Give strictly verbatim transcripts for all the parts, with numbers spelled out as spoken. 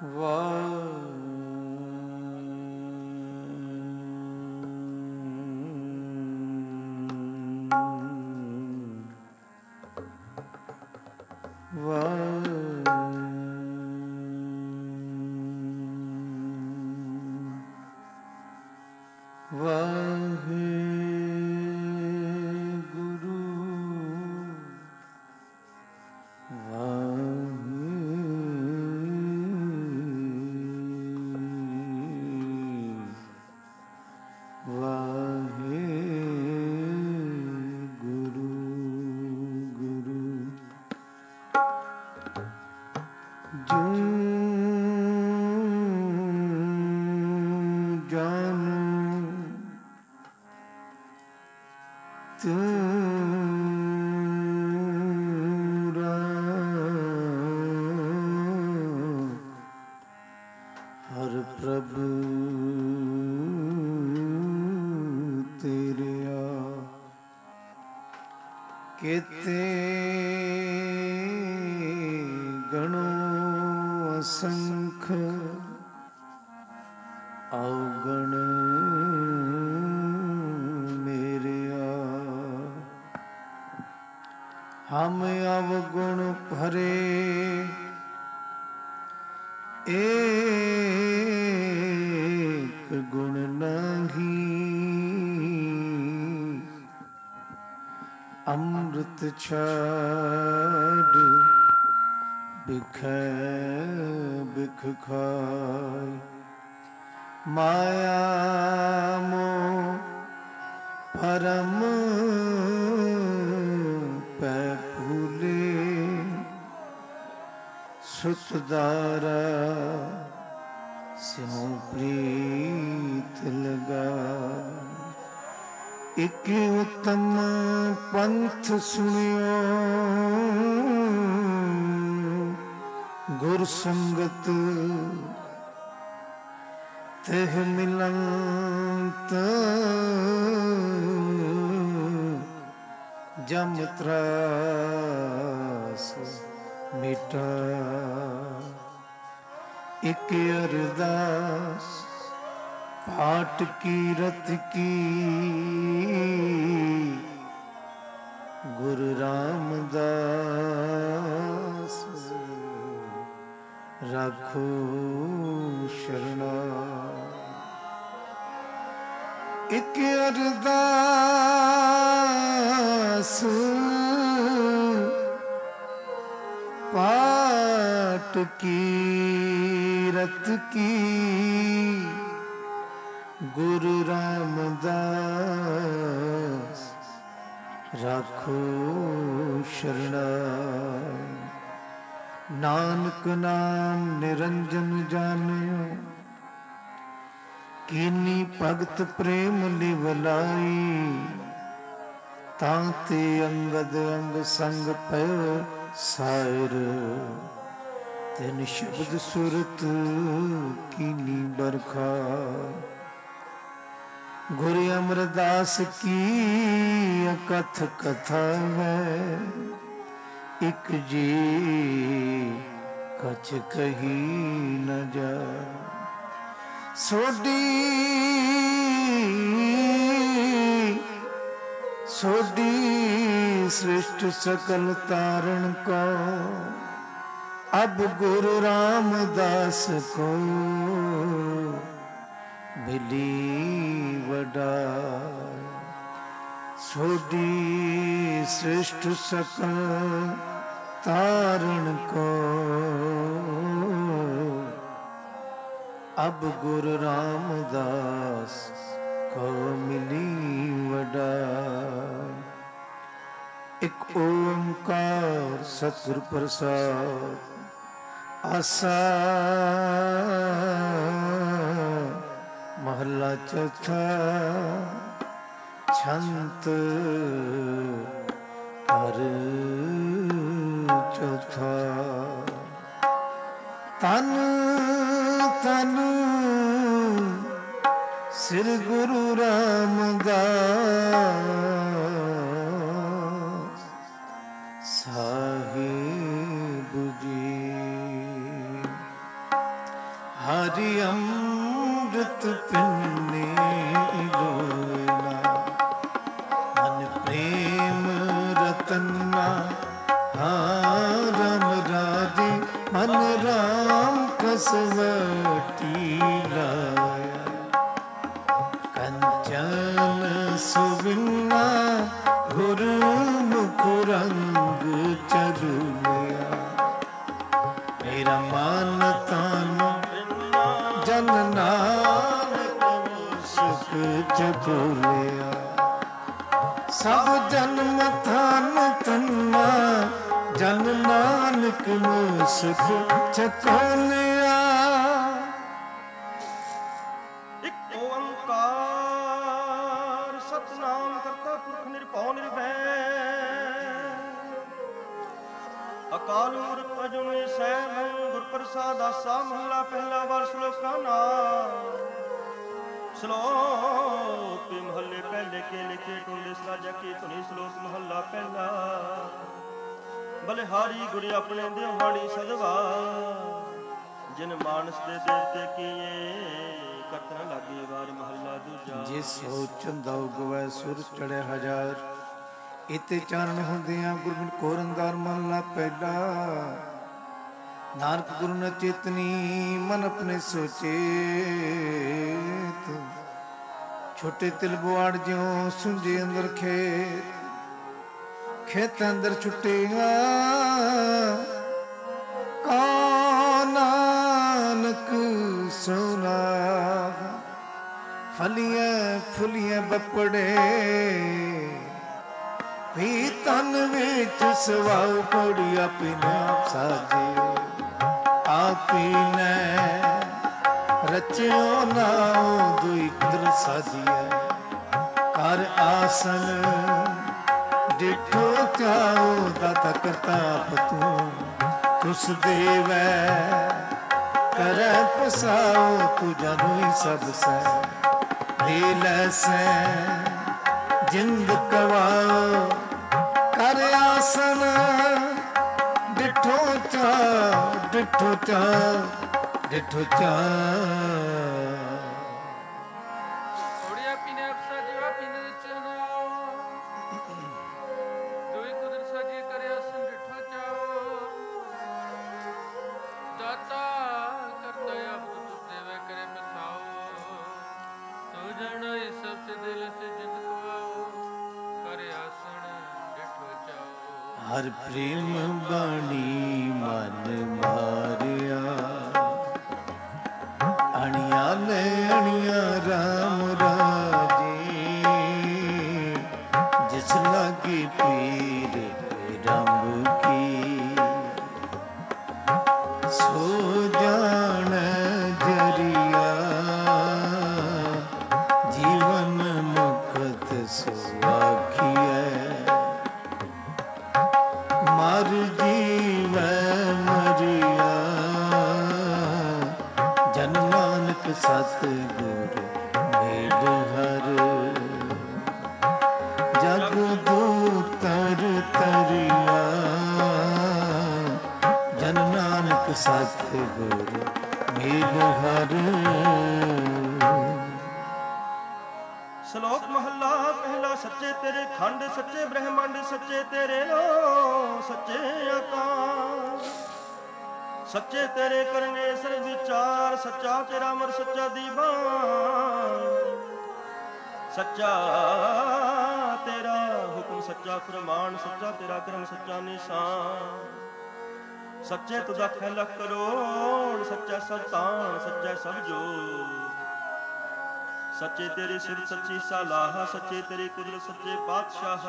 ਵਾਹਿਗੁਰੂ ਹਰ ਪ੍ਰਭ ਤੇਰਿਆ ਕੀਤੇ ਗਣੋ ਅਸੰਖ ਔਗਣ ਮੇਰਿਆ ਹਮ ਅਵਗੁਣ ਭਰੇ ਏਕ ਗੁਣ ਨਹੀਂ ਅੰਮ੍ਰਿਤ ਛਾੜ ਬਿਖੈ ਬਿਖ ਖਾਇ ਮਾਇਆ ਮੋਹ ਭਰਮ ਪੈ ਭੂਲੇ ਸੁਤਦਾਰਾ ਸਿਉ ਪ੍ਰੀਤ ਲਗਾ ਇਕ ਉਤਮ ਪੰਥ ਸੁਣਿਓ ਗੁਰ ਸੰਗਤ ਤਿਹ ਮਿਲੰਤ ਜਮ ਤਰਾਸ ਮਿਟਾ ਇਕ ਅਰਦਾਸ ਪਾਟ ਕੀਰਤ ਕੀ ਗੁਰੂ ਰਾਮਦਾਸ ਰਾਖੋ ਸ਼ਰਣਾ ਇਕ ਅਰਦਾਸ ਪਾਟ ਕੀਰਤ ਕੀ ਗੁਰੂ ਰਾਮਦਾਸ ਰਾਖੋ ਸ਼ਰਣਾ ਨਾਨਕ ਨਾਮ ਨਿਰੰਜਨ ਜਾਣਿਓ ਕੀਨੀ ਭਗਤ ਪ੍ਰੇਮ ਲਿਵਲਾਈ ਤਾਂ ਤੇ ਅੰਗਦ ਅੰਗ ਸੰਗ ਪਇਓ ਸਾਇਰ ਤਿਨ ਸ਼ਬਦ ਸੁਰਤ ਕੀਨੀ ਬਰਖਾ ਗੁਰੂ ਅਮਰਦਾਸ ਕੀ ਅਕਥ ਕਥਾ ਹੈ ਇਕ ਜੀ ਕਛ ਕਹੀ ਨ ਜਾ ਸੋਢੀ ਸੋਢੀ ਸ੍ਰਿਸ਼ਟ ਸਕਲ ਤਾਰਨ ਕੋ ਅਬ ਗੁਰੂ ਰਾਮਦਾਸ ਕੋ ਮਿਲੀ ਵਡਾਈ ਸੋਢੀ ਸ੍ਰਿਸ਼ਟ ਸਕਲ ਤਾਰਨ ਕੋ ਅਬ ਗੁਰੂ ਰਾਮਦਾਸ ਕੋ ਮਿਲੀ ਵਡਾਈ ਇਕ ਓੰਕਾਰ ਸਤਿਗੁਰ ਪ੍ਰਸਾਦ ਆਸਾ ਮਹਲਾ ਚੌਥਾ ਛੰਤ ਹਰ ਚੌਥਾ ਤਨ ਤਨ ਸਿਰ ਗੁਰੂ ਰਾਮਦਾਸ ਸਾਹਿਬ ਜੀ हरि अमृत पिन्ने लोना मन प्रेम रतना हाँ राम राजे मन राम कसवटी लाया कंचन सुबिना गुरुमुख रंग चरुलिया मेरा मान तन जन नानक सुख चकोलिया सब जन्म थान तन्ना जन नानक सुख चकोलिया। एक ओंकार सतनाम करता पुरख निरभਉ निरभੈ अकाल मूरत अजुनी सैभੰ गुर प्रसाद आसा महला पहला बार श्लोका नाम श्लोक महले पहले के लिखे टोले सराजा की धुनी श्लोक महला पहला बलिहारी गुर अपने देवानी सदवा जिन मानस दे देते किए करतना लागे वार महला दूजा जिस सोचन दा उगवै सुर चढ़े हजार इते चानण ਹੁੰਦਿਆਂ ਗੁਰਮੁਖ ਕੋਰੰਦਾਰ ਮਹਲਾ ਪਹਿਲਾ ਨਾਨਕ ਗੁਰੂ ਨ ਚੇਤਨੀ ਮਨ ਆਪਣੇ ਸੋਚੇਤ ਛੋਟੇ ਤਿਲ ਬੁਆੜ ਜਿਉ ਸੁੰਝੇ ਅੰਦਰ ਖੇਤ ਖੇਤ ਅੰਦਰ ਛੁੱਟੀਆਂ ਕਾ ਨਾਨਕ ਸੋਨਾ ਫਲੀਆਂ ਫੁਲੀਆਂ ਬੱਪੜੇ ਵੀ ਤਨ ਵਿੱਚ ਸਵਾਉ ਪੌੜੀ ਆਪਿਨੇ ਆਪ ਸਾਜੇ ਆਪਿਨੇ ਰਚਿਓ ਨਾਉ ਦੁਇ ਕੁਦਰ ਸਾਜੀਐ ਕਰ ਆਸਨ ਡਿਠੋ ਚਾਉ ਦਾਤਾ ਕਰਤਾ ਆਪ ਤੂੰ ਤੁਸ ਦੇਵੈ ਕਰੈ ਪਸਾਉ ਤੂੰ ਜਾਣੋਈ ਸਭ ਸੈ ਦੇ ਲੈਸੈ ਜਿੰਦ ਕਵਾਉ ਕਰ ਆਸਨ ਡਿਠੋ ਚਾ ਡਿਠੋ ਚਾ ਡਿਠੋ ਚਾ ਥੋੜਿਆ ਪੀਨੇ ਅਫਸਾ ਜੀਵਾ ਪੀਨੇ ਚਨਾਓ ਦੋਈ ਕੁਦਰ ਸਾਜੀ ਕਰੇ ਆਸਨ ਡਿਠੋ ਚਾਓ ਦਾਤਾ ਕਰਤਾ ਆਪ ਤੁਸ ਦੇਵੇ ਕਰੇ ਪਸਾਓ ਤੋ ਜਾਣੋ ਇਹ ਸਭ ਸੇ ਦਿਲ ਸੇ ਜਿੰਦ ਕਵਾਓ ਕਰੇ ਆਸਨ ਡਿਠੋ ਚਾਓ ਹਰ ਪ੍ਰੇਮ ਬਾਣੀ ਮਨ ਮਾਰਿਆ ਅਣਿਆ ਲੈ ਅਣਿਆ ਰਾਮ ਰਾਜੇ ਜਿਸ ਲਾਗੇ ਪੀਰ ਰੰਗ ਕੀ ਸੋ ਜਾਣ ਜਰੀਆ ਜੀਵਨ ਮੁਕਤ ਸੁਆਖੀਐ ਮਰ ਜੀਵੈ ਮਰਿਆ ਜਨ ਨਾਨਕ ਸਤਿਗੁਰ ਮੇਲ ਹਰ ਜਗ ਦੂਤਰ ਤਰਿਆ ਜਨ ਨਾਨਕ ਸਤਿਗੁਰ ਮੇਲ ਹਰ। ਸ਼ਲੋਕ ਮਹੱਲਾ ਪਹਿਲਾ ਸੱਚੇ ਤੇਰੇ ਖੰਡ ਸੱਚੇ ਬ੍ਰਹਮੰਡ ਸੱਚੇ ਤੇਰੇ ਲੋ ਸੱਚੇ ਆਕਾਸ਼ ਸੱਚੇ ਤੇਰੇ ਕਰਨੇ ਸਰ ਵਿਚਾਰ ਸੱਚਾ ਤੇਰਾ ਅਮਰ ਸੱਚਾ ਦੀਵਾਨ ਸੱਚਾ ਤੇਰਾ ਹੁਕਮ ਸੱਚਾ ਫਰਮਾਨ ਸੱਚਾ ਤੇਰਾ ਕਰਮ ਸੱਚਾ ਨਿਸ਼ਾਨ ਸੱਚੇ ਤੁਦਾ ਖਲਕ ਕਰੋੜ ਸੱਚਾ ਸੁਲਤਾਨ ਸੱਚਾ ਸਭ ਜੋਗ ਸੱਚੇ ਤੇਰੀ ਸਿਰ ਸੱਚੀ ਸਲਾਹ ਸੱਚੇ ਤੇਰੀ ਕੁਦਰਤ ਸੱਚੇ ਪਾਤਸ਼ਾਹ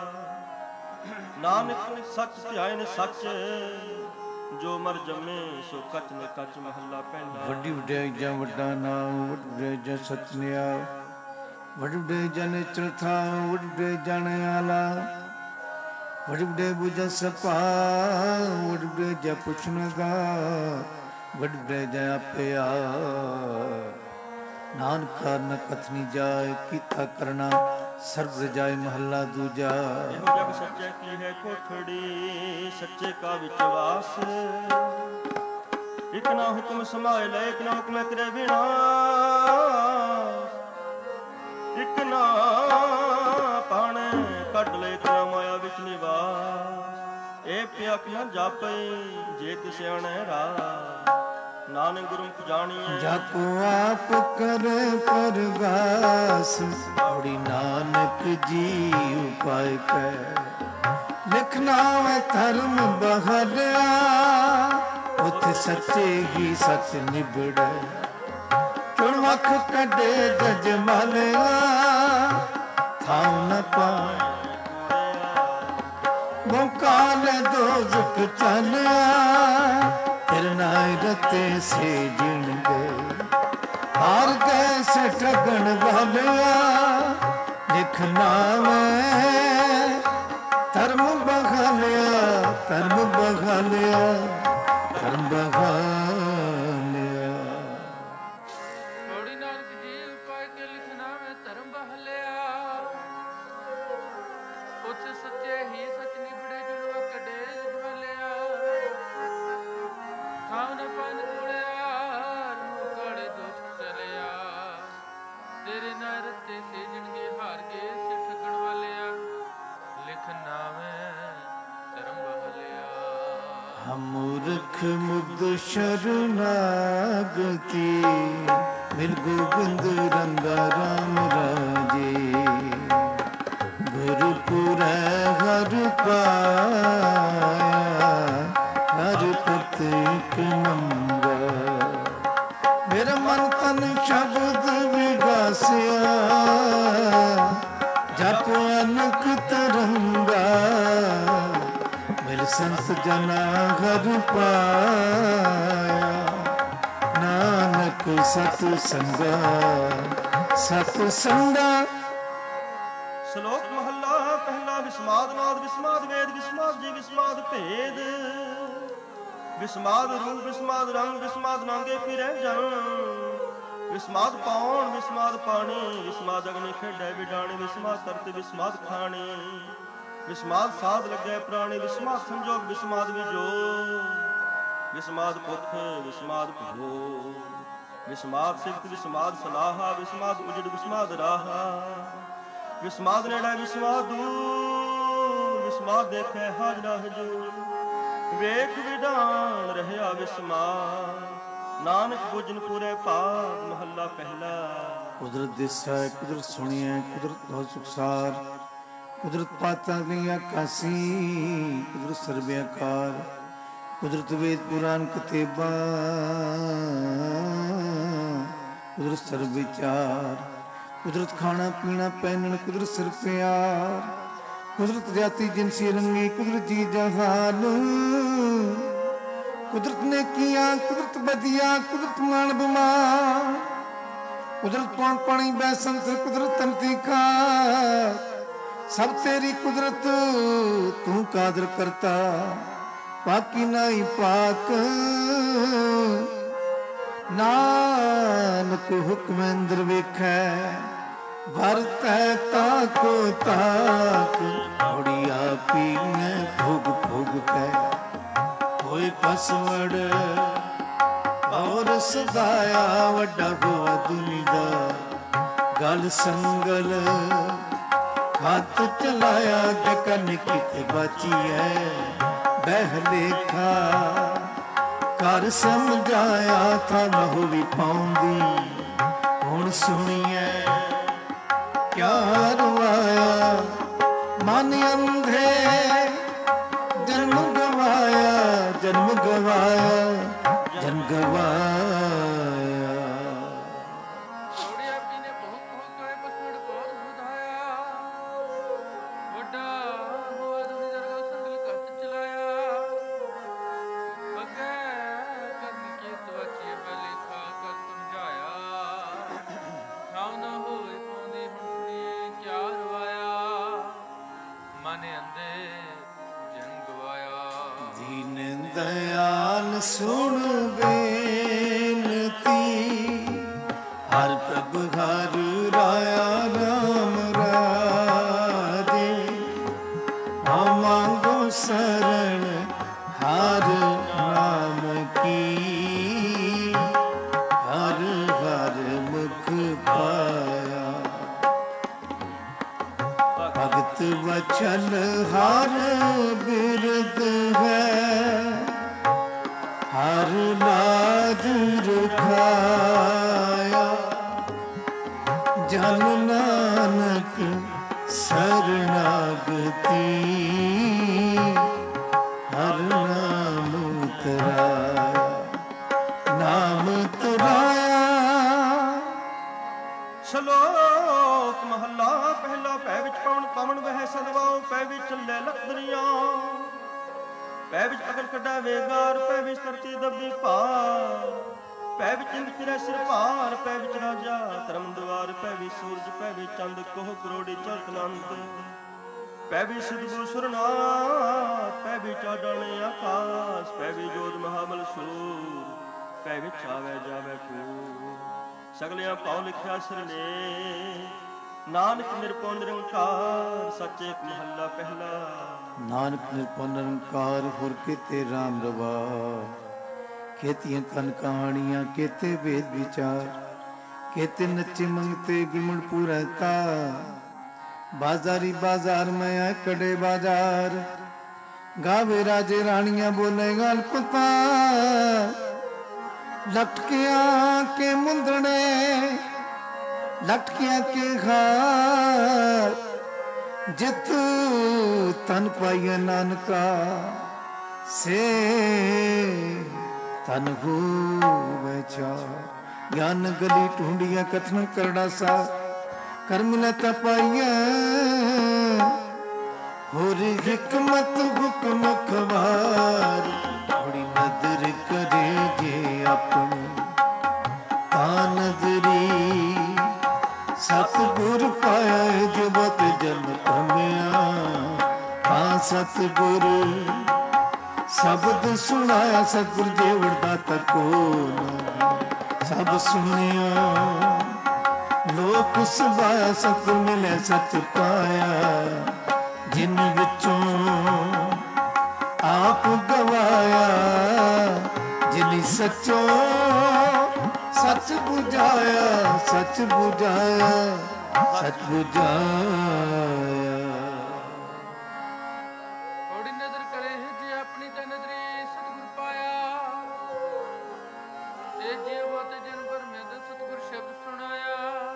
ਨਾਨਕ ਸੱਚ ਧਿਆਇਨ ਸੱਚ ਜੋ ਮਰ ਜੰਮੇ ਸੋ ਕੱਚ ਨੇ ਕੱਚ ਮਹੱਲਾ ਪਹਿਲਾ ਵੱਡੀ ਵਡਿਆਈ ਜਾਂ ਵੱਡਾ ਨਾਮ ਵੱਡੇ ਜਾਂ ਸਤਨਿਆ ਵੱਡੇ ਜਨ ਚਰਥਾ ਵੱਡੇ ਜਨ ਆਲਾ ਵੱਡੇ ਬੁਝ ਸਪਾ ਵੱਡੇ ਜ ਪੁੱਛਣਗਾ ਵੱਡੇ ਜ ਆਪਿਆ ਨਾਨਕ ਨ ਕਥਨੀ ਜਾਏ ਕੀਤਾ ਕਰਨਾ ਸਰਬ ਰਜਾਏ ਮਹੱਲਾ ਦੂਜਾ। ਇਹੋ ਜਗ ਸੱਚੇ ਕੀ ਹੈ ਕੋਠੜੀ ਸੱਚੇ ਕਾ ਵਿਚਵਾਸ ਇਕ ਨਾ ਹੁਕਮ ਸਮਾਏ ਲੈ, ਇਕ ਨਾ ਹੁਕਮ ਕਰੇ ਵਿਨਾਸ਼, ਇਕ ਨਾ ਪਾਣੇ ਕੱਢ ਲੈ, ਇਕ ਨਾ ਮਾਇਆ ਵਿੱਚ ਨਿਵਾਸ। ਇਹ ਪਿਆਕ ਨਾ ਜਾਪੇ ਜੇ ਤਿਸ ਸਿਆਣੇ ਰਾਹ, ਨਾਨਕ ਗੁਰਮੁਖ ਜਾਣੀਏ। ਜਪੁ ਆਪ ਕਰ ਪਰਗਾਸ, ਔੜੀ ਨਾਨਕ ਜੀ ਉਪਾਇ ਕੈ। ਲਿਖਣਾ ਮੈਂ ਧਰਮ ਬਹਰਿਆ, ਉਥੇ ਸੱਚੇ ਹੀ ਸੱਚ ਨਿਬੜੈ। ਚੁਣ ਮਖ ਕੱਢੇ ਜਜ ਮਾਲਿਆ, ਥਾਉ ਨ ਪਾਏ। ਮੁਕਾਲ ਦੋਜ਼ਖ ਚਲਿਆ, ਫਿਰ ਨਾਇ ਰਤੇ ਸੇ ਜਿਣ ਗਏ। ਹਾਰ ਗਏ ਸੇ ਠਗਣ ਵਾਲਿਆ, ਲਿਖਣਾ ਮੈਂ ਧਰਮ ਬਖਾਲਿਆ, ਧਰਮ ਬਖਾਲਿਆ, ਧਰਮ ਬਖਾਲਿਆ। ਔੜੀ ਨਾਨਕ ਜੀ ਉਪਾਇ ਕੇ ਲਿਖਣਾ ਮੈਂ ਧਰਮ ਬਹਲਿਆ, ਉੱਥੇ ਸੱਚੇ ਹੀ ਸੱਚ ਨਿਬੜੇ। ਜੁੜਵਾ ਕੱਢੇ ਜਵਲਿਆ, ਥਾਉ ਨ ਪੰਨ ਕੁੜਿਆ, ਰੂਹ ਕਾਲੇ ਦੋਸਤ ਚਲਿਆ। ਤੇਰੇ ਨਾਲ ਰੱਤੇ ਸੇਜਣਗੇ, ਹਾਰ ਕੇ ਸੇ ਠੱਗਣ ਵਾਲਿਆ, ਲਿਖਣਾ ਮੈਂ ਧਰਮ ਬਹਲਿਆ। ਹਮ ਮੂਰਖ ਮੁਗਧ ਸ਼ਰਨਾਗਤੀ, ਮਿਲ ਗੋਬਿੰਦ ਰੰਗਾ ਰਾਮ ਰਾਜੇ। ਗੁਰਪੁਰੈ ਹਰ ਪਾਇਆ, ਹਰ ਪਤ ਇਕ ਮੰਗਾ। ਮੇਰਾ ਮਨ ਤਨ ਸ਼ਬਦ ਵਿਗਾਸਿਆ, ਜਪ ਅਨਕ ਤਰੰਗਾ। ਮਿਲ ਸੰਤ ਜਨਾ ਹਰ ਪਾਇਆ, ਨਾਨਕ ਸਤ ਸੰਗਾ, ਸਤ ਸੰਗਾ। ਸ਼ਲੋਕ ਮਹੱਲਾ ਪਹਿਲਾ। ਵਿਸਮਾਦ ਨਾਦ ਵਿਸਮਾਦ ਵੇਦ, ਵਿਸਮਾਦ ਜੀ ਵਿਸਮਾਦ ਭੇਦ। ਵਿਸਮਾਦ ਰੂਪ ਵਿਸਮਾਦ ਰੰਗ, ਵਿਸਮਾਦ ਨਾਂਗੇ ਫਿਰੈ ਜਨ। ਵਿਸਮਾਦ ਪਾਉਣ ਵਿਸਮਾਦ ਪਾਣੀ, ਵਿਸਮਾਦ ਅਗਨੀ ਖੇਡੈ ਵਿਡਾਣੀ। ਵਿਸਮਾਦ ਤਰਤ ਵਿਸਮਾਦ ਖਾਣੀ, ਵਿਸਮਾਦ ਸਾਧ ਲੱਗੈ ਪ੍ਰਾਣੀ। ਵਿਸਮਾਦ ਸੰਜੋਗ ਵਿਸਮਾਦ ਵਿਜੋਗ, ਵਿਸਮਾਦ ਪੁੱਖ ਵਿਸਮਾਦ ਭੋ। ਵਿਸਮਾਦ ਸਿਫਤ ਵਿਸਮਾਦ ਸਲਾਹਾ, ਵਿਸਮਾਦ ਉਜੜ ਵਿਸਮਾਦ ਰਾਹਾ। ਵਿਸਮਾਦ ਨੇੜੇ ਵਿਸਮਾਦ ਦੂਰ, ਵਿਸਮਾਦ ਦੇਖੈ ਹਾਜ਼ਰਾ ਹਜੂਰ। ਵੇਖ ਵਿਧਾਨ ਰਹਿਆ ਵਿਸਮਾਦ, ਨਾਨਕ ਬੁਝਨ ਪੂਰੇ ਭਾਗ। ਮਹੱਲਾ ਪਹਿਲਾ। ਕੁਦਰਤ ਦਿਸੈ ਕੁਦਰਤ ਸੁਣੀਐ, ਕੁਦਰਤ ਹੋ ਸੁਖਸਾਰ। ਕੁਦਰਤ ਪਾਤਾਂ ਦੀ ਆਕਾਸੀ, ਕੁਦਰਤ ਸਰਬੇ ਆਕਾਰ। ਕੁਦਰਤ ਵੇਦ ਪੁਰਾਨ ਕਤੇਬਾਂ, ਕੁਦਰਤ ਸਰਬ ਵਿਚਾਰ। ਕੁਦਰਤ ਖਾਣਾ ਪੀਣਾ ਪਹਿਨਣ, ਕੁਦਰਤ ਸਿਰ ਪਿਆਰ। ਕੁਦਰਤ ਜਾਤੀ ਜਿਨਸੀ ਰੰਗੀ, ਕੁਦਰਤ ਜੀ ਜਹਾਨ। ਕੁਦਰਤ ਨੇ ਕੀਆ ਕੁਦਰਤ ਬਦੀਆ, ਕੁਦਰਤ ਮਾਨ ਬਿਮਾਰ। ਕੁਦਰਤ ਪੌਣ ਪਾਣੀ ਬੈ ਸੰਤਰ, ਕੁਦਰਤ ਤਨ ਤੀਖਾ। ਸਭ ਤੇਰੀ ਕੁਦਰਤ ਤੂੰ ਕਾਦਰ ਕਰਤਾ, ਬਾਕੀ ਨਾਹੀ ਪਾਕ। ਨਾਨਕ ਹੁਕਮ ਅੰਦਰ ਵੇਖੈ, ਵਰਤੈ ਤਾਕੋ ਤਾਕ। ਔੜੀ ਆਪੀ ਨੇ ਭੁਗ ਭੁਗ ਕੈ, ਹੋਏ ਪਸਵੜ ਔਰ ਸਦਾਇਆ। ਵੱਡਾ ਹੋਆ ਦੁਨੀ ਦਾ ਗਲ ਸੰਗਲ, ਹੱਥ ਚਲਾਇਆ ਜਕਨ ਕਿਤੇ ਬਾਚੀਐ। ਬਹਿ ਲੇਖਾ ਕਰ ਸਮਝਾਇਆ, ਥਾ ਨਾ ਹੋਵੀ ਪਾਉਂਦੀ। ਹੁਣ ਸੁਣੀਐ ਕਿਆ ਰਵਾਇਆ, ਮਨ ਅੰਧੇ ਜਨਮ ਗਵਾਇਆ। ਜਨਮ ਗਵਾਇਆ, ਜਨਮ ਗਵਾਇਆ। ਔੜੀ ਆਪੀ ਨੇ ਬਹੁਤ ਬਹੁਤ ਕਹੇ, ਪਸਮੜ ਬਹੁਤ ਵਧਾਇਆ। ਵੱਡਾ ਹੋਆ ਦੁਨੀ ਦਰਗਾ ਸੰਗਲ ਕੱਤ ਚਲਾਇਆ। ਅੱਗੇ ਕਰਨੀ ਕੀ ਤਵਾਚੀ ਪਹਿਲੇ ਖਾ ਕਰ ਸਮਝਾਇਆ। ਨਾਮ ਨਾ ਹੋਵੇ ਪਾਉਂਦੀ, ਹੁਣ ਸੁਣੀਏ ਕਿਆ ਰਵਾਇਆ। ਮਨ ਅੰਦੇ ਜਨ ਗਵਾਇਆ। ਦੀਨ ਦਇਆਲ ਸੁਣ ਬੇਨਤੀ, ਹਰ ਪ੍ਰਭ ਹਰ ਰਾਇਆ ਰਾਮ ਰਾਜੇ। ਹਮ ਮੰਗੋ ਸਰਣ ਹਰ ਨਾਮ ਕੀ, ਹਰ ਲਾਜ ਰਖਾਇਆ, ਜਨ ਨਾਨਕ ਸਰਣਾਗਤੀ, ਹਰ ਨਾਮ ਤਰਾਇਆ, ਨਾਮ ਤਰਾਇਆ। ਸ਼ਲੋਕ ਮਹੱਲਾ ਪਹਿਲਾ। ਪੈ ਵਿੱਚ ਪਵਨ ਪਵਨ ਵਹਿ ਸਦਵਾਉ, ਪੈ ਵਿੱਚ ਚੱਲੇ ਲਖਦਰੀਆਂ, ਪੈ ਵਿੱਚ ਅਗਲ ਕੱਢਾ ਵੇਗਾਰ, ਪੈ ਵਿੱਚ ਧਰਤੀ ਦੱਬੀ ਭਾਰ, ਪੈ ਵਿੱਚ ਇੰਦ ਫਿਰੈ ਸਿਰ ਭਾਰ, ਪੈ ਵਿੱਚ ਰਾਜਾ ਧਰਮ ਦਵਾਰ, ਪੈ ਵਿੱਚ ਸੂਰਜ, ਪੈ ਵਿੱਚ ਚੰਦ, ਕੋਹ ਕਰੋੜੀ ਚਲਤ ਅਨੰਤ, ਪੈ ਵਿੱਚ ਸਿਧਗੁਰ ਸੁਰਨਾਥ, ਪੈ ਵਿੱਚ ਆਡਾਣੇ ਆਕਾਸ਼, ਪੈ ਵਿੱਚ ਜੋਤ ਮਹਾਬਲ ਸੂਰ, ਪੈ ਵਿੱਚ ਆਵੇ ਜਾਵੇ ਕੂਰ, ਸਗਲਿਆਂ ਪਾਉ ਲਿਖਿਆ ਸਿਰਨੇ, ਨਾਨਕ ਨਿਰਭਉ ਨਿਰੰਕਾਰ, ਸੱਚੇ ਇੱਕ ਮਹੱਲਾ ਪਹਿਲਾ। ਨਾਨਕ ਨਿਰਭਉ ਨਿਰੰਕਾਰ, ਹੁਰ ਕੀਤੇ ਰਾਮ ਰਵਾਰ, ਖੇਤੀਆਂ ਤਨ ਕਹਾਣੀਆਂ, ਕੇਤੇ ਵੇਦ ਵਿਚਾਰ, ਕੇਤੇ ਨੱਚੇ ਮੰਗਤੇ ਗੁਰਮੁੜ ਪੂਰੈ ਤਾ, ਬਾਜ਼ਾਰੀ ਬਾਜ਼ਾਰ ਮੈਂ ਆ ਕੜੇ ਬਾਜ਼ਾਰ, ਗਾਵੇ ਰਾਜੇ ਰਾਣੀਆਂ ਬੋਲੇ ਗਲ ਪਤਾ, ਲਟਕਿਆਂ ਕੇ ਮੁੰਦਣੇ, ਲਟਕਿਆਂ ਕੇ ਹਾਰ, ਜਿਤ ਤਨ ਪਾਈਐ ਨਾਨਕਾ, ਸੇ ਤਨ ਹੋਵੇ ਚਾਰ। ਗਿਆਨ ਗਲੀ ਢੂੰਡੀਆਂ ਕਥਨ ਕਰੜਾ ਸਾ, ਕਰਮ ਨ ਤਪਾਈਐ, ਹੋਰ ਹਿਕਮਤ ਹੁਕਮ ਖਵਾਰ, ਬੜੀ ਨਦਰ ਕਰੇ ਜੇ ਆਪਣੀ, ਤਾਂ ਨਦਰੀ ਸਤਿਗੁਰ ਪਾਇਆ, ਜਬਤ ਜਨ ਭ੍ਰਮਿਆ, ਤਾਂ ਸਤਿਗੁਰ ਸ਼ਬਦ ਸੁਣਾਇਆ, ਸਤਿਗੁਰ ਜੇਵੜ ਦਾਤਾ ਕੋ ਸਭ ਸੁਣਿਆ, ਲੋਕ ਸੁਭਾਇਆ, ਸਤਿਗੁਰ ਮਿਲੇ ਸੱਚ ਪਾਇਆ, ਜਿਨ ਵਿੱਚੋਂ ਆਪ ਗਵਾਇਆ, ਜਿਨੀ ਸੱਚੋ ਸੱਚ ਬੁਝਾਇਆ, ਸੱਚ ਬੁਝਾਇਆ, ਸੱਚ ਬੁਝਾਇਆ। ਥੋੜੀ ਨਜ਼ਰ ਕਰੇ ਜੇ ਆਪਣੀ ਤਾਂ ਨਜ਼ਰੀ ਸਤਿਗੁਰ ਪਾਇਆ, ਤੇ ਜੀਵੋ ਤੇ ਜਨ ਪਰ ਮੈਂ ਤਾਂ ਸਤਿਗੁਰ ਸ਼ਬਦ ਸੁਣਾਇਆ,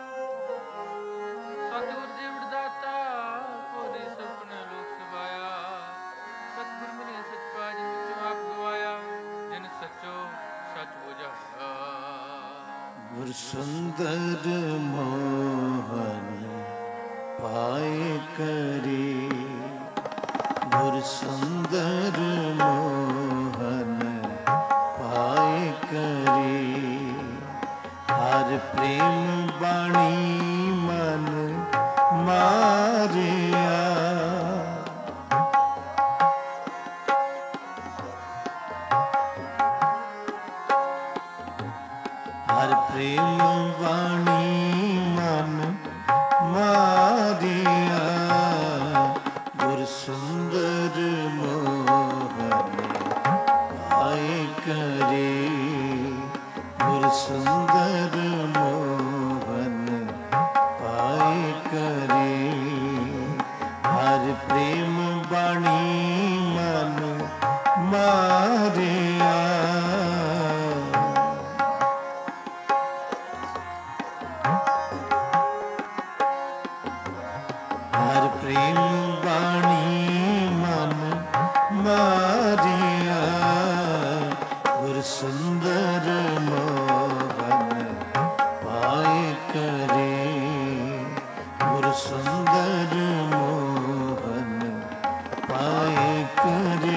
ਸਤਿਗੁਰ ਜੀਵੜ ਦਾਤਾ, ਉਹਦੇ ਸੁਪਨੇ ਲੋਕ ਸਵਾਇਆ, ਸਤਿਗੁਰ ਮਿਲਿਆ ਸੱਚ ਪਾ, ਜਿਨ ਵਿੱਚੋਂ ਆਪ ਗਵਾਇਆ, ਜਿਨ ਸੱਚੋ ਸੱਚ ਬੁਝਾਇਆ। ਗੁਰ ਸੁੰਦਰ ਮੋਹਨ ਪਾਏ ਕਰੇ, ਗੁਰ ਸੁੰਦਰ ਮੋਹਨ ਪਾਏ ਕਰੇ, ਹਰ ਪ੍ਰੇਮ ਬਾਣੀ ਮਨ ਮਾਰਿਆ, ਹਰ ਪ੍ਰੇਮ ਬਾਣੀ ਮਨ ਮਾਰਿਆ, ਗੁਰ ਸੁੰਦਰ ਮੋਹਨ ਪਾਏ ਕਰੇ, ਗੁਰ ਸੁੰਦਰ ਮੋਹਨ ਪਾਏ ਕਰੇ, ਹਰ ਪ੍ਰੇਮ ਬਾਣੀ ਮਨ ਮਾਰਿਆ। ਹਰ ਪ੍ਰੇਮ ਬਾਣੀ ਮਨ ਮਾਰਿਆ, ਗੁਰ ਸੁੰਦਰ ਮੋਹਨ ਪਾਏ ਕਰੇ, ਗੁਰ ਸੁੰਦਰ ਮੋਹਨ ਪਾਏ ਕਰੇ।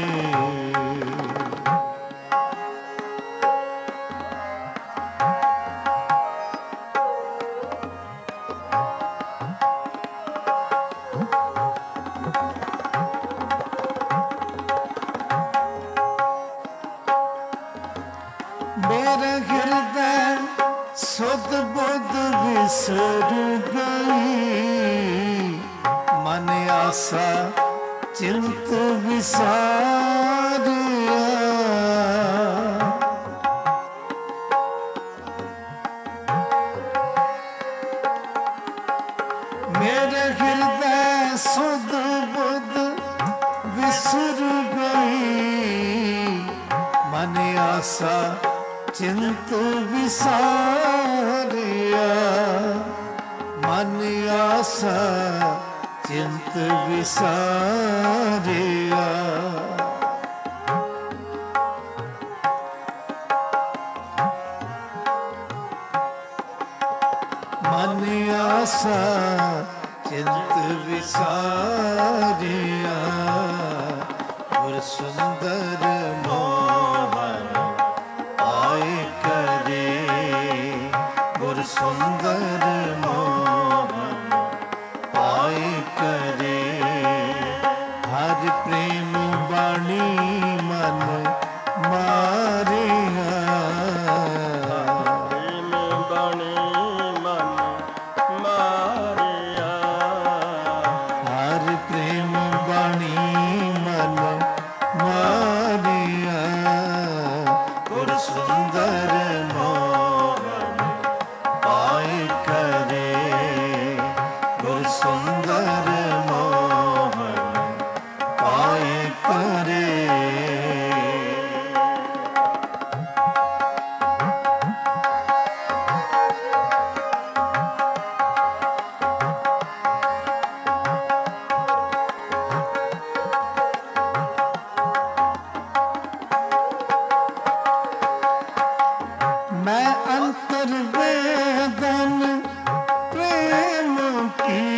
मेरा हृदय सुध बुध विसर गई, मन आशा चिंत विसारिया, मेरे हृदय सुध बुध विसर गई, मन ਆਸਾ ਚਿੰਤ ਵਿਸਾਰਿਆ, ਮਨ ਆਸਾ ਚਿੰਤ ਵਿਸਾਰਿਆ। ਮਨ ਆਸਾ ਚਿੰਤ ਵਿਸਾਰਿਆ, ਗੁਰ ਸੁੰਦਰ ਮੋਹਨ ਆਏ ਕਰੇ, ਗੁਰ ਸੁੰਦਰ ਮੋਹਨ ਆਏ ਕਰੇ। ਹਰ ਪ੍ਰੇਮ ਬਾਣੀ ਮਨ ਮਾਰਿਆ, ਪ੍ਰੇਮ ਬਾਣੀ ਮਨ ਮਾਰਿਆ। ਹਰ ਪ੍ਰੇਮ ਬਾਣੀ ਮਨ ਮਾਰਿਆ, ਗੁਰ ਸੁੰਦਰ ਮੋਹਨ ਪਾਏ ਕਰੇ, ਗੁਰ ਸੁੰਦਰ ਮੋਹਨ ਪਾਏ ਕਰੇ। मैं अंतर वेदन प्रेम की,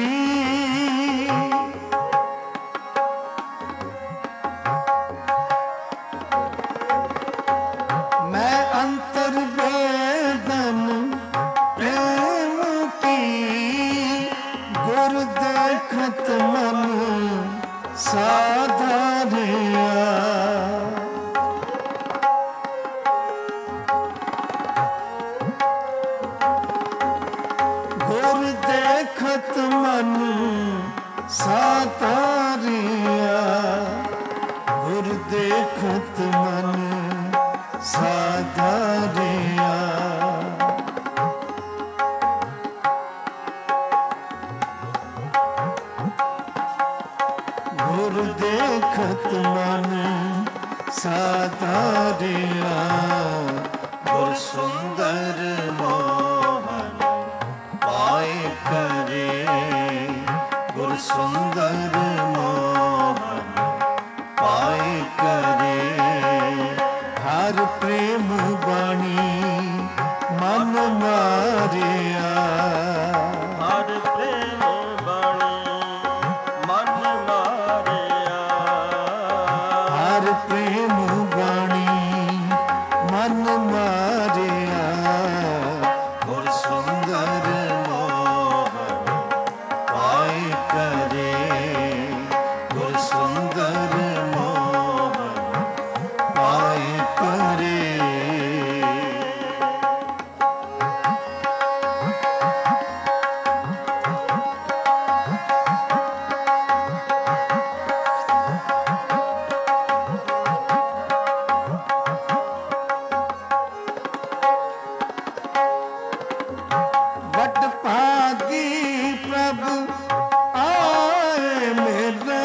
मैं अंतर वेदन प्रेम की, गुर देखत मन साधारिया। गुर देखत मन साधारिया, गुर देखत मन साधारिया। गुर देखत मन साधारिया, गुर सुंदर मोहन पाए करे, गुर सुंदर मोहन पाए करे। हर प्रेम बाणी मन मारिया, ਹਰ ਪ੍ਰੇਮ ਬਾਣੀ ਮਨ ਮਾਰਿਆ। हर प्रेम बाणी मन मारिया, गुर सुंदर मोहन पाए करे, गुर सुंदर मोहन पाए करे। वट भागी प्रभु आए मेरे,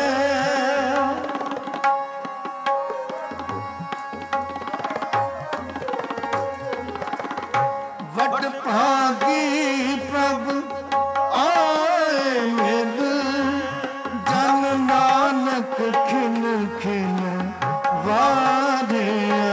वट भागी प्रभु आए मेरे, जन नानक खिन खिन वारिया।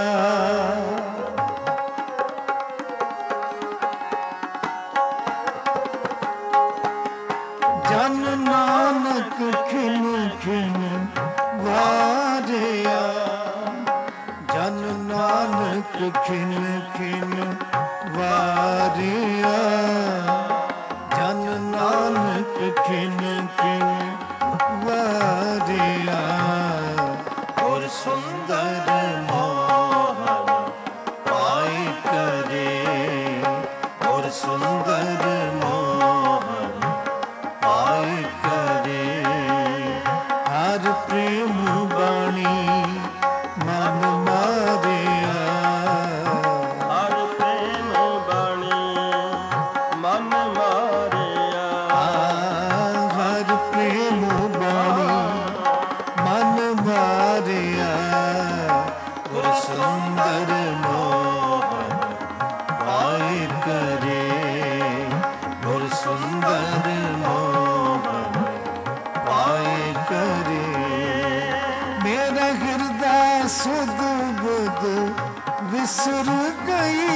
जन नानक खिन खिन वारिया, जन नानक खिन खिन वारिया, जन नानक खिन खिन वारिया। और सुंदर मोहन पाए करे, और सुंदर मोहन पाए करे। हर प्रेम बाणी मन मारिया, ਹਰ ਪ੍ਰੇਮ ਬਾਣੀ ਮਨ ਮਾਰਿਆ। हर प्रेम ਗਈ।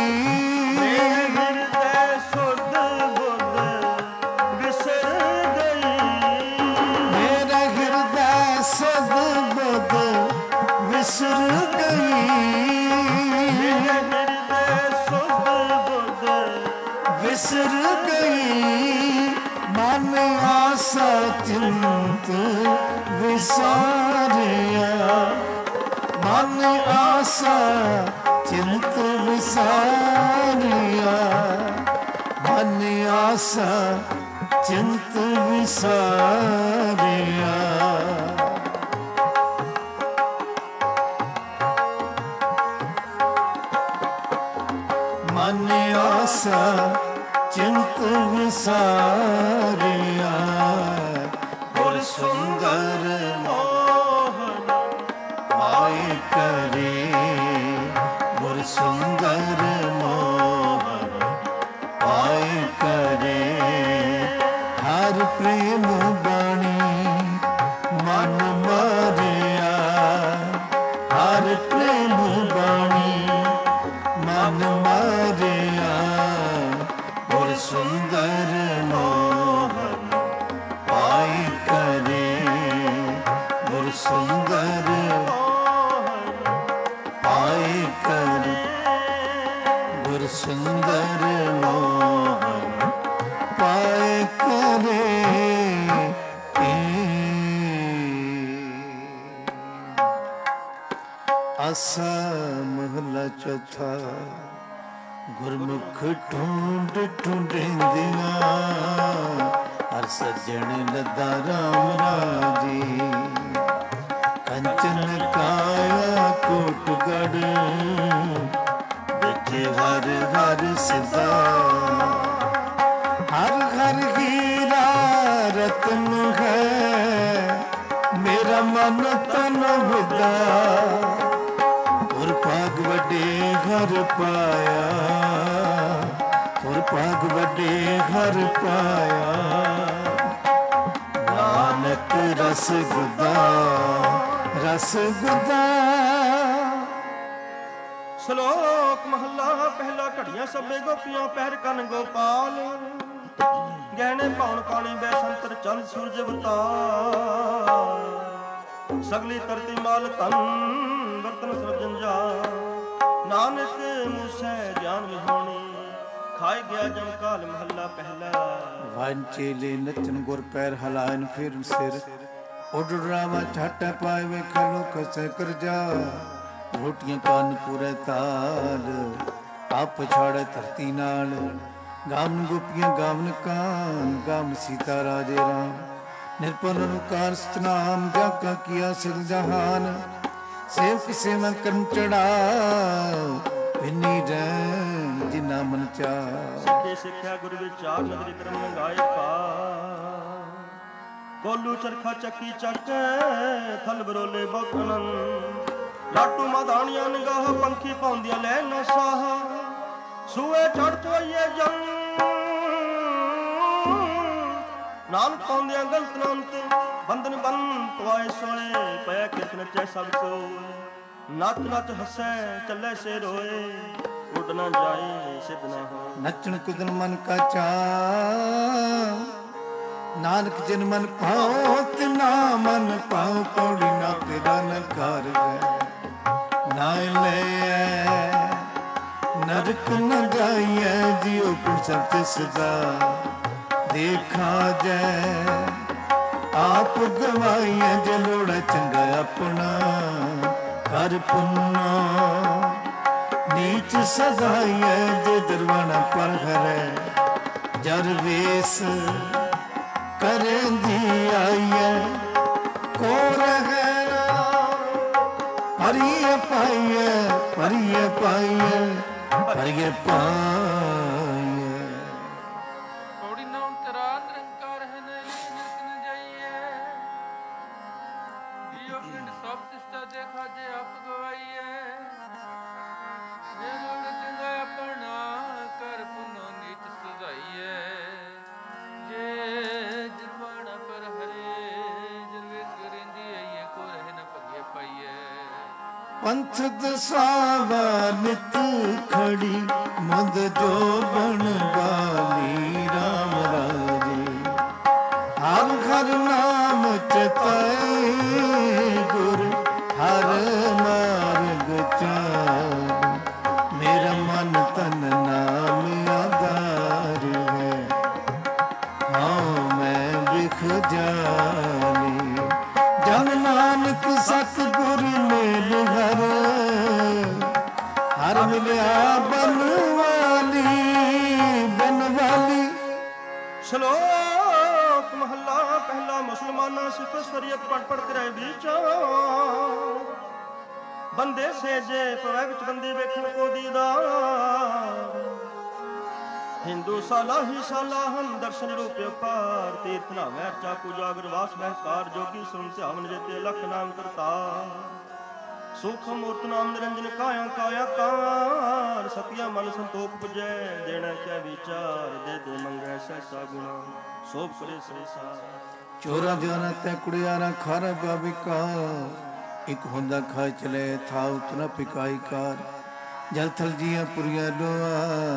ਹਿਰਦੈ ਸੁਧ ਬੁੱਧ ਵਿਸਰ ਗਈ। ਮੇਰਾ ਹਿਰਦੈ ਸੁਧ ਬੁੱਧ ਵਿਸਰ ਗਈ। ਹਿਰਦੈ ਸੁਧ ਬੁੱਧ ਵਿਸਰ ਗਈ। ਮਨ ਆਸਾ ਚਿੰਤ ਵਿਸਾਰਿਆ। ਮਨ ਆਸਾ ਚਿੰਤ ਵਿਸਾਰਿਆ। ਮਨ ਆਸਾ ਚਿੰਤ ਵਿਸਾਰਿਆ। ਮਨ ਆਸਾ ਚਿੰਤ ਵਿਸਾਰਿਆ। ਗੁਰ ਸੁੰਦਰ ਮੋਹਨ ਪਾਏ ਕਰੇ। ਗੁਰ ਸੁੰਦਰ ਮੋਹਨ ਪਾਏ ਕਰੇ। ਹਰ ਪ੍ਰੇਮ ਬਾਣੀ ਮਨ ਮਾਰਿਆ। ਹਰ ਪ੍ਰੇਮ ਬਾਣੀ ਮਨ ਮਾਰਿਆ। ਗੁਰ ਸੁੰਦਰ ਮੋਹਨ ਪਾਏ ਕਰੇ। ਗੁਰ ਸੁੰਦਰ ਪਾਏ ਕਰੇ। ਗੁਰ ਸੁੰਦਰ ਮੋਹਨ ਪਾਏ ਕਰੇ। ਆਸਾ ਮਹਲਾ ਚੌਥਾ। ਗੁਰਮੁਖ ਢੂੰਡ ਢੂੰਡਿੰਦਿਆਂ ਹਰ ਸੱਜਣ ਲੱਦਾ ਰਾਮ ਰਾਜੀ। ਕੰਚਨ ਕਾਇਆ ਕੋਟਗੜ ਵਿੱਚ ਹਰ ਹਰ ਸਿਦਾ। ਹਰ ਹਰ ਹੀਰਾ ਰਤਨ ਹੈ ਮੇਰਾ ਮਨ ਤਨ ਵਿਦਾ। ਗੁਰ ਭਾਗ ਵੱਡੇ ਘਰ ਪਾਇਆ। ਗੁਰ ਭਾਗ ਵੱਡੇ ਘਰ ਪਾਇਆ। ਨਾਨਕ ਰਸ ਗੁਦਾ ਰਸ ਗੁਦਾ। ਸ਼ਲੋਕ ਮਹੱਲਾ ਪਹਿਲਾ। ਘੜੀਆਂ ਸਭੇ ਗੋਪੀਆਂ ਪਹਿਰ ਕੰਨ ਗੋਪਾਲ। ਗਹਿਣੇ ਪਾਉਣ ਪਾਣੀ ਬੈਸੰਤਰ ਚੰਦ ਸੂਰਜ ਅਵਤਾਰ। ਸਗਲੀ ਧਰਤੀ ਮਾਲ ਤਨ ਬਰਤਨ ਸਰਜਨ ਜਾ। ਨਾਨਕ ਮੂਸੈ ਗਿਆਨ ਵਿਹੋਣੀ ਖਾਏ ਗਿਆ ਜਮ ਕਾਲ। ਮਹੱਲਾ ਪਹਿਲਾ। ਵਾਂਚੇਲੇ ਨਚਨ ਗੁਰ ਪੈਰ ਹਲਾਇਨ ਫਿਰਨ ਸਿਰ। ਉੱਡ ਰਾਵਾ ਛਾਟਾ ਪਾਏ ਵੇਖਣ ਨੂੰ ਖਸੇ ਕਰ ਜਾ। ਰੋਟੀਆਂ ਕੰਨ ਪੂਰੇ ਤਾਲ ਆਪ ਛਾੜੇ ਧਰਤੀ ਨਾਲ। ਗਾਵਨ ਗੋਪੀਆਂ ਗਾਵਨ ਕਾਨ ਗਾਵਨ ਸੀਤਾ ਰਾਜੇ ਰਾਮ। ਨਿਰਪਨ ਕਾਰ ਸਤਨਾਮ ਜਾ ਕਾ ਕੀਆ ਸਿਰ ਜਹਾਨ। ਸੇਵਕ ਸੇਵਾ ਕਰਨ ਚੜਾ ਵਿਨੀ ਰਹਿਣ ਜਿਨਾ ਮਨ ਚਾਹ। ਸਿੱਖੇ ਸਿੱਖਿਆ ਗੁਰ ਵਿਚਾਰ ਨਦਰੀ ਕਰਮ ਮੰਗਾਏ ਪਾ। ਕੋਲੂ ਚਰਖਾ ਚੱਕੀ ਚੱਕ ਥਲ ਬਰੋਲੇ ਬੋਕਣਨ। ਲਾਟੂ ਮਾਦਾਨੀਆਂ ਨਿਗਾਹ ਪੰਖੀ ਪਾਉਂਦੀਆਂ ਲੈ ਨਾ ਸਾਹ। ਸੂਏ ਚੜ ਪਈਏ ਜੰਗ ਨਾਨਕ ਪਾਉਂਦਿਆਂ ਗਲਤ ਨਾਮਤ। ਬੰਧਨ ਬੰਨ ਪਵਾਏ ਸੋਏ ਪਿਆ ਕਿਤ ਨਚੈ ਸਭ ਸੋਏ। ਨੱਚ ਨੱਚ ਹੱਸੈ ਚੱਲੇ ਸੇ ਰੋਏ। ਉੱਡ ਨਾ ਜਾਏ ਸਿੱਧ ਨਾ ਹੋਏ। ਨੱਚਣ ਕੁਦਨ ਮਨ ਕਾ ਚਾਅ। ਨਾਨਕ ਜਿਨ ਮਨ ਭਾਉ ਤਿਨਾ ਮਨ ਭਾਉ। ਪੌੜੀ ਨਾ ਤੇਰਾ ਨ ਕਰ ਗਏ ਨਾ ਲੈ। ਨਰਕ ਨ ਜਾਈਐ ਜਿਉ ਪੁਰ ਸਭ ਤੇ ਸਦਾ। ਦੇਖਾ ਜੈ ਆਪ ਗਵਾਈਐ ਜੇ ਲੋੜਾ ਚੰਗਾ ਆਪਣਾ। ਕਰ ਪੁੰਨਾ ਨੀਚ ਸਦਾਈਐ ਜੇ ਦਰਵਾਨਾ ਪਰ ਘਰੈ। ਜਰ ਵੇਸ ਕਰੇਂਦੀ ਆਈਐ ਕੋ ਰਹਿ ਨਾ। ਪਰੀਏ ਪਾਈਐ ਪਰੀਏ ਪਾਈਐ ਪਰੀਏ ਪਾਈਐ। ਪੌੜੀ ਨਾਮ ਤੇਰਾ ਨਿਰੰਕਾਰ ਹੈ ਨਹੀਂ ਨਿਰਕ ਨ ਜਾਈਏ। ਜਿਉ ਪਿੰਡ ਸਭ ਤਿਸਤਾ ਦੇਖਾ ਜੇ ਆਪ ਗਵਾਈਏ। ਜੇ ਲੋੜ ਚੰਗਾ ਆਪਣਾ ਕਰ ਪੁਨੋ ਨੀਚ ਸਜ਼ਾਈਏ। ਜੇ ਜਰਵਾਣਾ ਪਰ ਹਰੇ ਜਰਵੇਸ ਕਰਿੰਦੀ ਆਈਏ ਕੋ ਰਹਿ ਨ ਭਗੇ ਪਾਈਏ। ਪੰਥ ਦਸਾਵਾ ਨਿਤ ਖੜੀ ਮਦ ਜੋ ਬਣ ਵਾਲੀ ਰਾਮ ਰਾਜੇ। ਹਰ ਹਰ ਨਾਮ ਚਿਤਾਏ ਗੁਰ ਹਰ ਮਾਰਗ ਚਾਰ। ਮੇਰਾ ਮਨ ਤਨ ਨਾਮ ਆਧਾਰ ਹੈ, ਹਾਂ ਮੈਂ ਵਿਖ ਜਾਣੀ। ਜਨ ਨਾਨਕ ਸਤਿਗੁਰ ਮੇਲ ਹਰ, ਹਰ ਮਿਲਿਆ ਬਨਵਾਲੀ ਬਨਵਾਲੀ। ਸ਼ਲੋਕ ਮਹੱਲਾ ਪਹਿਲਾ। ਮੁਸਲਮਾਨਾਂ ਸਿਫਤ ਸ਼ਰੀਅਤ ਪੜ ਪੜ ਕਰੇ ਵਿਚਾਰ। ਬੰਦੇ ਸੇਜੇ ਪਵੈ ਵਿੱਚ ਬੰਦੀ ਵੇਖਣ ਕੋ ਦੀਦਾਰ। ਹਿੰਦੂ ਸਾਲਾ ਹੀ ਸਾਲਾ ਹਨ ਦਰਸ਼ਨ ਰੂਪੇ ਪਾਰ। ਤੀਰਥ ਨਾਮੈ ਅਰਚਾ ਪੂਜਾ ਗੁਰਵਾਸ ਮਹਿਕਾਰ। ਜੋਗੀ ਸੁਣ ਧਿਆਵਨ ਜੇਤੇ ਲਖ ਨਾਮ ਕਰਤਾਰ। ਸੁਖ ਮੂਰਤ ਨਾਮ ਨਿਰੰਜਨ ਕਾਇਆ ਕਾਇਆ ਕਾਰ। ਸਤਿਆ ਮਨ ਸੰਤੋਖ ਪੁਜੈ ਦੇਣਾ ਕਿਆ ਵਿਚਾਰ। ਦੇ ਦੇ ਮੰਗੈ ਸੈਸਾ ਗੁਣਾ ਸੋਭ ਕਰੇ ਸੰਸਾਰ। ਚੋਰਾ ਜਾਣਾ ਤੈ ਕੁੜਿਆਰਾ ਖਾਰਾ ਬਾਬਿਕਾ। ਇੱਕ ਹੁੰਦਾ ਖਾ ਚਲੇ ਥਾ ਉਤਨਾ ਪਿਕਾਈ ਕਾਰ। ਜਲ ਥਲ ਜੀਆਂ ਪੁਰੀਆਂ ਲੋਆ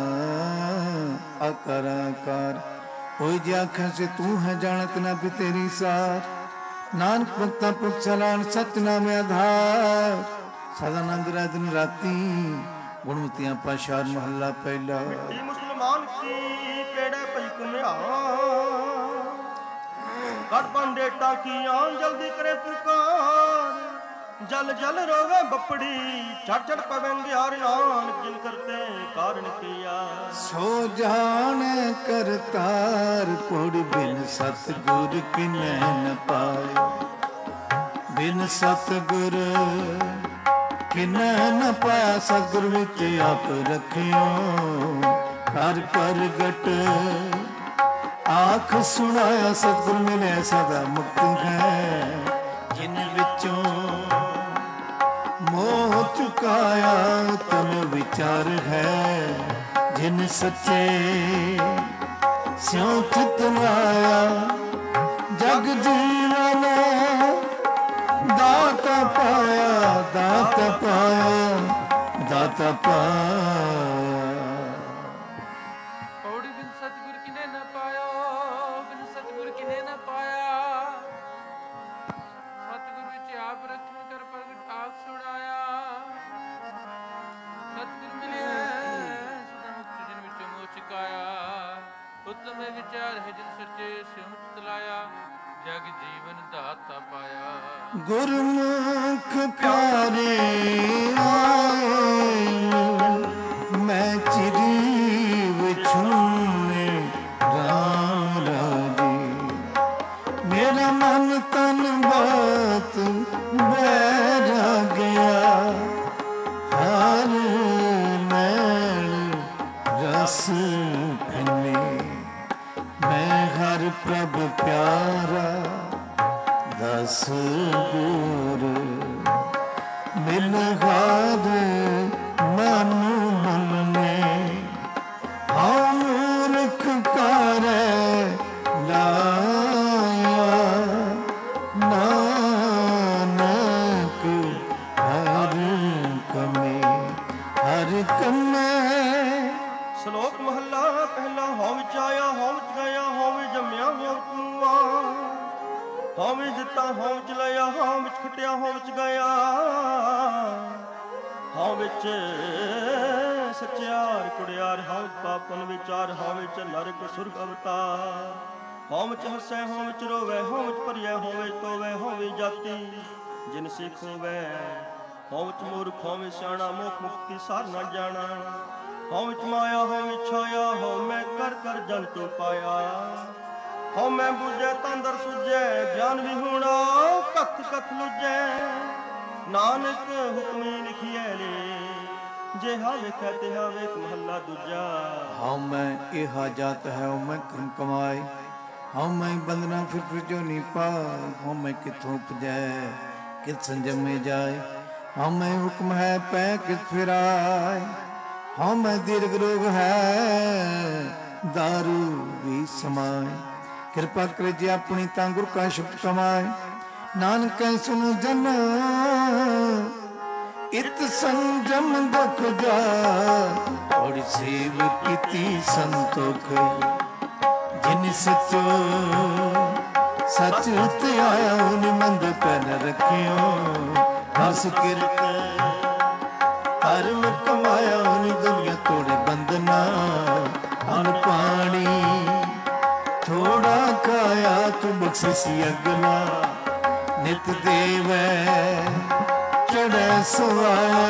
ਆਕਾਰ ਆਕਾਰ। ਹੋਈ ਜੇ ਆਖਾਂ ਸੇ ਤੂੰ ਹੈ ਜਾਣਤ ਨਾ ਵੀ ਤੇਰੀ ਸਾਰ। ਨਾਨਕ ਭਗਤਾ ਪੁਰਖ ਸਲਾਨ ਸਤਿਨਾਮ ਆਧਾਰ। ਸਦਾਨੰਦ ਰਹਿ ਦਿਨ ਰਾਤੀ ਗੁਣਵਤੀਆਂ ਪਾਸ਼ਾਰ ਮਹੱਲਾ ਪਹਿਲਾ। ਮਿੱਟੀ ਮੁਸਲਮਾਨ ਕੀ ਕਿਹੜੇ ਭਈ ਕੁਮਿਆ। ਕੱਢ ਪਾਂਡੇ ਟਾਕੀਆਂ ਜਲਦੀ ਕਰੇ ਪੁਕਾਰ। ਜਲ ਜਲ ਰੋਵੇ ਬੱਪੜੀ ਚੜ ਚੜ ਪਵੰਗਿਆਰ। ਨਾਨਕ ਜਿਨ ਕਰਤੇ ਕਾਰਨ ਕੀਆ। ਸੋ ਜਾਣ ਕਰਤਾਰ ਪੁੜ ਬਿਨ ਸਤਿਗੁਰ ਕਿਨੈ ਨ ਪਾਇ। ਬਿਨ ਸਤਿਗੁਰ ਕਿਨੈ ਨ ਪਾਇਆ। ਸਤਿਗੁਰ ਵਿੱਚ ਆਪ ਰਖਿਓ ਹਰ ਪ੍ਰਗਟ ਆਖ ਸੁਣਾਇਆ। ਸਤਿਗੁਰ ਮਿਲੇ ਸਦਾ ਮੁਕਤ ਹੈ। ਜਿਨ ਵਿੱਚੋਂ ਮੋਹ ਚੁਕਾਇਆ ਤਨ ਵਿਚਾਰ ਹੈ। ਜਿਨ ਸੱਚੇ ਸਿਉ ਚਿਤ ਲਾਇਆ। ਜਗ ਜੀਵਨ ਦਾਤਾ ਪਾਇਆ ਦਾਤਾ ਪਾਇਆ ਦਾਤਾ ਪਾਇਆ। ਪੌੜੀ ਬਿਨ ਸਤਿਗੁਰ ਕਿਨੇ ਨਾ ਪਾਇਆ। ਬਿਨ ਸਤਿਗੁਰ ਕਿਨੇ ਨਾ ਪਾਇਆ। ਸਤਿਗੁਰ ਵਿੱਚ ਆਪ ਰੱਖੀ ਕਰ ਪ੍ਰਗਟ ਆਪ ਸੁਣਾਇਆ। ਸਤਿਗੁਰ ਮਿਲਿਆ ਸਦਾ ਮੁਕਤ ਜਿਨ ਵਿੱਚੋਂ ਮੋਹ ਚੁਕਾਇਆ। ਉਤਮ ਵਿਚਾਰ ਹੈ ਜਿਨ ਸੱਚੇ ਸਿਉ ਚਿਤ ਲਾਇਆ। ਜਗ ਜੀਵਨ ਦਾਤਾ ਪਾਇਆ। ਗੁਰਮੁਖ ਪਿਆਰੇ ਆਏ ਮੈਂ ਚਿਰੀ ਵਿਛੁੰਨੇ ਰਾਮ ਰਾਜੇ। ਮੇਰਾ ਮਨ ਤਨ ਬਾਤ ਬਹਿਰਾ ਗਿਆ। ਹਰ ਮੈਲ ਰਸ ਭਿੰਨੇ। ਮੈਂ ਹਰ ਪ੍ਰਭ ਪਿਆਰਾ ਦਸ ਗੁਰ। ਮਿਲ ਹਰ ਮਨ ਮਨ ਨੇ। ਹਉ ਮੂਰਖ ਕਰੈ ਲਾਇਆ। ਨਾਨਕ ਹਰ ਕਮੇ ਹਰ ਕਮੇ। ਸ਼ਲੋਕ ਮਹੱਲਾ ਪਹਿਲਾ। ਹਉ ਵਿੱਚ ਆਇਆ ਹਉ ਵਿੱਚ ਗਿਆ। ਹਉ ਵਿੱਚ ਜੰਮਿਆ ਹਉ ਤੂੰ ਆ। ਹਉ ਵਿੱਚ ਦਿੱਤਾ ਹਉ ਵਿੱਚ ਲਿਆ। ਹਉ ਵਿੱਚ ਖਟਿਆ ਹਉ ਵਿੱਚ ਗਿਆ। ਹਉ ਵਿੱਚ ਸੱਚਿਆਰ ਕੁੜਿਆਰ। ਹਉ ਵਿੱਚ ਪਾਪਨ ਵਿਚਾਰ। ਹਉ ਵਿੱਚ ਨਰਕ ਸੁਰਗ ਅਵਤਾਰ। ਹਉ ਵਿੱਚ ਹੱਸੈ ਹਉ ਵਿੱਚ ਰੋਵੈ। ਹਉ ਵਿੱਚ ਭਰੀਐ ਹਉ ਵਿੱਚ ਤੋਵੈ। ਹਉ ਵਿੱਚ ਜਾਤੀ ਜਿਨ ਸਿੱਖ ਹੋਵੈ। ਹਉ ਵਿੱਚ ਮੂਰਖ ਹਉ ਵਿੱਚ ਸਿਆਣਾ। ਮੋਖ ਮੁਕਤੀ ਸਾਰ ਨਾ ਜਾਣਾ। ਹਉ ਵਿੱਚ ਮਾਇਆ ਹਉ ਵਿੱਚ ਛਾਇਆ। ਹਉ ਮੈਂ ਕਰ ਕਰ ਜੰਤੂ ਪਾਇਆ। ਹਉ ਮੈਂ ਬੁਝੈ ਤੰਦਰ ਸੁਝੈ। ਗਿਆਨ ਵੀ ਹੋਣਾ ਕਥ ਕਥ ਲੁਝੈ। ਨਾਨਕ ਹੁਕਮੀ ਲਿਖੀਐ ਲੇ। ਜਿਹਾ ਵੇਖੈ ਤਿਹਾ ਵੇਖ ਮਹੱਲਾ ਦੂਜਾ। ਹਉ ਮੈਂ ਇਹਾ ਜਾਤ ਹੈ ਹਉ ਮੈਂ ਕਰਮ ਕਮਾਏ। ਹਉ ਮੈਂ ਬੰਦਨਾ ਫਿਰ ਫਿਰ ਜੋ ਨੀ ਪਾਏ। ਹਉ ਮੈਂ ਕਿੱਥੋਂ ਉਪਜੈ ਕਿਤ ਸੰਜਮੇ ਜਾਏ। ਹਉ ਮੈਂ ਹੁਕਮ ਹੈ ਪੈ ਕਿਤ ਫਿਰਾਏ। ਹਉ ਮੈਂ ਦੀਰਘ ਰੋਗ ਹੈ ਦਾਰੂ ਵੀ ਸਮਾਏ। ਕਿਰਪਾ ਕਰੇ ਜੇ ਆਪਣੀ ਤਾਂ ਗੁਰ ਕਾ ਸ਼ਬਦ ਕਮਾਏ। ਨਾਨਕ ਸੁਣੋ ਜਨ इत संजम दुख जा और सेव कीती संतोख जिन सचो सच उत आया उन मंद पैन रखियो हस किरत धर्म कमाया उन दुनिया तोड़े बंदना अन पानी थोड़ा खाया तू बख्शिश अगला नित देवै चढ़े सुआया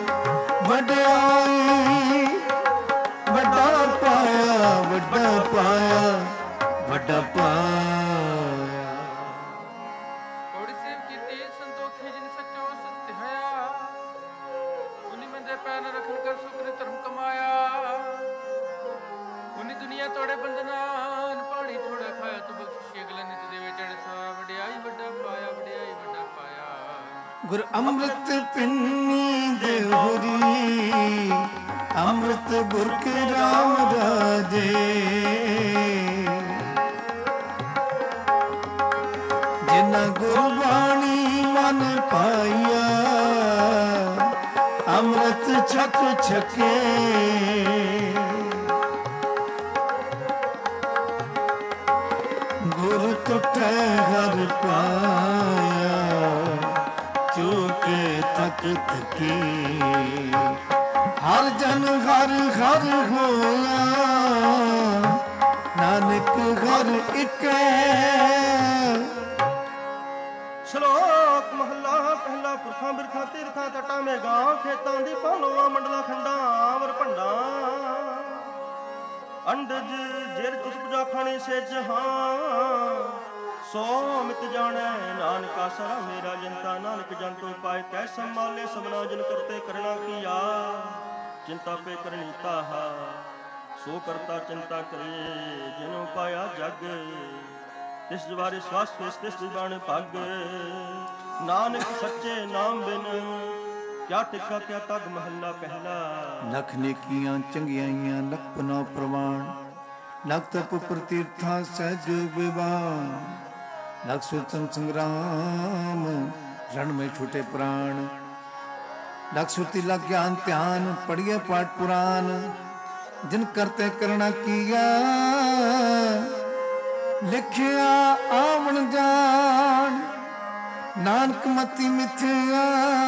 वड्याई वड्डा पाया वड्डा पाया वड्डा पाया। थोड़ी सेव कीती संतोखी जिन सच्चो सच तिहाया उन्हीं मंदे पैन रखन कर सुख ने धर्म कमाया उन्हीं दुनिया तोड़े बंधनान पानी थोड़ा खाया तो बख्शिश अगला नित देवे चढ़े सुआया वड्याई वड्डा पाया वड्याई वड्डा पाया। गुर अमृत पिन्नी देवरी अमृत गुर के राम राजे जिना गुरबाणी मन पाइया अमृत छक छके गुर टुटे हर पाया चूके तक थकी हर जन हर हर होया नानक हर एक। ਸ਼ਲੋਕ ਮਹੱਲਾ ਪਹਿਲਾ ਪੁਰਖਾਂ ਬਿਰਖਾਂ ਤੀਰਥਾਂ ਤਟਾਂ ਮੇ ਗਾਂ ਖੇਤਾਂ ਦੀ ਪਾਲੋਆਂ ਮੰਡਲਾ ਖੰਡਾਂ ਵਰ ਭੰਡਾਂ ਅੰਡਜ ਜਿਰ ਉਪਜਾ ਖਾਣੀ ਸੇ ਜਹਾਂ ਸੋ ਮਿਤ ਜਾਣੈ ਨਾਨਕਾ ਸਰਾ ਮੇਰਾ ਜਨਤਾ ਨਾਨਕ ਜੰਤੋ ਪਾਏ ਕੈ ਸੰਭਾਲੇ ਸਭਨਾ ਜਨ ਕਰਤੇ ਕਰਣਾ ਕੀਆ ਚਿੰਤਾ ਪੇ ਕਰਨੀ ਤਾਹਾ ਸੋ ਕਰਤਾ ਚਿੰਤਾ ਕਰੇ ਜਿਨੋ ਪਾਇਆ ਜਗ ਤਿਸ ਜਵਾਰੇ ਸਵਾਸ ਫੇਸ ਤਿਸ ਦਿਵਾਨ ਭਗ ਨਾਨਕ ਸੱਚੇ ਨਾਮ ਬਿਨ ਕਿਆ ਟਿਕਾ ਕਿਆ ਤਗ ਮਹੱਲਾ ਪਹਿਲਾ। ਲਖ ਨੇਕੀਆਂ ਚੰਗਿਆਈਆਂ ਲਖ ਪਨਾ ਪ੍ਰਵਾਨ ਲਖ ਤਪ ਪ੍ਰਤੀਰਥਾਂ ਸਹਿਜ ਵਿਵਾਨ लख सुतम संग्राम रण में छूटे प्राण लख सुती लख ज्ञान ध्यान पढ़िए पाठ पुराण जिन करते करना किया लिखिया आवन जान नानक मति मिथ्या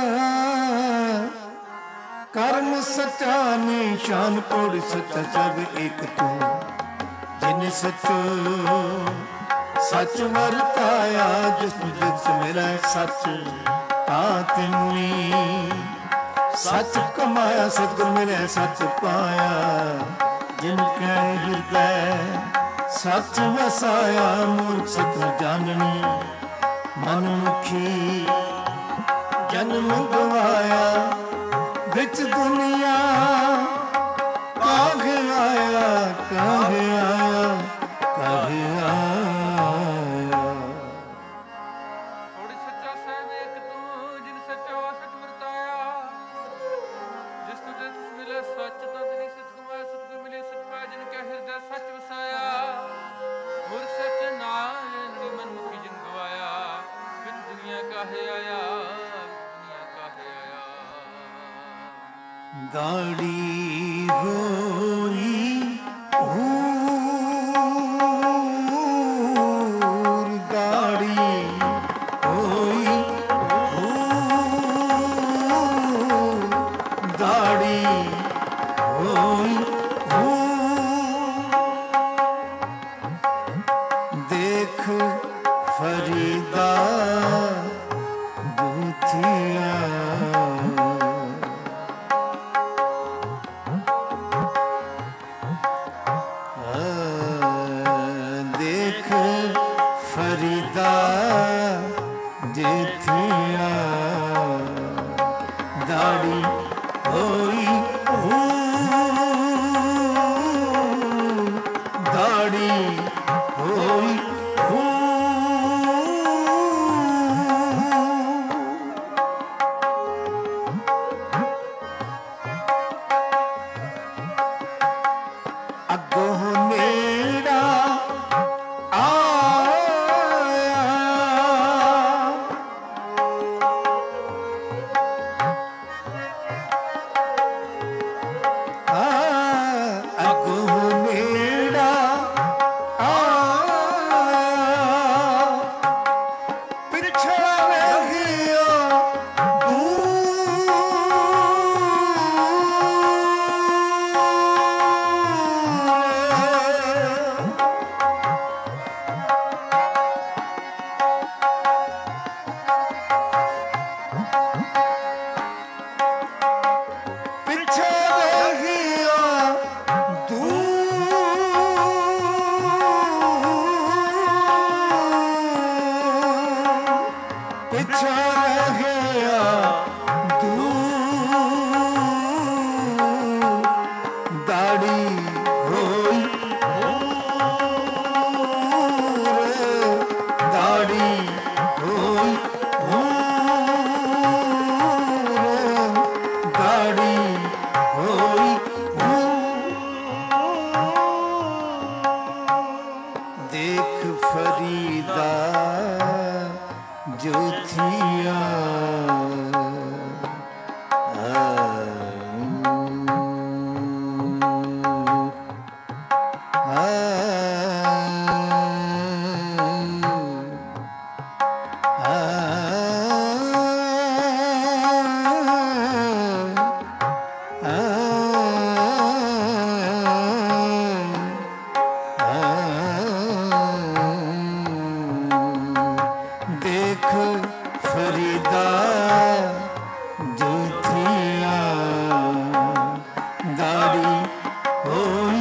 कर्म सच्चा निशान पौड़ सच्चा सब एक तू जिन सचो सच वरताया जिस जिस मेरा सच आत्मी सच कमाया सतगुर मेरे सच पाया जिनके हृदय सच वसाया मूर्ख सत जाननी मनमुखी जन्म गवाया बिच दुनिया काहे आया काहे आया काहे आया। गाड़ी होई हूर गाड़ी होई हूर गाड़ी होई हूर देख फरीदा दूथिया फरीदा जेठिया दाढ़ी होई ਦਾੜੀ ਹੋਈ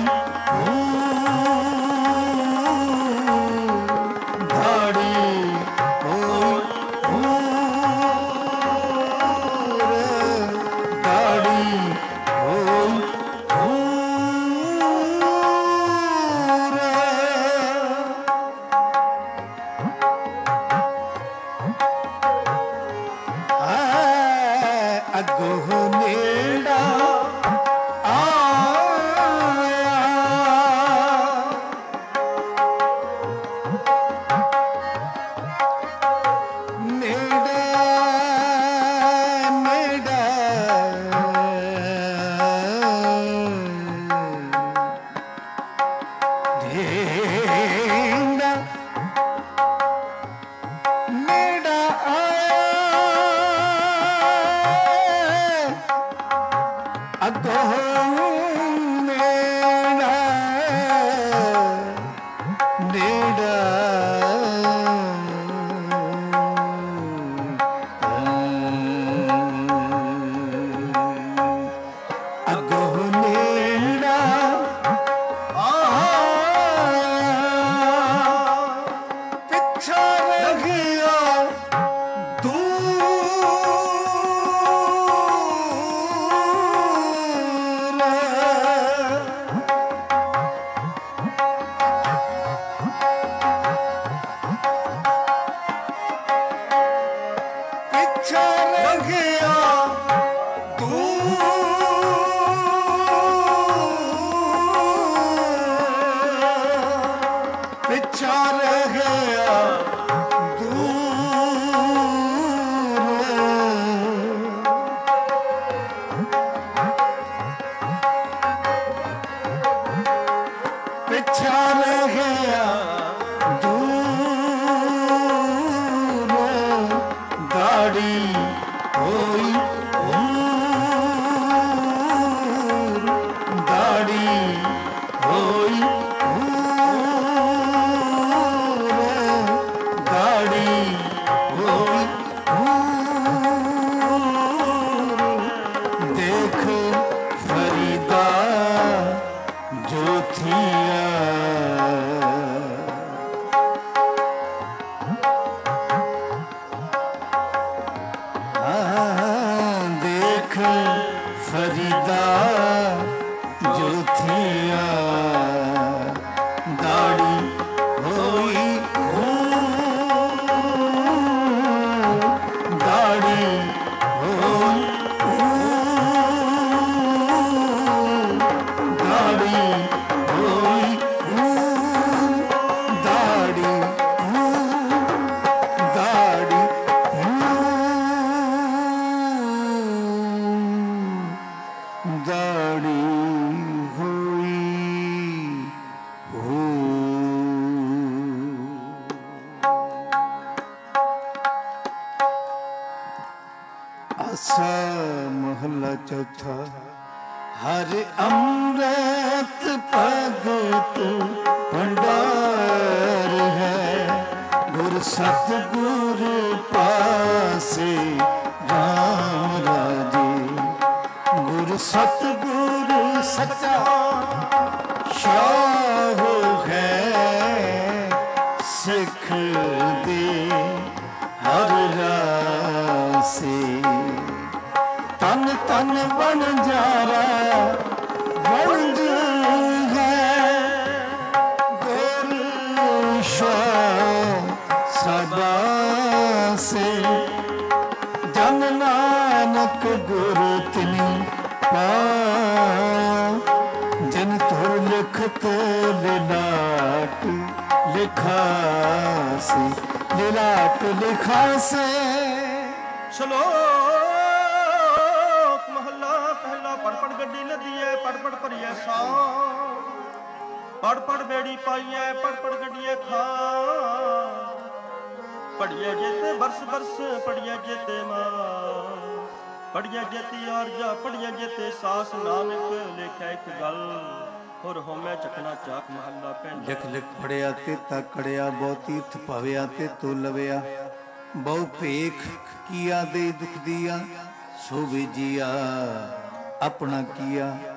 ਲਿਖ ਲਿਖ ਪੜਿਆ ਤੇ ਤਕੜਿਆ ਬਹੁ ਤੀਰਥ ਭਵਿਆ ਤੇ ਤੂੰ ਲਵਿਆ ਬਹੁ ਭੇਖ ਕੀਆ ਦੇ ਦੁਖ ਦੀਆ ਸੋ ਵਿਜਿਆ ਆਪਣਾ ਕੀਆ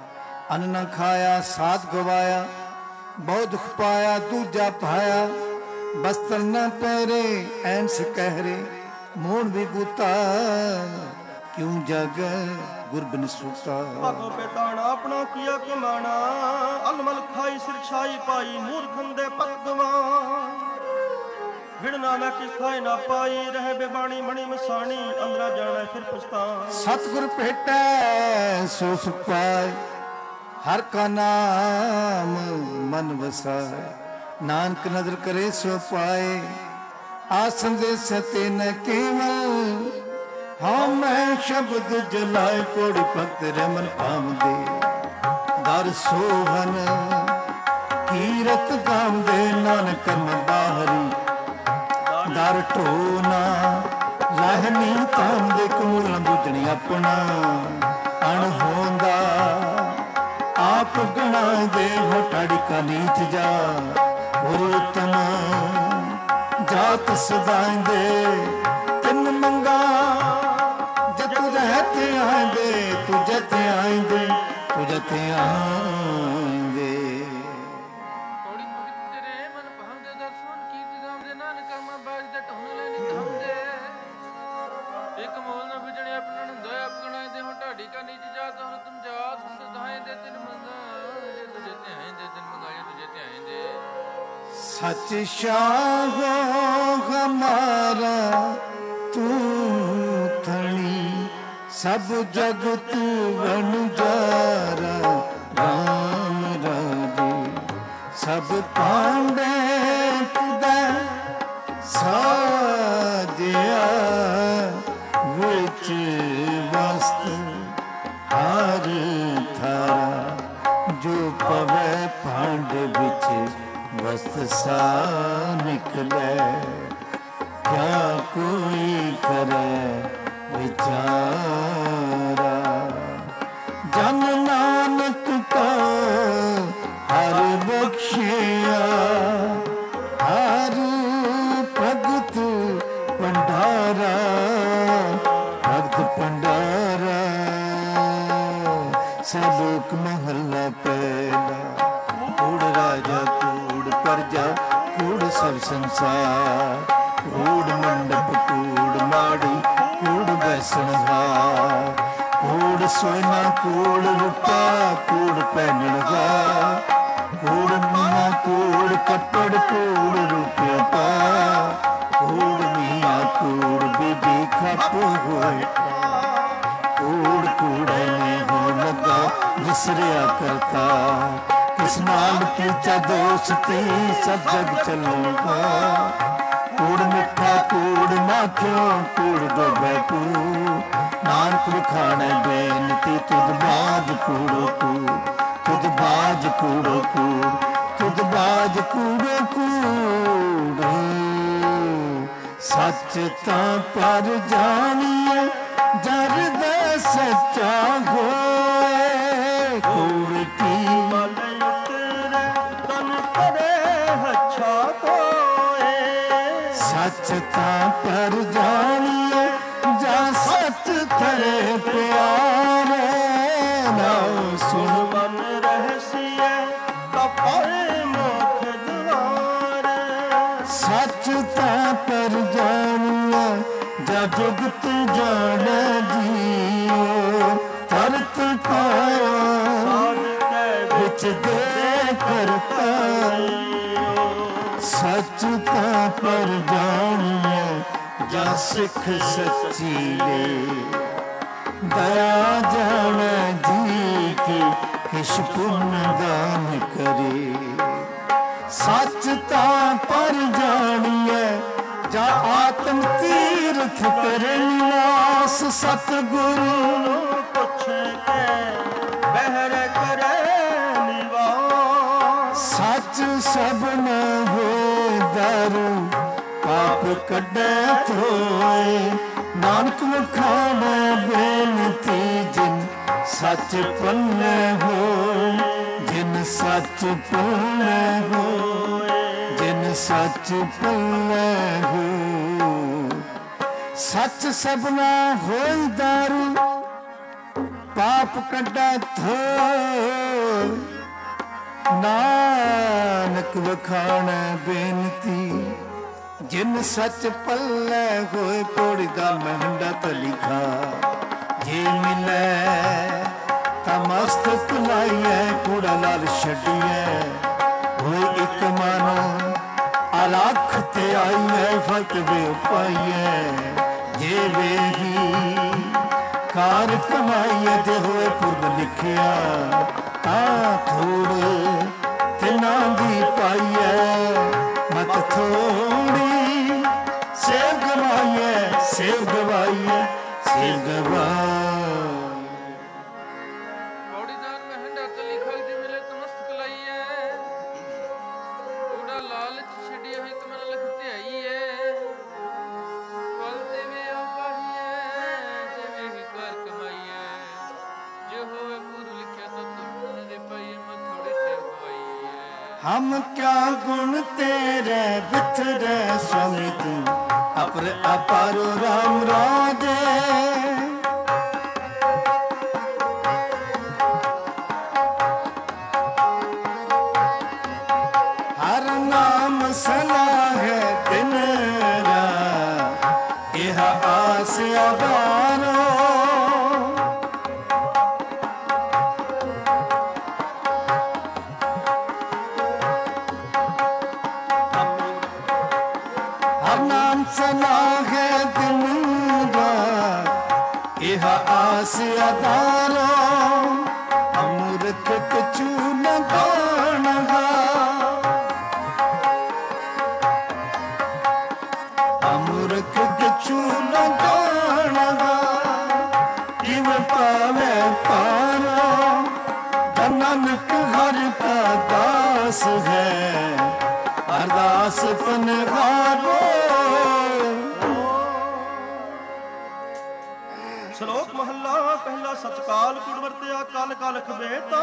ਅੰਨ ਨਾ ਖਾਇਆ ਸਾਧ ਗਵਾਇਆ, ਬਹੁ ਦੁਖ ਪਾਇਆ ਦੂਜਾ ਪਾਇਆ। ਬਸਤਰ ਨਾ ਪਹਿਰੇ ਐਨਸ ਕਹਿਰੇ, ਮੋੜ ਵੀ ਬੂਤਾ ਕਿਉਂ ਜਗ ਗੁਰਬਿਨ ਸੂਤਾ। ਭਾਗੋ ਪੇਤਾਣਾ ਆਪਣਾ ਕੀਆ ਕਮਾਣਾ, ਅਲਮਲ ਖਾਈ ਸਿਰ ਛਾਈ ਪਾਈ, ਮੂਰਖਨ ਦੇ ਪਤ ਗਵਾਂ। ਵਿੜਨਾ ਮੈਂ ਕਿਸ ਥਾਏ ਨਾ ਪਾਈ, ਰਹਿ ਬੇਬਾਣੀ ਮਣੀ ਮਸਾਣੀ, ਅੰਦਰਾ ਜਾਣਾ ਫਿਰ ਪਛਤਾਂ। ਸਤਿਗੁਰ ਭੇਟੈ ਸੋ ਸੁਖ ਪਾਏ, ਹਰ ਕਾ ਨਾਮ ਮਨ ਵਸਾਏ। ਨਾਨਕ ਨਦਰ ਕਰੇ ਸੋ ਪਾਏ, ਆਸਨ ਦੇ ਸਤੇ ਨ ਕੇਵਲ। ਹਾਂ ਮੈਂ ਸ਼ਬਦ ਜਲਾਏ, ਕੋੜੀ ਭਗਤ ਰਮਨ ਪਾਵਦੇ। ਦਰ ਸੋਹਨ ਕੀਰਤ ਗਾਉਂਦੇ, ਨਾਨਕ ਕਰਮ ਬਾਹਰੀ। ਦਰ ਢੋਨਾ ਲਾਹਨੀ ਤਾਂਦੇ, ਕਮੂਲ ਬੁਝਣੀ ਆਪਣਾ। ਅਣ ਹੋਂਦਾ ਆਪ ਗਣਾ ਦੇ, ਹਟੜ ਕਾ ਨੀਚ ਜਾ। ਗੁਰ ਉਤਮ ਜਾਤ ਸਦਾਇਂਦੇ, ਤਿੰਨ ਮੰਗਾ ਜਤੁ ਰਹਤੇ ਆਂਦੇ। ਤੁਝੇ ਤੇ ਆਂਦੇ, ਤੁਝੇ ਤੇ ਆਂਦੇ। ਥੋੜੀ ਪਵਿੱਤਰੇ ਮਨ ਭਾਉਂਦੇ, ਦਰਸ਼ਨ ਕੀਰਤ ਗਾਉਂਦੇ, ਨਾਨਕ ਕਰਮਾਂ ਬਾਜ ਦੇ ਢੋਣ ਲੈ ਨਿਧਾਉਂਦੇ। ਇੱਕ ਮੋਲ ਨਾ ਬੁਝਣੇ ਆਪਣਾ ਨੰਦਾ, ਆਪ ਗਣਾਇਂਦੇ ਹੋ ਢਾਡੀ ਕਾ ਨੀਚ ਜਾਤ। ਹਰ ਤੁਮ ਜਾਤ ਸਦਾਇਂਦੇ, ਤਿੰਨ ਮੰਗਾ ਜੇ ਤੁਝੇ ਤੇ ਆਂਦੇ, ਤਿੰਨ ਮੰਗਾ ਜੇ ਤੁਝੇ ਤੇ ਆਂਦੇ। सच शाहो हमारा तू थणी, सब जग तू वनजारा। राम राजे सब पांडे तुदा साजिया, विच वस्त हर थारा। जो पवे पांडे बिच वस्त सा निकले, क्या कोई करे विचारा। जन नानक का हर बख्शिया, हर भगत भंडारा। भगत भंडारा सलोक महला पहला। कूड़ राजा कूड़ प्रजा, कूड़ सब संसार। कूड़ मंडप कूड़ माड़ी, कूड़ बैसणहार। कूड़ सोना कूड़ रूपा, कूड़ पहनणगा। कूड़ मीना कूड़ कपड़, कूड़ रुपया पा। कूड़ मियाँ कूड़ बीबी खप होए। कूड़ कूड़े ने हो लगा विसरिया करता। किस नाम पूछा दोस्ती, सब जग चलूंगा। कूड़ मिठा कूड़ माखियो, कूड़ डोबे कू। नानक विखाणे बेनती, तुद बाज कूड़ो कूड़। तुद बाज कूड़ो कूड़, तुद बाज कूड़ो कूड़। सच तां पर जानिए, जर दे सच्चा होए। कूड़ की सच तां पर जानिए, जा सच थरे प्यारे। नाम सुन मन रहसिए कपर मुख द्वार। सच तां पर जानिए, जा जुगत जाने जियो। तरत पाया बिच दे करता। सच तां पर जानिए, जा सिख सच्ची ले। दया जाने जी की, किश पुण्य दान करे। सच तां पर जानिए, जा आत्म तीर्थ करे निवास। सतगुरु पुछे के बहर करे निवास। सच सब न हो दारू, पाप कड्डे धोए। नानक मुखाने बेनती, जिन सच पन्ने हो। जिन सच पन्ने हो, जिन सच पन्ने हो। सच सबना होई दारू, पाप कड्डा थो नानक वखाण बेनती जिन सच पल्ले होए पौड़ी दा महंडा तलिखा जे मिले तमस्तक लाइए कूड़ा लाल छड़िए होए एक मानो अलख ते आइए फत वे पाइए जे वे ही कार कमाइए ते होए पुरब लिखिया ता थोड़ तिना दी पाइए मत थोड़ी सेव गवाइए सेव गवाइए सेव गवाइए ਪੌੜੀਦਾਰ ਮਹਿੰਡਾ ਤਲੀ ਖਲਜ ਮਿਲੇ ਤਮਸਤਕ ਲਾਈਐ ਕੂੜਾ ਲਾਲਚ ਛੱਡਿਆ ਹੈ ਕਮਨ ਲਖ ਧਿਆਈਐ ਫਲ ਤੇ ਵੇ ਆਪਾਹੀਐ ਜਿਵੇਂ ਹੀ ਕਰ ਕਮਾਈਐ ਜੇ ਹੋਵੇ ਪੂਰ ਲਿਖਿਆ ਤਾਂ ਤੁਰਨ ਦੇ ਪਈਏ ਮੈਂ ਥੋੜੀ ਸੇਵ ਗਵਾਈਐ हम क्या गुण तेरे बिथरे स्वामी तू अपर अपारो राम राजे हर नाम सलाह है दिन रात यह आस अबारो सलाह दिन यह आस अदारो अमृत कछु न गानगा अमृत कछु न गानगा इव पावे पारो नानक हर का दास है अरदास पनवारो ਸ਼ਲੋਕ ਮਹੱਲਾ ਪਹਿਲਾ ਸਚਕਾਲ ਕੁੜ ਵਰਤਿਆ ਕਲ ਕਲਖ ਬੇਤਾ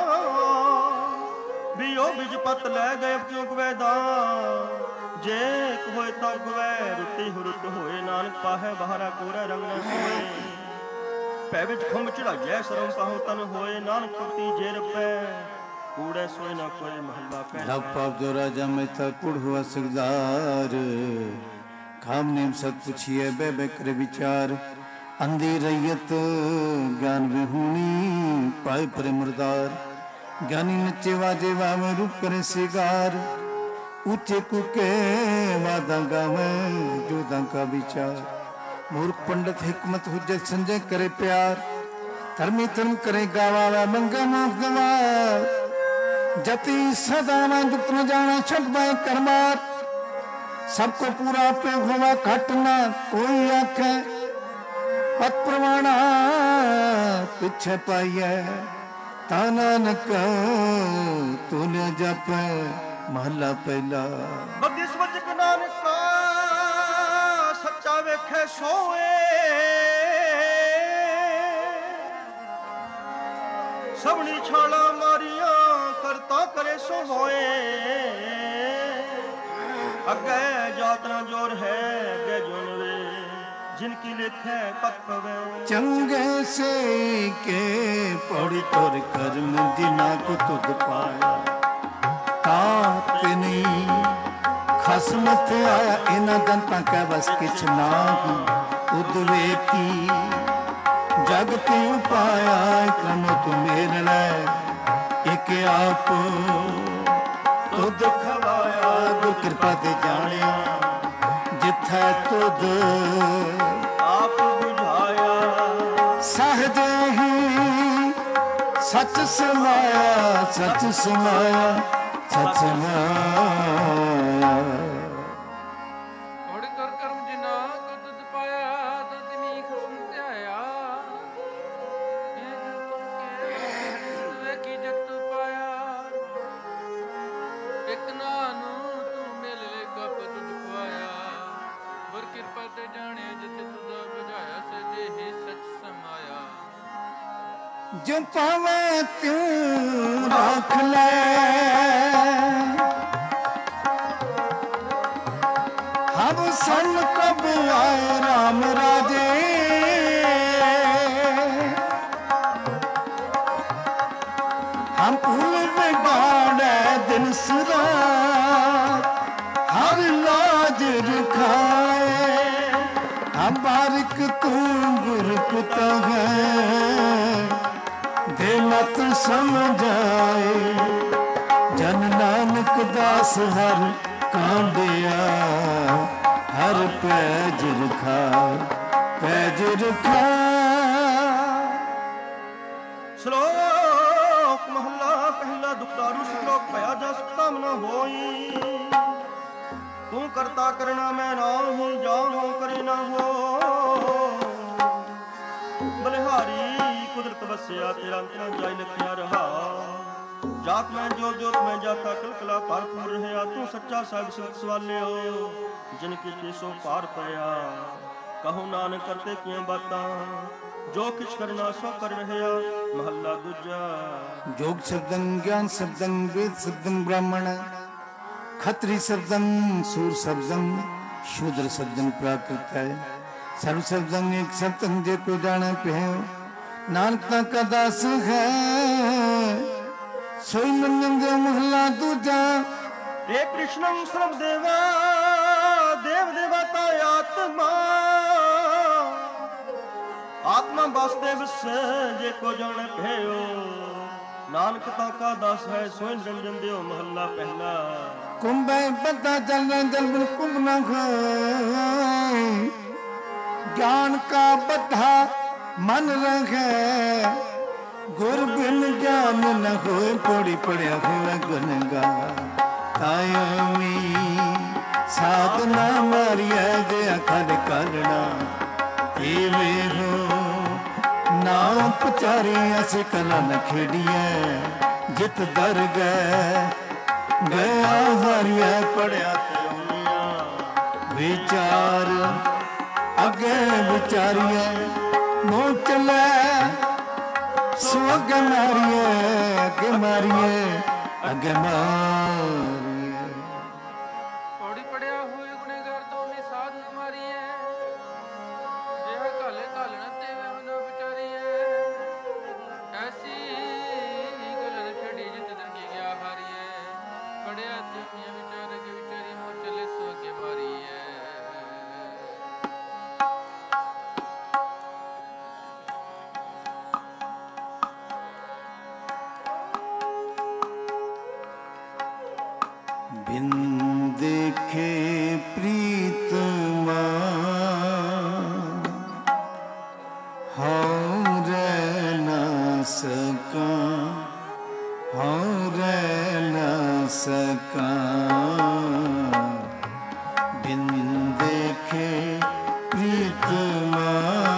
ਬਿਓ ਬਿਜ ਪਤ ਲੈ ਗਏ ਚੁਕ ਵੈਦਾ ਜੇ ਇੱਕ ਹੋਏ ਤਾਂ ਗਵੈ ਰੁੱਤੀ ਹੁਰਤ ਹੋਏ ਨਾਨਕ ਪਾਹੈ ਬਹਾਰਾ ਕੋਰਾ ਰੰਗ ਨ ਸੋਏ ਪੈ ਵਿੱਚ ਖੰਭ ਚੜਾਈਐ ਸਰਮ ਪਾਹੋ ਤਨ ਹੋਏ ਨਾਨਕ ਕੁਰਤੀ ਜੇ ਰਪੈ ਕੂੜੇ ਸੋਏ ਨਾ ਕੋਈ ਮਹੱਲਾ ਪਹਿਲਾ पाप जो राजा में था कुड़ हुआ सरदार खाम नेम सत पुछिए बे बे करे विचार अंधी रैयत ज्ञान विहूणी पाए पर मुरदार ज्ञानी नचे वाजे वावे रूप करे सिगार ऊंचे कुके वादा गावे जोधा का विचार मूर्ख पंडित हिकमत हुज्जत संजय करे प्यार धर्मी धर्म करे गावा मंगा माफ गवार जति सदा न दुख न जाना छठ बाय करमार सबको पूरा पे हुआ घटना कोई आखे पत प्रमाणा पिछे पाइए तानक तूने जप महला पहला बदिस वचक नानक सच्चा वेखे सोए सबनी छाला मारिया करता करे सो होए अगे जातना जोर है अगे जोनवे जिनकी लिखे पत पवे चंगे से के पौड़ी तोर कर्म दिना को तुद पाया तातनी खसम ते आया इना दंता का बस किछ नाही तुद वेती जगती उपाया कनो तू मेरे ले एक आप तुद खवाया गुर कृपा ते जानिया जिथे तुद आप बुझाया सहज ही सच समाया सच समाया सच समाया ਘੋੜੇ ਕਰ ਕਰਮ ਜਿਨਾ ਕੋ ਤੁਧ ਪਾਇਆ ਤਾਂ ਤਿਨੀ ਖਸਮ ਧਿਆਇਆ ਇਹ ਜਗ ਕੇ ਵੇਖੀ ਜਗਤ ਪਾਇਆ ਇੱਕ ਨਾਨੂੰ ਤੂੰ ਮਿਲ ਲੈ ਗੱਪ ਤੁਧ ਖਵਾਇਆ ਗੁਰ ਕਿਰਪਾ ਤੇ ਜਾਣੇ ਜਿਤ ਤੁਧ ਬੁਝਾਇਆ ਸਜੇ ਹੀ ਸਚ ਸਮਾਇਆ जो पावे त्यों राख ले हम सन कब आए राम राजे बिगाड़े दिन सुरात हर लाज रखाए हम बारिक तू गुरपुता है दे मत समझाए जन नानक दास हर कांडिया हर पैज रखा पैज रखा। श्लोक महला पहला दुखदारू श्लोक भया जस काम न होई तू करता करना मैं ना हूँ जाऊँ करे ना हो बलिहारी कुदरत बसिया तेरा अंतना जाय लखिया रहा जात मैं जो जोत मैं जाता कलकला भरपूर रहा तू सच्चा साहिब सिमत सवालियो जिनकी केसों पार पया कहो नानक करते किया बातां जो किछ करना सो कर रहा महला दूजा। जोग शब्दं ज्ञान शब्दं वेद शब्दं ब्राह्मण खत्री शब्दं सूर शब्दं शूद्र शब्दं प्राकृत है सर्व शब्दं एक शब्दं जे को जाने पे नानक का दास है सोई नंदन जो महला दूजा। हे कृष्णं सर्व देवा देव देवता आत्मा आत्मा वासुदेव से जे को जाने भयो नानक का दास है सोई रंजन देव महला पहला। कुंभे पता जल जल बिन कुंभ न खाए ज्ञान का बद्धा मन रखे गुर बिन ज्ञान न होए पड़ी पड़िया हुआ गुन गा तायमी साधना मारिया जे अखर करना एवे हो ना पचारी ऐसे कला न खेड़िए जित दर गए गया हारिया पड़िया विचार अगे विचारिए मुँह चले सो अगे मारिए अगे मारिए अगे मारिए पौड़ी पड़िया हुए गुनेगार तो ने साध न मारिए जेह काले कालण देवे हुन विचारिए ऐसी गलन खड़ी जित दर की गया हारिए पड़िया तुम विचार के विचारी मो चले सो के मारिए। बिन देखे प्रीतमा हाँ रह न सका हाँ रह न सका बिन देखे प्रीतमा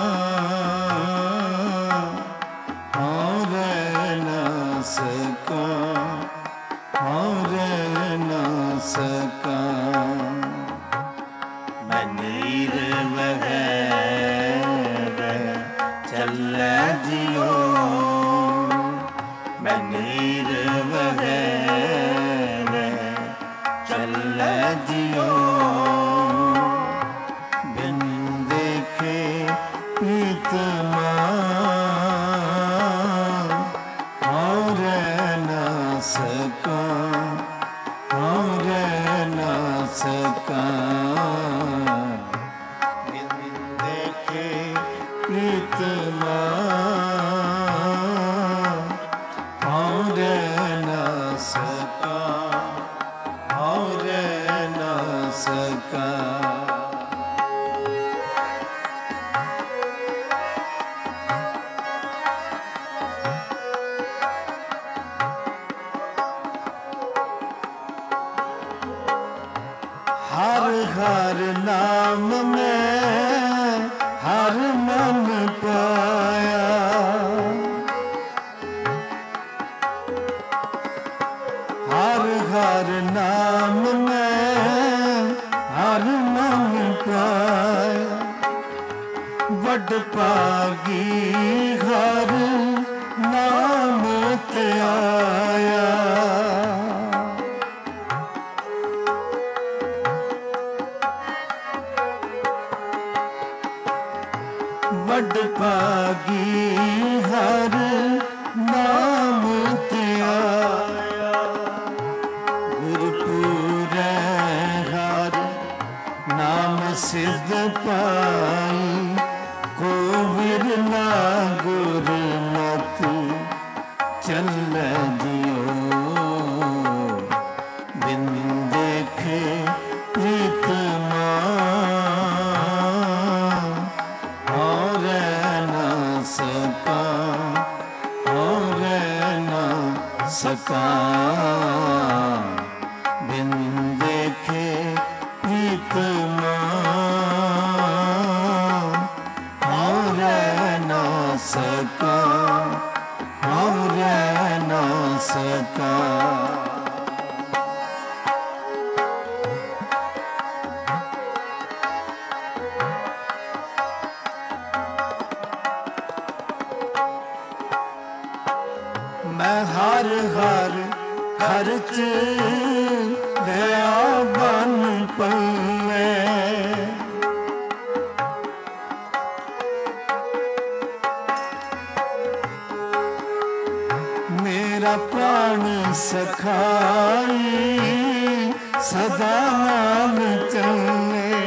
हाँ रह न सका हाँ रह न सका मैं नीर बगैर चल जियो मैं नीर बगैर चल जियो बिन देखे प्रीतमा हाँ रह न सका हाँ रह न सका बिन देखे प्रीतमा हाँ रह न सका हाँ रह न सका। हर हर नाम में हर मन पाया हर हर नाम में हर मन पाया बड़ पागी हर नाम ते आया बड़ पागी हर नाम ते आया सका बिन देखे प्रीतमा और रह ना सका और रह ना सका। मैं हर हर खर्च गया बन पल्ले मेरा प्राण सखाई सदा नाम चले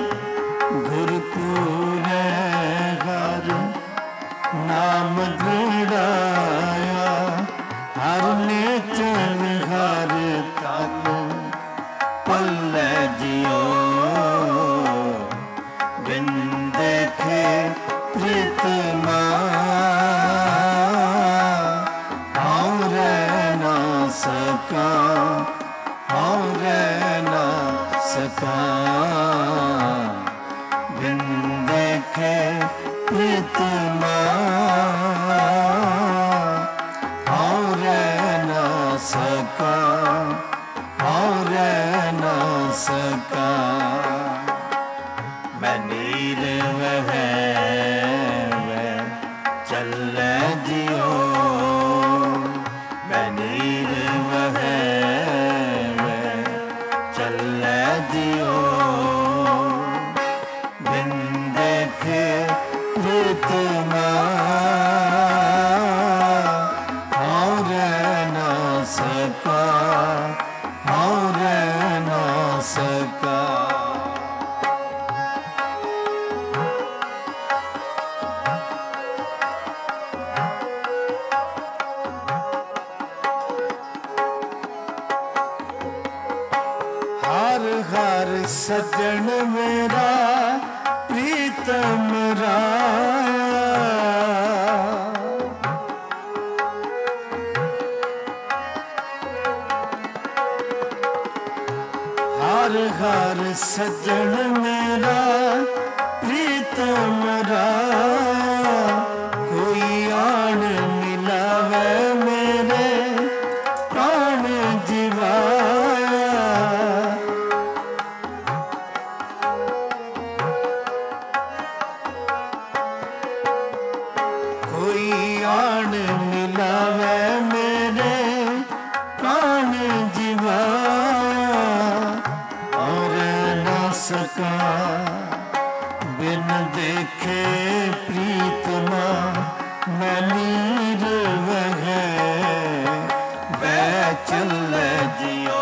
गुरपुर घर नाम दृढ़ाया हर नेचर हर तक पल्ले जियो बिन देखे प्रीतमा और रह ना सका और रह ना सका बिन देखे प्रीतमा और रह ना सका और रह ना सका। मैं नीर वह चल जियो मैं नीर वह चल जियो बिन देखे प्रीतमा और रह ना सका और रह ना सका। हर हर सजन मेरा प्रीतम राया हर हर सजन मेरा प्रीतम राया कोई आन मिलावे मेरे प्राण जीवाया कोई आन मिलावे मेरे प्राण जीवाया और न सका बिन देखे प्रीतमा मैं नीर वह वह चल जियो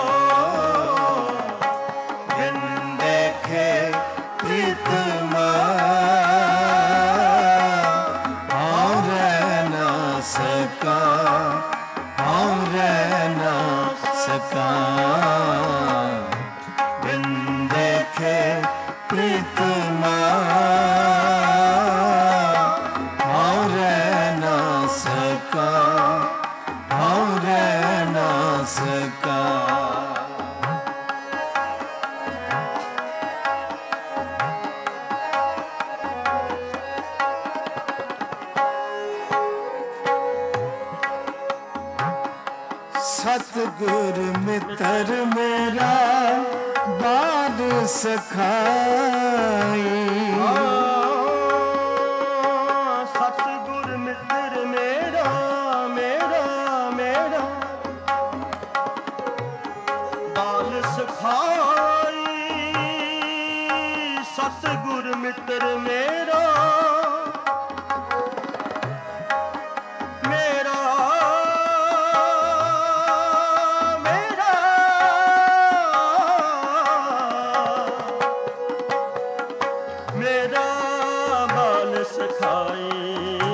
बिन देखे प्रीतमा और रह ना सका और रह ना सका बिन देखे प्रीतमा और रह ना सका और रह ना सका। सतगुर मित्र मेरा बाद सखाई सतगुर मित्र मेरा मेरा मेरा बाल सखाई सतगुर मित्र मेरा मेरा मेरा बाल सखाई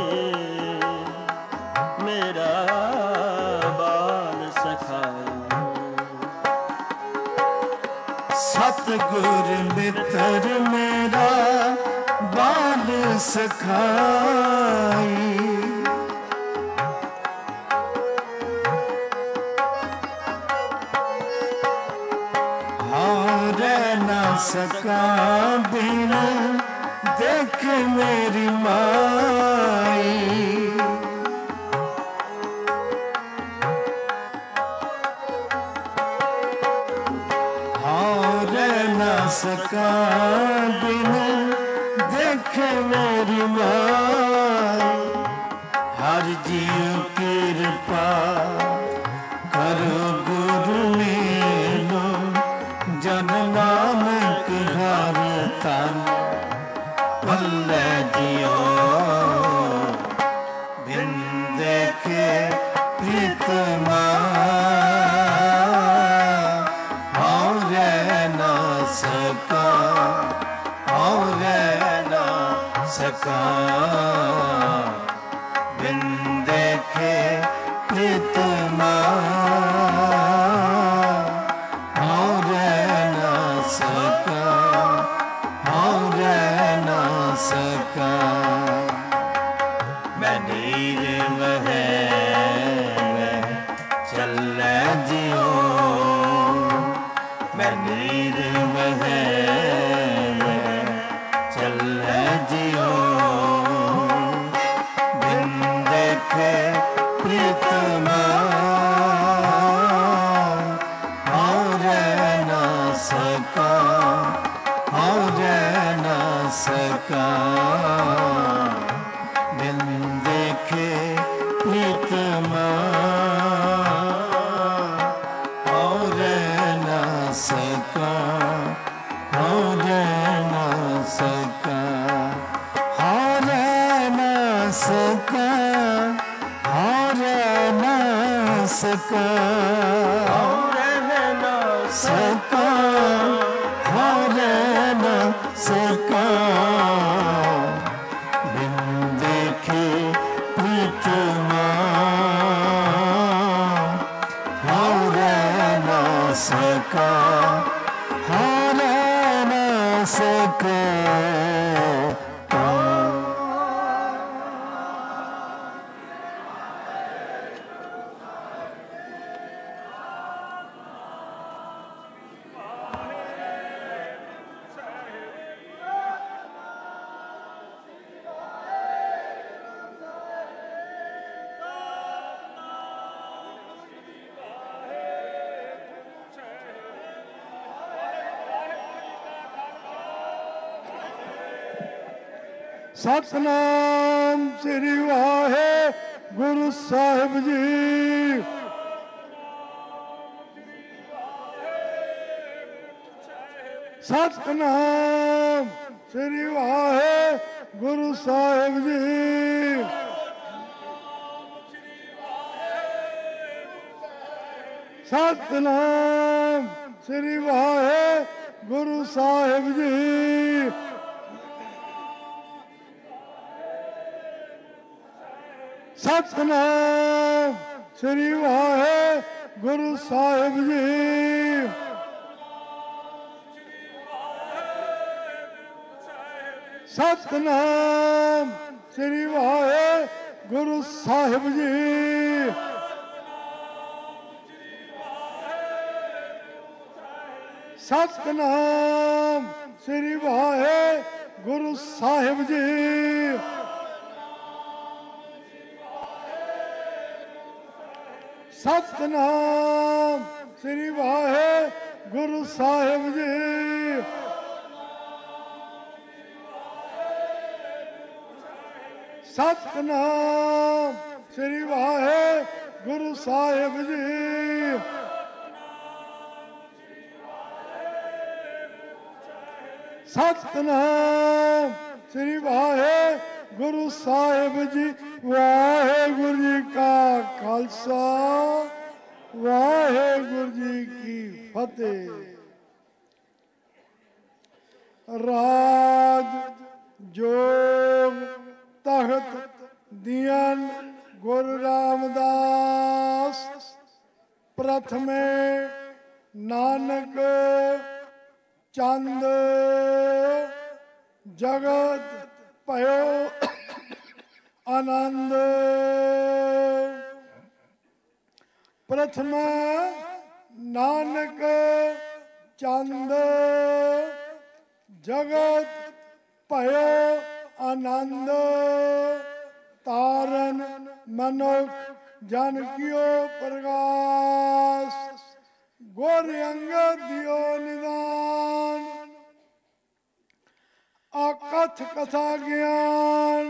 मेरा बाल सखाई सतगुर मित्र मेरा बाल सखाई ਸਕਾਂ ਬਿਨ ਦੇਖ ਮੇਰੀ ਮਾਈ। ਹਾਂ ਰਹਿ ਨਾ ਸਕਾਂ ਬਿਨ ਦੇਖ ਮੇਰੀ ਮਾਈ। ਹਰ ਜੀਉ ਕਿਰਪਾ ਕਰੋ ਗੁਰੂ ਮੇਲੋ, ਜਨ ਨਾਨਕ ਹਰ ਤਨ ਭੱਲੇ ਜਿਉ। ਬਿਨ ਦੇਖੇ ਪ੍ਰੀਤਮਾ ਹਉ ਰਹਿ ਨਾ ਸਕਾਂ, ਹਉ ਰਹਿ ਨਾ ਸਕਾਂ। ਬਿਨ ਦੇਖੇ ਪ੍ਰੀਤਮਾ ਹਉ ਰਹਿ ਨਾ ਸਕਾਂ, ਹਉ ਰਹਿ ਨਾ ਸਕਾਂ। ਮੈਂ ਨੀਰ ਵਹਿ ਵਹਿ ਚੱਲੈ ਜਿਉ, ਮੈਂ ਨੀਰ ਵਹਿ ਵਹਿ ਚੱਲੈ ਜਿਉ। ਬਿਨ ਦੇਖੇ ਪ੍ਰੀਤਮਾ ਹਉ ਰਹਿ ਨਾ ਸਕਾਂ, ਹਉ ਰਹਿ ਨਾ ਸਕਾਂ। ਬਿਨ ਦੇਖੇ ਪ੍ਰੀਤਮਾ ਹਉ ਰਹਿ ਨਾ ਸਕਾਂ, ਹਉ ਰਹਿ ਨਾ ਸਕਾਂ। ਹਉ ਰਹਿ ਨਾ ਸਕਾਂ, ਹਉ ਰਹਿ ਨਾ ਸਕਾਂ। ਹਉ ਰਹਿ ਨਾ ਸਕਾਂ, ਹਉ ਰਹਿ ਨਾ ਸਕਾਂ। ਬਿਨ ਦੇਖੇ ਪ੍ਰੀਤਮਾ ਹਉ ਰਹਿ ਨਾ ਸਕਾਂ, ਹਉ ਰਹਿ ਨਾ ਸਕਾਂ। ਸਤਿਨਾਮ ਸ੍ਰੀ ਵਾਹਿਗੁਰੂ ਸਾਹਿਬ ਜੀ। ਸਤਿਨਾਮ ਸ੍ਰੀ ਵਾਹਿਗੁਰੂ ਸਾਹਿਬ ਜੀ। ਸਤਿਨਾਮ ਸ੍ਰੀ ਵਾਹਿਗੁਰੂ ਸਾਹਿਬ ਜੀ। ਸਤਿਨਾਮ ਸ੍ਰੀ ਵਾਹਿਗੁਰੂ ਸਾਹਿਬ ਜੀ। ਸਤਿਨਾਮ ਸ੍ਰੀ ਵਾਹਿਗੁਰੂ ਸਾਹਿਬ ਜੀ। ਸਤਿਨਾਮ ਸ੍ਰੀ ਵਾਹਿਗੁਰੂ ਸਾਹਿਬ ਜੀ। ਸਤਿਨਾਮ ਸ੍ਰੀ ਵਾਹਿਗੁਰੂ ਸਾਹਿਬ ਜੀ। ਸਤਿਨਾਮ ਸ੍ਰੀ ਵਾਹਿਗੁਰੂ ਸਾਹਿਬ ਜੀ। ਸਤਿਨਾਮ ਸ੍ਰੀ ਵਾਹਿਗੁਰੂ ਸਾਹਿਬ ਜੀ। ਵਾਹਿਗੁਰੂ ਜੀ ਕਾ ਖਾਲਸਾ, ਵਾਹਿਗੁਰੂ ਜੀ ਕੀ ਫਤਿਹ। ਰਾਜ ਜੋਗ ਤਖਤ ਦੀਆਂ ਗੁਰੂ ਰਾਮਦਾਸ ਪ੍ਰਥਮੇ ਨਾਨਕ ਚੰਦ ਜਗਤ ਭਇਓ ਆਨੰਦ। ਪ੍ਰਥਮ ਨਾਨਕ ਚੰਦ जगत भयो आनंद तारन मनुख जन कियो प्रकाश गोर अंग दियो निदान अकथ कथा ज्ञान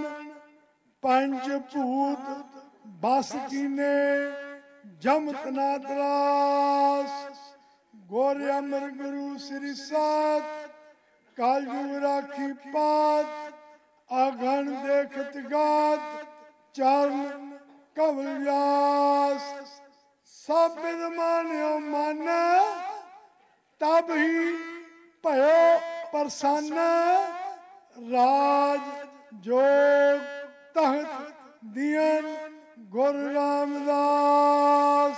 पंचभूत बस कीने जमत ना त्रास गोर अमर गुरु श्री सात कालयुग राखी पात अगण देखत गात चरण कमल व्यास सब बिद मान्यो मन तब ही भयो प्रसन्न राज जोग तहत दियन गुरु रामदास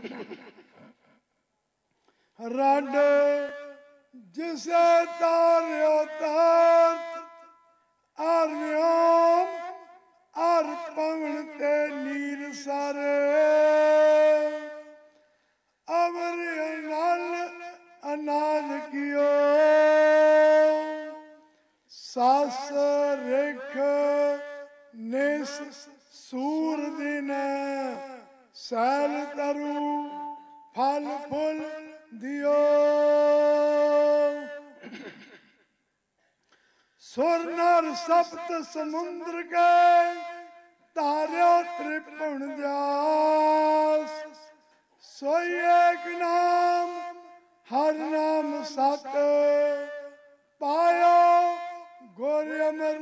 रड जिसे तार्यो तर्त आर्योम आर पवन ते नीर सारे अवर नल अनाज कियो सास रेख निस सूर दिन सैल तरु फल फूल दियो सुर नर सप्त समुद्र के तार्यो त्रिपुण व्यास सोई एक नाम हर नाम सत पायो गोर अमर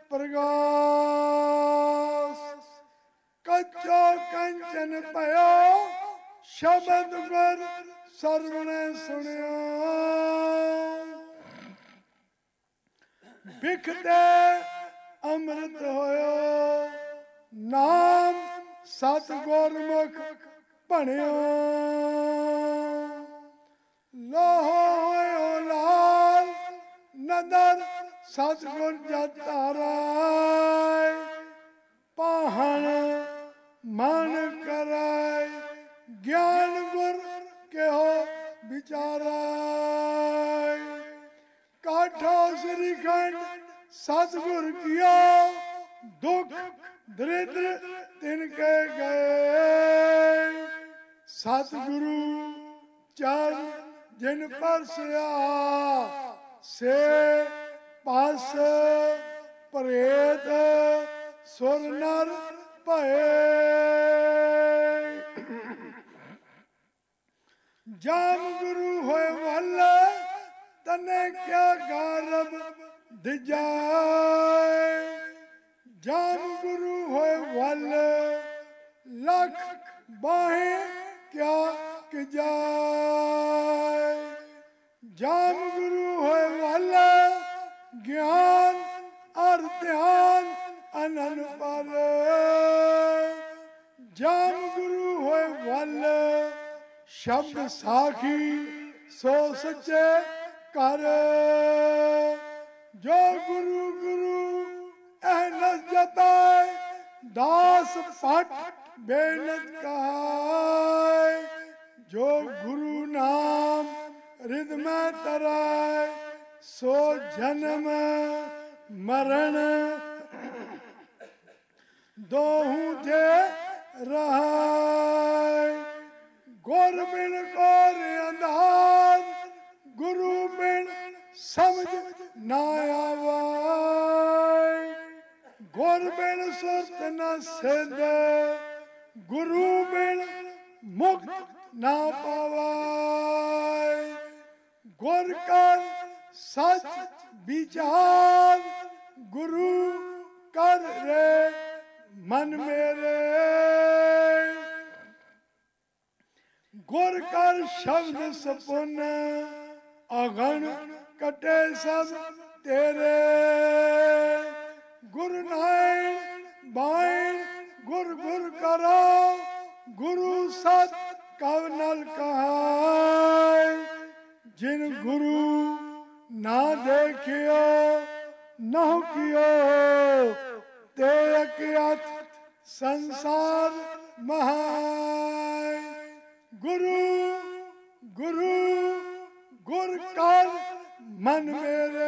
प्रगास कच्चो कंचन पयो शब्द गुर सर्वण सुनियो बिखते अमृत होयो नाम सत गुरमुख भणियो लोहो होयो लाल नदर सतगुर जताराय पाहन मन कराय ज्ञान गुर के हो विचाराय काठो श्रीखंड सतगुर किया दुख दरिद्र तिनके गए सतगुरु चरण जिन पर सिया से पास प्रेत सुर नर भये जाम गुरु होए वाला तने क्या गारब दिजाए जाम गुरु होए वाले लख बाहें क्या कि जाए जाम गुरु होए वाला ज्ञान और ध्यान अनन पर जाम गुरु होए वाले शब्द साखी सो सच्चे कर जो गुरु गुरु एहनस जताए दास पट बेनत कहाय जो गुरु नाम रिद में तराय सो जन्म मरण दोहू जे रहाय गुर बिन कोर अंधार गुरु बिन समझ ना आवाय गुर बिन सुरत न सिद्ध गुरु बिन मुक्त ना पावाय गुर कर सच विचार गुरु कर रे मन मेरे गुर कर शब्द सपुन अगण कटे सब तेरे गुरु नाइन बाइन गुर गुर करो गुरु सत कवनल कहाय जिन गुरु ना देखियो न कियो ते अकियत संसार महाय गुरु गुरु गुर कर ਮਨ ਮੇਰੇ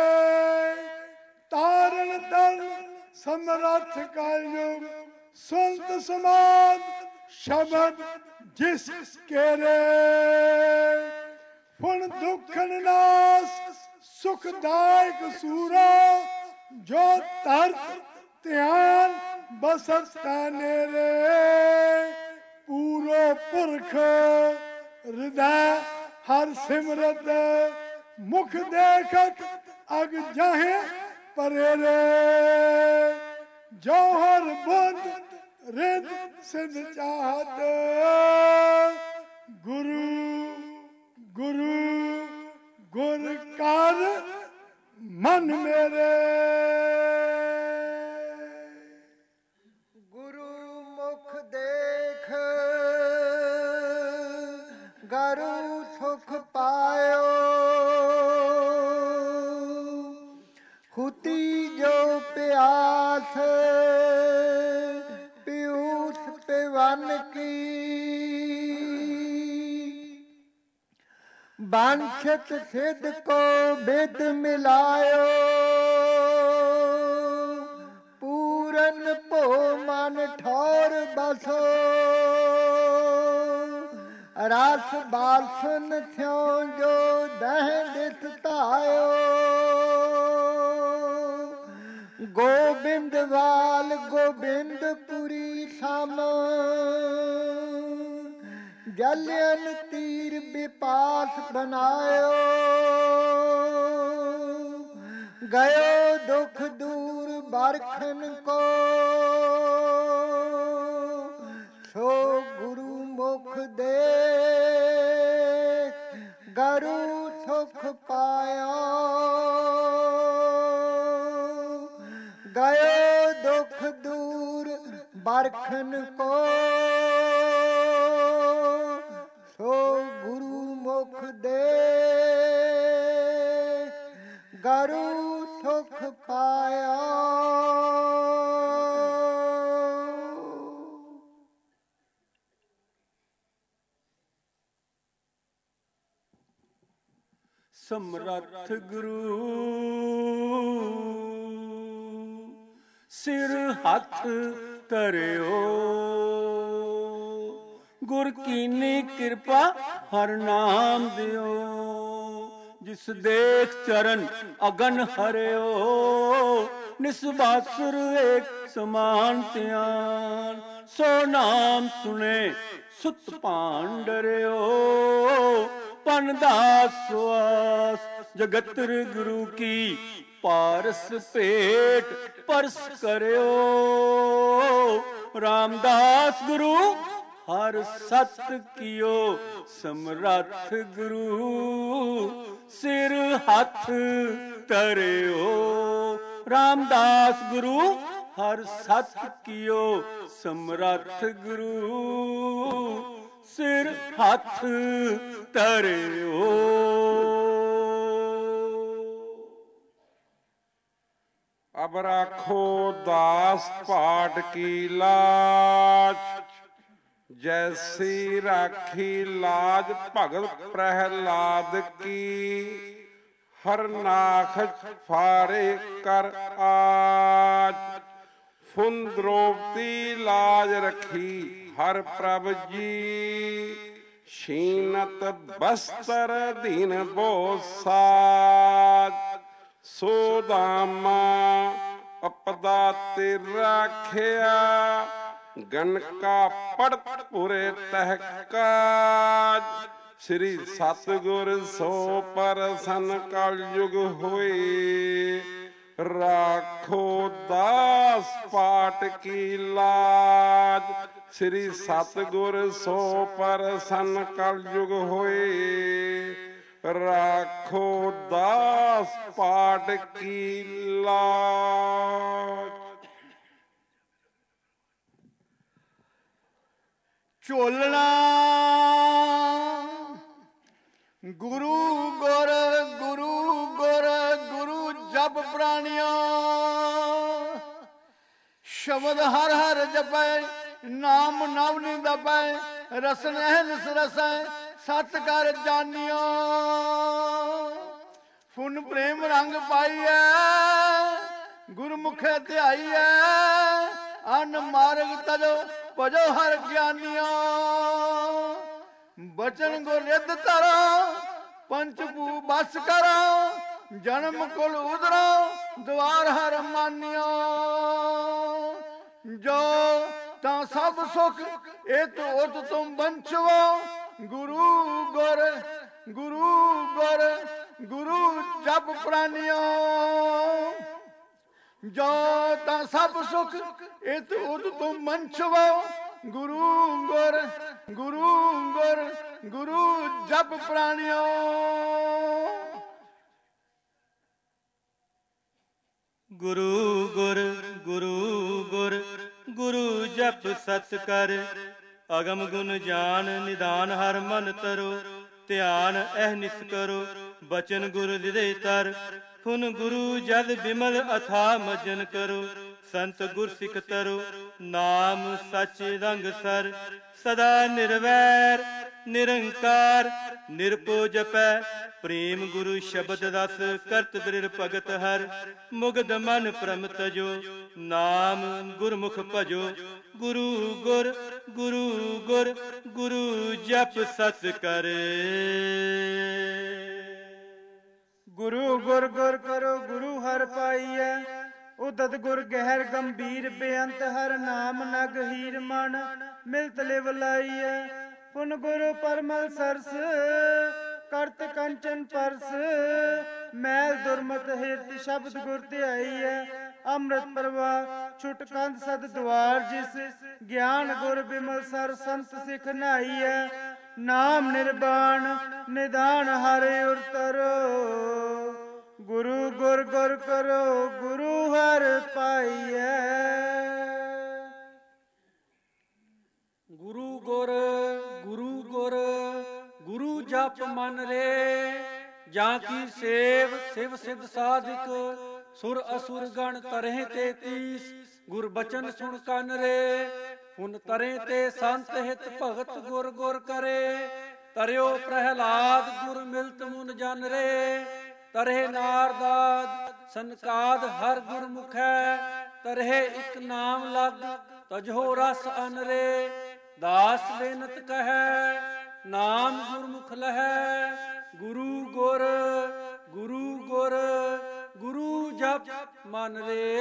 ਤਾਰਨ ਤਨ ਸਮਰੱਥ ਕਲਯੁਗ ਸੁਨਤ ਸਮਾਦ ਸ਼ਬਦ ਜਿਸ ਕੇਰੇ ਫੁਣ ਦੁਖਨ ਨਾਸ ਸੁਖਦਾਇਕ ਸੂਰਾ ਜੋ ਤਰਤ ਧਿਆਨ ਬਸਤਾ ਨੇਰੇ ਪੂਰੋ ਪੁਰਖ ਹਿਰਦੈ ਹਰ ਸਿਮਰਤ ਮੁਖ ਦੇਖਤ ਅਗ ਜਾਹੇ ਪਰੇਰੇ ਜੋਹਰ ਬੁੱਧ ਰਿਦ ਸਿਧ ਚਾਹਤ ਗੁਰੂ ਗੁਰੂ ਗੁਰ ਕਰ ਮਨ ਮੇਰੇ ਗੁਰੂ ਮੁਖ ਦੇਖ ਗਰੂ ਸੁਖ ਪਾਇਓ ਹੁਤੀ ਜੋ ਪਿਆਸ ਪਿਊਸ ਪਿਵਨ ਕੀ ਬਾਂਛਤ ਸਿਧ ਕੋ ਬਿਦ ਮਿਲਾਇਓ ਪੂਰਨ ਭੋ ਮਨ ਠੌਰ ਬਸੋ ਰਸ ਬਾਲਸਨ ਥਿਉ ਜੋ ਦਹਿ ਦਿਸ ਧਾਇਓ ਗੋਬਿੰਦਵਾਲ ਗੋਬਿੰਦਪੁਰੀ ਸਮ ਜਲਿਅਨ ਤੀਰ ਬਿਪਾਸ ਬਨਾਇਓ ਗਇਓ ਦੁਖ ਦੂਰ ਬਰਖਨ ਕੋ ਸੋ ਗੁਰੂ ਮੁਖ ਦੇ ਗਰੂ ਸੁਖ ਪਾਇਆ ਗਇਓ ਦੁਖ ਦੂਰ ਬਰਖਨ ਕੋ ਸੋ ਗੁਰੂ ਮੁਖ ਦੇ ਗਰੂ ਸੁਖ ਪਾਇਆ। ਸਮਰੱਥ ਗੁਰੂ ਸਿਰ ਹੱਥ ਧਰਿਓ ਗੁਰ ਕੀਨੀ ਕਿਰਪਾ ਹਰ ਨਾਮ ਦਿਓ ਜਿਸ ਦੇਖ ਚਰਨ ਅਗਨ ਹਰਿਓ ਨਿਸਬਾਸੁਰ ਏਕ ਸਮਾਨ ਧਿਆਨ ਸੋ ਨਾਮ ਸੁਨੇ ਸੁਤ ਭਾਂਡ ਡਰਿਓ ਪਨ ਦਾਸ ਸੁਆਸ ਜਗਤਰ ਗੁਰੂ ਕੀ ਪਾਰਸ ਭੇਟ ਪਰਸ ਕਰਿਓ ਰਾਮਦਾਸ ਗੁਰੂ ਹਰ ਸਤ ਕੀਓ ਸਮਰੱਥ ਗੁਰੂ ਸਿਰ ਹੱਥ ਧਰਿਓ ਰਾਮਦਾਸ ਗੁਰੂ ਹਰ ਸਤ ਕੀਓ ਸਮਰੱਥ ਗੁਰੂ ਸਿਰ ਹੱਥ ਧਰਿਓ। ਅਬ ਰਾਖੋ ਦਾਸ ਪਾਟ ਕੀ ਲਾਜ ਜੈਸੀ ਰਾਖੀ ਲਾਜ ਭਗਤ ਪ੍ਰਹਿਲਾਦ ਕੀ ਹਰ ਨਾਖ ਫਾਰੇ ਕਰ ਆਜ ਫੁਨ ਦ੍ਰੋਪਦੀ ਲਾਜ ਰਖੀ ਹਰ ਪ੍ਰਭ ਜੀ ਸ਼ੀਨਤ ਬਸਤਰ ਦੀਨ ਬੋ ਸਾਜ ਸੋਦਾਮਾ ਅਪਦਾ ਤੇ ਰਾਖਿਆ ਗਨਕਾ ਪੜਤ ਪੁਰੇ ਤਹਿਕਾਜ ਸ੍ਰੀ ਸਤਿਗੁਰ ਸੋ ਪਰਸਨ ਕਲਯੁਗ ਹੋਏ ਰਾਖੋ ਦਾਸ ਪਾਟ ਕੀ ਲਾਜ ਸ੍ਰੀ ਸਤਿਗੁਰ ਸੋ ਪਰਸਨ ਕਲਯੁਗ ਹੋਏ ਰਾਖੋ ਦਾਸ ਪਾਟ ਕੀ ਲਾਜ। ਝੋਲਣਾ ਗੁਰੂ ਗੁਰ ਗੁਰੂ ਗੁਰ ਗੁਰੂ ਜਪ ਪ੍ਰਾਣਿਆ ਸ਼ਬਦ ਹਰ ਹਰ ਜਪੈ ਨਾਮ ਨਵ ਨੀ ਦਪੈ ਰਸਨ ਹੈ ਨਿਸ ਰਸੈ ਸਤ ਕਰ ਜਾਣਿਆ ਫੁਨ ਪ੍ਰੇਮ ਰੰਗ ਪਾਈਐ ਗੁਰਮੁਖੇ ਧਿਆਈਐ ਅਨ ਮਾਰਗ ਤਜੋ ਭਜੋ ਹਰ ਗਿਆਨੀਆਂ ਬਚਨ ਗੁਰ ਰਿੱਧ ਧਰਾ ਪੰਚ ਭੂ ਬਸ ਕਰਾ ਜਨਮ ਕੁਲ ਉਦਰਾ ਦਵਾਰ ਹਰ ਮਾਨਿਆ ਜੋ ਤਾਂ ਸਭ ਸੁਖ ਇਤ ਉਤ ਤੁਮ ਬੰਚਵੋ ਗੁਰੂ ਗੁਰ ਗੁਰੂ ਗੁਰ ਗੁਰੂ ਜਪ ਪ੍ਰਾਨਿਓ ਜੋ ਤਾਂ ਸਭ ਸੁਖ ਇਤ ਉਤ ਤੁਮ ਬੰਚਵੋ ਗੁਰੂ ਗੁਰ ਗੁਰੂ ਗੁਰ ਗੁਰੂ ਜਪ ਪ੍ਰਾਨਿਓ ਗੁਰੂ ਗੁਰ ਗੁਰੂ ਗੁਰ ਗੁਰੂ ਜਪ ਸਤ ਕਰ ਅਗਮ ਗੁਣ ਜਾਨ ਨਿਦਾਨ ਹਰ ਮਨ ਤਰੋ ਧਿਆਨ ਅਹਨਿਸ ਕਰੋ ਬਚਨ ਗੁਰ ਹਿਰਦੇ ਤਰ ਫੁਨ ਗੁਰੂ ਜਦ ਬਿਮਲ ਅਥਾ ਮਜਨ ਕਰੋ ਸੰਤ ਗੁਰ ਸਿਖ ਤਰੋ ਨਾਮ ਸਚ ਰੰਗ ਸਰ ਸਦਾ ਨਿਰਵੈਰ ਨਿਰੰਕਾਰ ਨਿਰਪੋ ਜਪੈ ਪ੍ਰੇਮ ਗੁਰੂ ਸ਼ਬਦ ਰਸ ਕਰਤ ਦ੍ਰਿੜ ਭਗਤ ਹਰ ਮੁਗਧ ਮਨ ਪ੍ਰਮ ਤਜੋ ਨਾਮ ਗੁਰਮੁਖ ਭਜੋ ਗੁਰੂ ਗੁਰ ਗੁਰੂ ਗੁਰ ਗੁਰੂ ਜਪ ਸਤ ਕਰ ਗੁਰੂ ਗੁਰ ਗੁਰ ਕਰੋ ਗੁਰੂ ਹਰ ਪਾਈਐ ਉਦਤ ਗੁਰ ਗਹਿਰ ਗੰਭੀਰ ਬੇਅੰਤ ਹਰ ਨਾਮ ਨਗ ਹੀਰ ਮਨ ਮਿਲਤ ਲਿਵ ਲਾਈਐ ਪੁਨ ਗੁਰੂ ਪਰਮਲ ਸਰਸ ਕਰਤ ਕੰਚਨ ਪਰਸ ਮੈਲ ਦੁਰਮਤ ਹਿਰਤ ਸ਼ਬਦ ਗੁਰ ਧਿਆਈਐ ਅੰਮ੍ਰਿਤ ਪ੍ਰਵਾਹ ਛੁਟ ਕੰਧ ਸਦ ਦਵਾਰ ਜਿਸ ਗਿਆਨ ਗੁਰ ਬਿਮਲ ਸਰ ਸੰਤ ਸਿਖ ਨਾਈਐ ਨਾਮ ਨਿਰਵਾਣ ਨਿਦਾਨ ਹਰਿ ਉਰਤਰੋ ਗੁਰੂ ਗੁਰ ਗੁਰ ਕਰੋ ਗੁਰੂ ਹਰ ਪਾਈਐ ਗੁਰੂ ਗੁਰ ਗੁਰੂ ਗੁਰ ਗੁਰੂ ਜਪ ਮਨ ਰੇ ਜਾਂ ਕੀ ਸੇਵ ਸਿਵ ਸਿਧ ਸਾਧਿਕ ਸੁਰ ਅਸੁਰ ਗਣ ਤਰਹਿ ਤੇ ਤੀਸ ਗੁਰ ਬਚਨ ਸੁਣ ਕੰਨ ਰੇ ਹੁਣ ਤਰੇ ਤੇ ਸੰਤ ਹਿਤ ਭਗਤ ਗੁਰ ਗੁਰ ਕਰੇ ਤਰਿਓ ਪ੍ਰਹਿਲਾਦ ਗੁਰ ਮਿਲਤ ਮੁਨ ਜਨ ਰੇ ਤਰਹਿ ਨਾਰਦਾਦ ਸੰਕਾਦ ਹਰ ਗੁਰ ਮੁਖੈ ਤਰਹਿ ਇਕ ਨਾਮ ਲਗ ਤਜੋ ਰਸ ਅਨ ਰੇ ਦਾਸ ਬੇਨਤ ਕਹੈ ਨਾਮ ਗੁਰਮੁਖ ਲਹੈ ਗੁਰੂ ਗੁਰ ਗੁਰੂ ਗੁਰ ਗੁਰੂ ਜਪ ਮਨ ਰੇ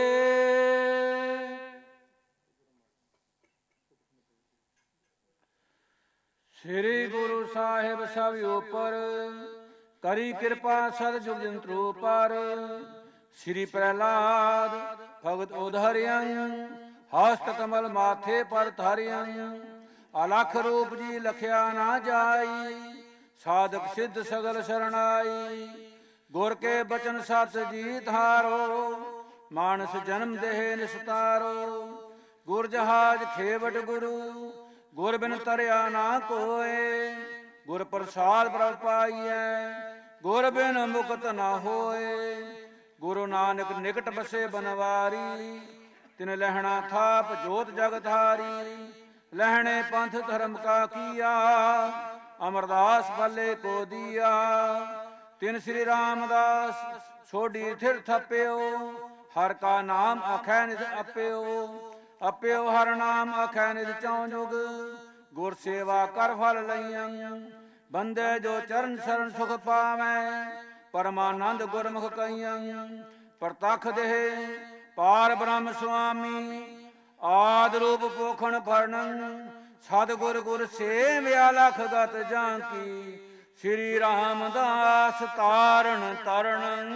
ਸ੍ਰੀ ਗੁਰੂ ਸਾਹਿਬ ਸਭ ਉਪਰ ਕਰੀ ਕਿਰਪਾ ਸਦ ਜੁਗ ਜੰਤਰੋ ਪਰ ਸ੍ਰੀ ਪ੍ਰਹਿਲਾਦ ਭਗਤ ਉਧਾਰਿਆਂ ਹਸਤ ਕਮਲ ਮਾਥੇ ਪਰ ਧਾਰਿਆਂ ਅਲਖ ਰੂਪ ਜੀ ਲਖਿਆ ਨਾ ਜਾਈ ਸਾਧਕ ਸਿੱਧ ਸਗਲ ਸ਼ਰਣਾਈ ਗੁਰ ਕੇ ਬਚਨ ਸਤ ਜੀ ਧਾਰੋ ਮਾਨਸ ਜਨਮ ਦੇਹ ਨਿਸਤਾਰੋ ਗੁਰ ਜਹਾਜ ਖੇਵਟ ਗੁਰੂ ਗੁਰ ਬਿਨ ਤਰਿਆ ਨਾ ਕੋਏ ਗੁਰ ਪ੍ਰਸਾਦ ਪ੍ਰਭ ਪਾਈਐ ਗੁਰ ਬਿਨ ਮੁਕਤ ਨਾ ਹੋਏ ਗੁਰੂ ਨਾਨਕ ਨਿਕਟ ਬਸੇ ਬਨਵਾਰੀ ਤਿਨ ਲਹਿਣਾ ਥਾਪ ਜੋਤ ਜਗ ਧਾਰੀ ਲਹਿਣੇ ਪੰਥ ਧਰਮ ਕਾ ਕੀਆ ਅਮਰਦਾਸ ਭਲੇ ਕੋ ਦੀਆ ਤਿਨ ਸ੍ਰੀ ਰਾਮਦਾਸ ਛੋਡੀ ਥਿਰ ਥਪਿਓ ਹਰ ਕਾ ਨਾਮ ਆਖੈ ਨਿਤ ਅਪਿਓ ਅਪਿਓ ਹਰ ਨਾਮ ਆਖੈ ਨਿਤ ਚੌ ਜੁਗ ਗੁਰ ਸੇਵਾ ਕਰ ਫਲ ਲਈਆਂ ਬੰਦੇ ਜੋ ਚਰਨ ਸ਼ਰਨ ਸੁਖ ਪਾਵੈ ਪਰਮਾਨੰਦ ਗੁਰਮੁਖ ਕਈਆਂ ਪ੍ਰਤਖ ਦੇਹ ਪਾਰ ਬ੍ਰਹਮ ਸੁਆਮੀ ਆਦ ਰੂਪ ਪੋਖਣ ਫਰਨੰ ਸਦ ਗੁਰ ਗੁਰ ਸੇਵਿਆ ਲਖ ਗਤ ਜਾਂ ਕੀ ਸ੍ਰੀ ਰਾਮਦਾਸ ਤਾਰਨ ਤਰਣ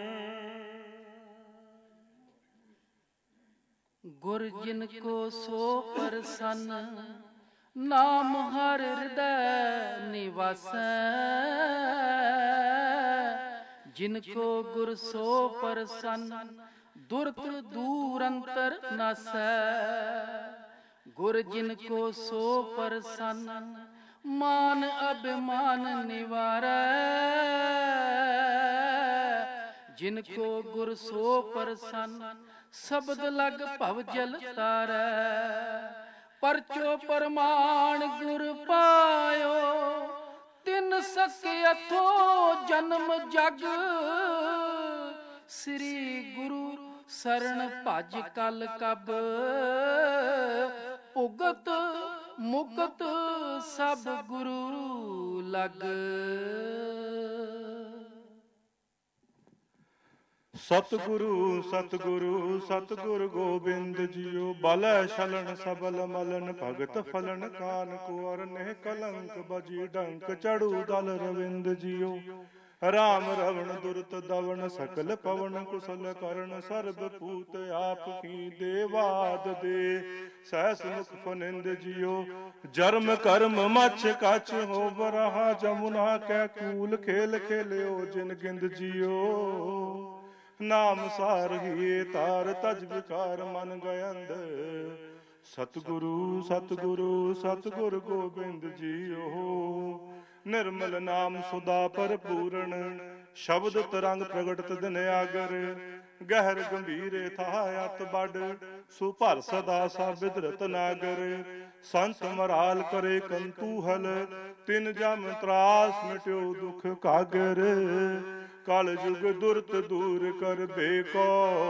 ਗੁਰ ਜਿਨ ਕੋ ਸੋ ਪ੍ਰਸੰਨ ਨਾਮ ਹਰ ਹਿਰਦੈ ਨਿਵਾਸੈ ਜਿਨ ਕੋ ਗੁਰ ਸੋ ਪ੍ਰਸੰਨ ਦੁਰਤ ਦੂਰ ਅੰਤਰ ਨਾਸੈ ਗੁਰ ਜਿਨ ਕੋ ਸੋ ਪ੍ਰਸੰਨ ਮਾਨ ਅਭਿਮਾਨ ਨਿਵਾਰੈ ਜਿਨ ਕੋ ਗੁਰ ਸੋ ਪ੍ਰਸੰਨ ਸ਼ਬਦ ਲਗ ਭਵ ਜਲ ਤਾਰੈ ਪਰਚੋ ਪਰਮਾਨ ਗੁਰ ਪਾਇਓ ਤਿਨ ਸਕਿਅਥੋ ਜਨਮ ਜਗ, ਸ੍ਰੀ ਗੁਰੂ ਸਰਣ ਭਜ ਕਲ ਕਬ, ਭੁਗਤ ਮੁਕਤ ਸਭ ਗੁਰੂ ਲਗ। ਸਤਿਗੁਰੂ ਸਤਿਗੁਰੂ ਸਤਿਗੁਰ ਗੋਬਿੰਦ ਜੀਓ, ਬਲੈ ਛਲਣ ਸਬਲ ਮਲਨ ਭਗਤ ਫਲਨ ਕਾਨ ਕੋ, ਅਰ ਨਹਿ ਕਲੰਕ ਬਜੀ ਡੰਕ ਚੜੂ ਦਲ ਰਵਿੰਦ ਜੀਓ। ਰਾਮ ਰਵਣ ਦੁਰਤ ਦਵਨ ਸਕਲ ਪਵਨ, ਕੁਸਲ ਕਰਨ ਸਰਬ ਪੂਤ ਆਪ ਕੀ, ਦੇਵਾਦ ਦੇ ਸਹਿਸ ਮੁਖ ਫਨਿੰਦ ਜੀਓ। ਜਰਮ ਕਰਮ ਮਛ ਕਛ ਹੋ ਬਰਹਾ, ਜਮੁਨਾ ਕੈ ਕੂਲ ਖੇਲ ਖੇਲਿਓ ਜਿਨ ਗਿੰਦ ਜੀਓ। ਨਾਮ ਸਾਰ ਹੀ ਤਾਰ ਤਜ ਵਿਕਾਰ ਮਨ ਗਇੰਦ, ਸਤਿਗੁਰੂ ਸਤਿਗੁਰੂ ਸਤਿਗੁਰ ਗੋਬਿੰਦ ਜੀਓ। ਨਿਰਮਲ ਨਾਮ ਸੁਦਾ ਭਰਪੂਰਨ, ਸ਼ਬਦ ਤਰੰਗ ਪ੍ਰਗਟ ਤਿਨ ਆਗਰ। ਗਹਿਰ ਗੰਭੀਰੇ ਥਾ ਅਤ ਬਡ, ਸੁਭਰ ਸਦਾ ਸਾਬਿਦ ਰਤਨਾਗਰ। ਸੰਤ ਮਰਾਲ ਕਰੇ ਕੰਤੂਹਲ, ਤਿਨ ਜਮ ਤਰਾਸ ਮਿਟਿਓ ਦੁਖ ਕਾਗਰ। ਕਲ ਜੁਗ ਦੁਰਤ ਦੂਰ ਕਰ ਬੇਕੋ,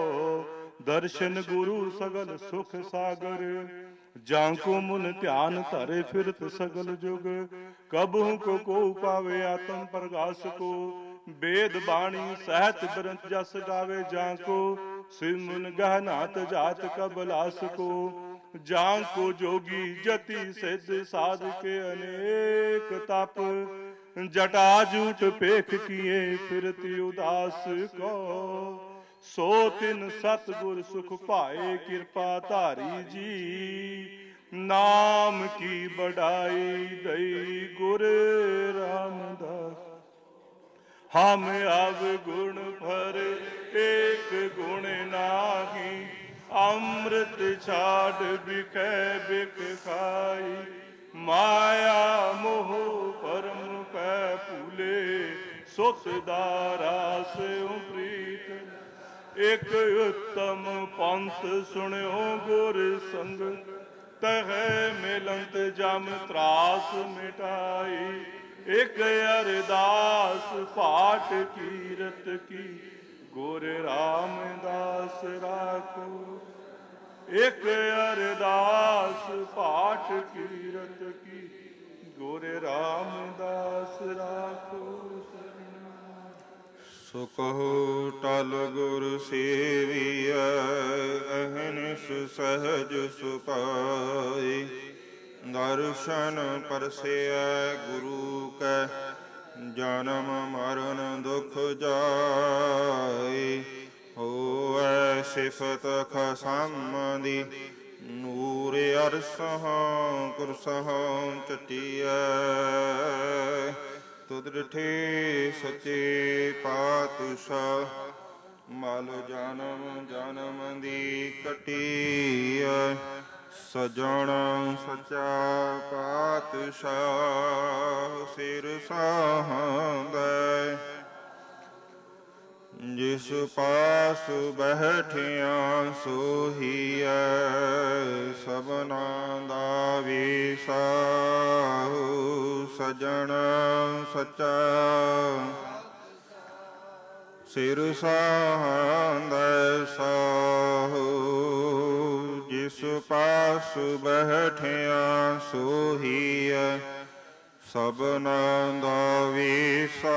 ਦਰਸ਼ਨ ਗੁਰੂ ਸਗਲ ਸੁਖ ਸਾਗਰ। ਜਾਂ ਕੋ ਮੁਨ ਧਿਆਨ ਧਰੇ ਫਿਰਤ ਸਗਲ ਜੁਗ, ਕਬਹੂ ਕੋ ਕੋ ਪਾਵੇ ਆਤਮ ਪ੍ਰਗਾਸ ਕੋ। ਵੇਦ ਬਾਣੀ ਸਹਿਤ ਗ੍ਰੰਥ ਜਸ ਗਾਵੇ, ਜਾਂ ਕੋ ਸਿਮਨ ਗਹਿਨਾਤ ਜਾਤ ਕਬਲਾਸ ਕੋ। ਜਾਂ ਕੋ ਜੋਗੀ ਜਤੀ ਸਿੱਧ ਸਾਧ ਕੇ ਅਨੇਕ ਤਪ, ਜਟਾ ਜੂਟ ਪੇਖ ਕੀਏ ਫਿਰਤੀ ਉਦਾਸ ਕੋ। ਸੋ ਤਿਨ ਸਤਿਗੁਰ ਸੁਖ ਪਾਏ ਕਿਰਪਾ ਧਾਰੀ ਜੀ, ਨਾਮ ਕੀ ਬੜਾਈ ਦਈ ਗੁਰ ਰਾਮਦਾਸ। ਹਮ ਅਬ ਗੁਣ ਭਰ ਏਕ ਗੁਣ ਨਾਹੀ, ਅੰਮ੍ਰਿਤ ਛਾੜ ਬਿਖੈ ਬਿਖ ਖਾਈ। ਮਾਇਆ ਮੋਹ ਪਰਮ ਪੈ ਭੂਲੇ, ਸੁਖ ਦਾਰਾ ਸਿਉ ਪ੍ਰੀਤ। ਇਕ ਉਤਮ ਪੰਥ ਸੁਣਿਓ ਗੁਰ ਸੰਗ, ਤਹੈ ਮਿਲੰਤ ਜਮ ਤਰਾਸ ਮਿਟਾਈ। ਇਕ ਅਰਦਾਸ ਪਾਠ ਕੀਰਤ ਕੀ, ਗੁਰ ਰਾਮਦਾਸ ਰਾਖੋ। ਇਕ ਅਰਦਾਸ ਪਾਠ ਕੀਰਤ ਕੀ, ਗੁਰ ਰਾਮਦਾਸ ਰਾਖੋ। ਸੋ ਕਹੋ ਟਲ ਗੁਰ ਸੇਵੀਐ, ਅਹਨਿਸ ਸਹਜ ਸੁਪਾਈ। ਦਰਸ਼ਨ ਪਰਸੈ ਗੁਰੂ ਕੈ, ਜਨਮ ਮਰਨ ਦੁਖ ਜਾਈ। ਹੋਵੈ ਸਿਫਤ ਖਸਮ ਦੀ, ਨੂਰ ਅਰਸਹੁ ਕੁਰਸਹੁ ਚਟੀਐ। ਤੁਧ ਡਿਠੇ ਸੱਚੇ ਪਾਤਸ਼ਾਹ, ਮਲ ਜਨਮ ਜਨਮ ਦੀ ਕਟੀਐ। ਸਜਣ ਸੱਚਾ ਪਾਤਸ਼ਾਹ, ਸਿਰ ਸਾਹੰਦੈ। ਜਿਸ ਪਾਸ ਬੈਠਿਆ ਸੋਹੀਐ, ਸਭਨਾ ਦਾ ਵੀਸਾਹੁ। ਸਜਣ ਸੱਚਾ ਸਿਰ ਸਾਹੰਦੈ ਸਾਹੂ। ਜਿਸ ਪਾਸ ਬੈਠਿਆ ਸੋਹੀਐ, ਸਭਨਾ ਦਾ ਵੀਸਾਹੁ।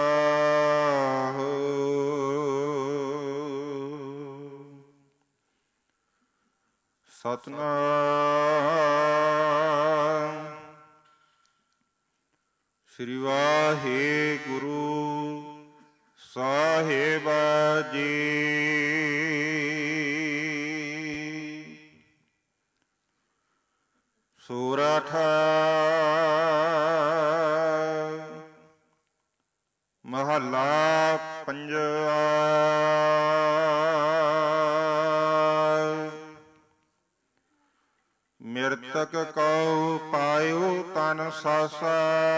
ਸਤਿਨਾਮ ਸ੍ਰੀ ਵਾਹਿਗੁਰੂ ਸਾਹਿਬ ਜੀ। ਸੂਰਠ ਮਹੱਲਾ ਪੰਜਵਾ। ਮਿਰਤਕ ਕਉ ਪਾਇਓ ਤਨ ਸਾਸਾ,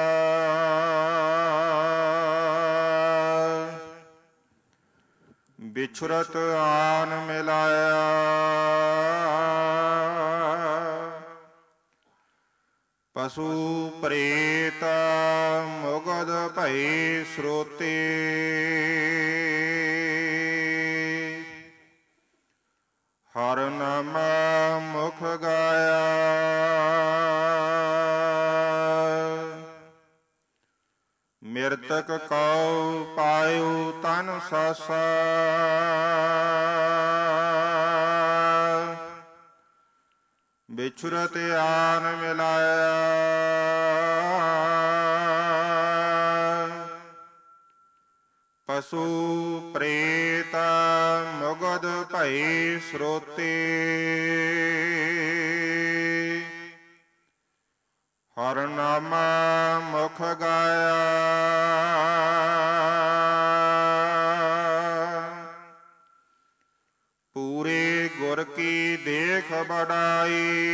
ਬਿਛੁਰਤ ਆਨ ਮਿਲਾਇਆ। ਪਸ਼ੂ ਪ੍ਰੇਤ ਮੁਗ ਮੁਗਦ ਭਈ ਸਰੋਤੇ ਹਰ ਨਾਮ ਮੁਖ ਗਾਇਆ ਮਿਰਤਕ ਕਉ ਪਾਇਓ ਤਨ ਸਾਸਾ ਵਿਛੁਰਤ ਆਨ ਮਿਲਾਇਆ ਪਸੂ ਪ੍ਰੇਤ ਮੁਗਦ ਭਈ ਸਰੋਤੇ ਹਰ ਨਾਮ ਮੁਖ ਗਾਇਆ ਪੂਰੇ ਗੁਰ ਕੀ ਦੇਖ ਬੜਾਈ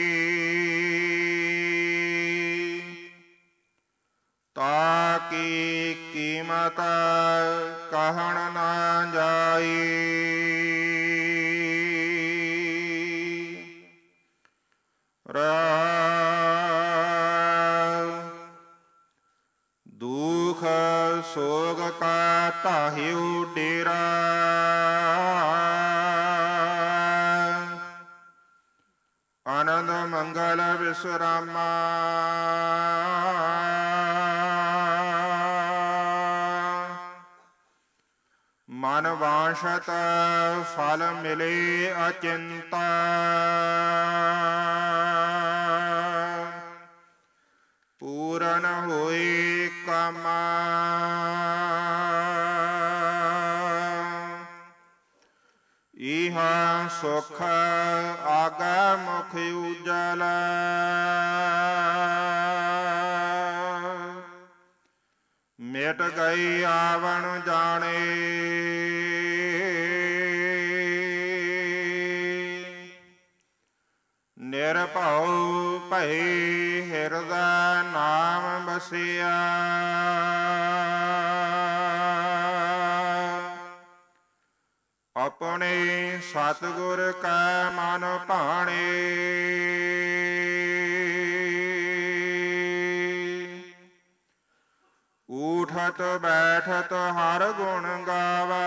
ਤਾਕੀ ਕੀਮਤ ਕਹਿਣ ਨਾ ਜਾਈ ਦੁਖ ਸੋਗ ਕਾ ਤਾਹਿਉ ਡੇਰਾ ਆਨੰਦ ਮੰਗਲ ਵਿਸਰਾਮਾ ਮਨ ਵਾਂਛਤ ਫਲ ਮਿਲੇ ਅਚਿੰਤਾ ਪੂਰਨ ਹੋਏ ਕਾਮਾ ਇਹਾ ਸੁਖ ਆਗਾ ਮੁਖ ਉਜਲ ਮਿਟ ਗਈ ਆਵਣ ਜਾਣੇ ਨਿਰਭਉ ਭਈ ਹਿਰਦੈ ਨਾਮ ਬਸਿਆ ਆਪਣੇ ਸਤਿਗੁਰ ਕੈ ਮਨ ਭਾਣੇ ਉਠਤ ਬੈਠਤ ਹਰ ਗੁਣ ਗਾਵੈ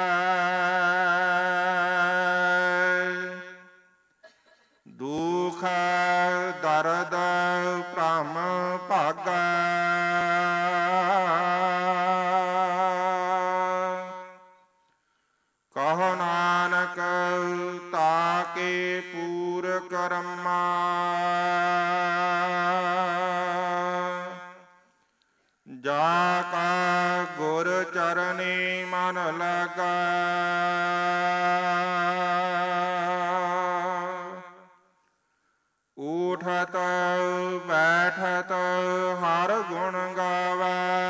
ਦੁਖ ਦਰਦ ਭ੍ਰਮ ਭਾਗਾ ਕਹੋ ਨਾਨਕ ਤਾਕੇ ਪੂਰ ਕਰਮਾ ਜਾ ਕਾ ਗੁਰ ਚਰਨੀ ਮਨ ਲਗਾ ਉਠਤ ਬੈਠਤ ਹਰ ਗੁਣ ਗਾਵੈ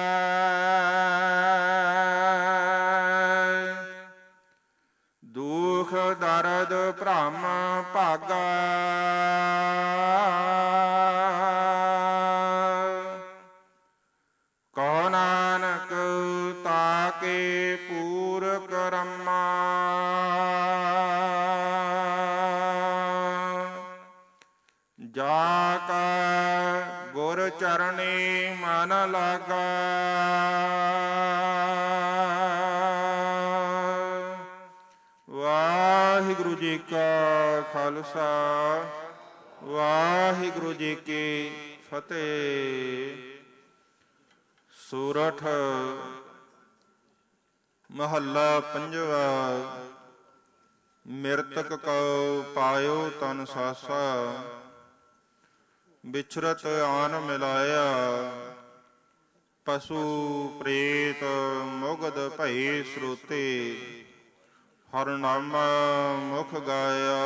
ਦੁਖ ਦਰਦ ਭ੍ਰਮ ਭਾਗਾ ਕਹੋ ਨਾਨਕ ਤਾਕੇ ਪੂਰ ਕਰਮਾ ਜਾ ਕਾ ਗੁਰ ਚਰਣੀ ਮਨ ਲਾਗਾ ਵਾਹਿਗੁਰੂ ਜੀ ਕਾ ਖਾਲਸਾ ਵਾਹਿਗੁਰੂ ਜੀ ਕੀ ਫਤਿਹ। ਸੂਰਠ ਮਹੱਲਾ ਪੰਜਵਾ। ਮਿਰਤਕ ਕਉ ਪਾਇਓ ਤਨ ਸਾਸਾ ਵਿਛਰਤ ਆਨ ਮਿਲਾਇਆ ਪਸੂ ਪ੍ਰੇਤ ਮੁਗਦ ਭਈ ਸਰੋਤੇ ਹਰ ਨਾਮ ਮੁਖ ਗਾਇਆ।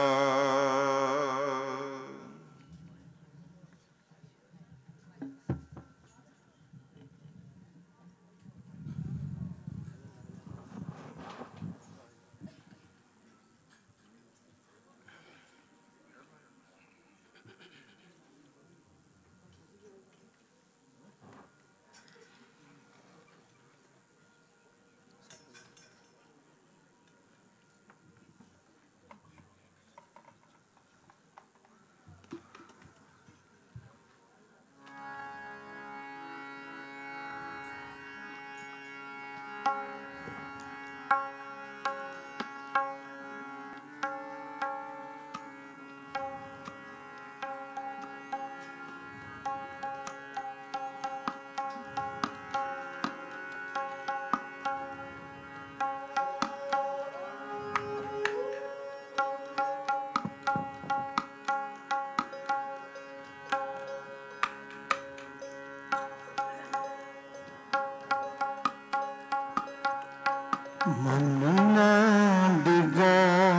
मन ना डिगे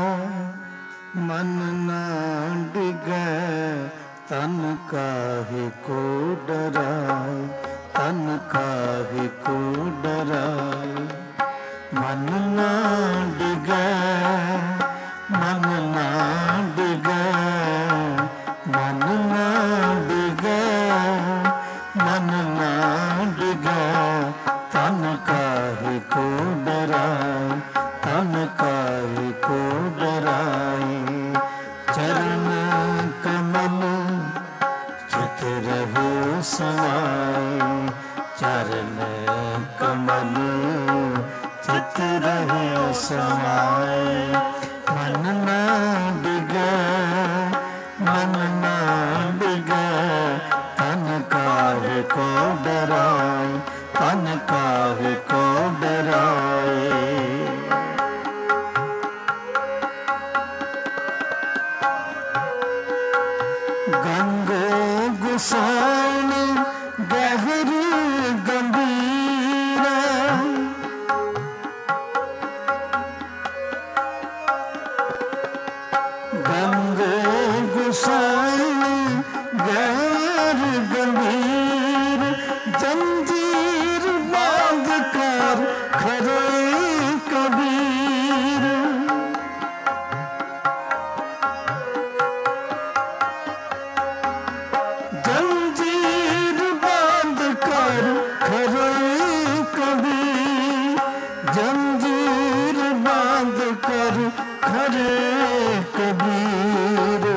मन ना डिगे तन काहे को डराए तन काहे को डराए मन ना डिगे मन ना डिगे मन ना डिगे मन ना डिगे तन काहे को डराए तन काहे को डराए चरण कमल चित रहो समाए चरण कमल चित रहो समाए मन ना डिगे मन ना डिगे तन काहे को डराए तन काहे को डराए गंगो गुसाण गहरी गंभीरा गंगो गुसाण गहर गंभीर जंजीर बांध कर खरे कबीर जंजीर बांध कर खरे कबीर जंजीर बांध कर खरे कबीर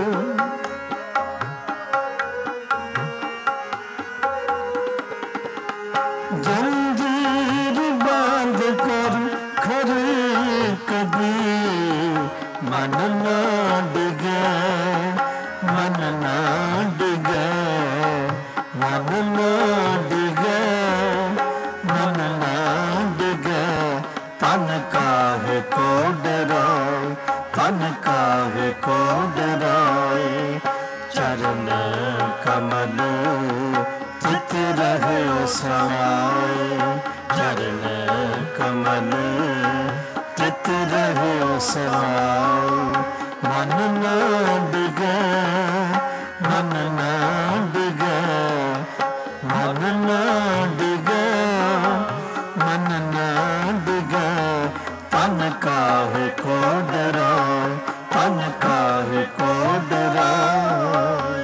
जंजीर बांध कर खरे कबीर मन ना डिगे मन ना डिगे मन ना डिगे मन ना डिगे तन काहे को डराए तन काहे को डराए चरण कमल चित रहे समाए चरण कमल चित रहे समाए मन ना डिगे मन ना डिगे मन ना डिगे मन ना डिगे तन काहे को डराए तन काहे को डराए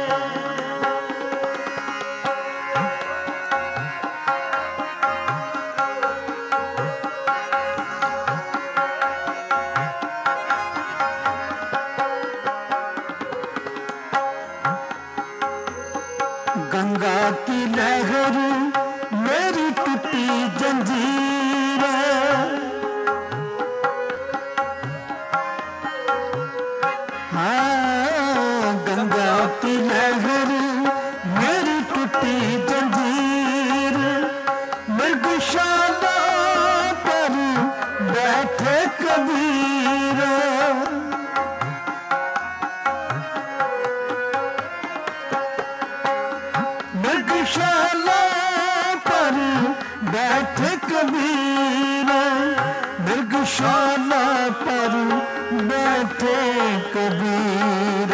गंगा की लहर मेरी टूटी जंजीर हाँ गंगा की लहर मेरी टूटी जंजीर मृगशाला पर बैठे कबीर मृगशाला पर बैठे कबीर मृगशाला पर बैठे कबीर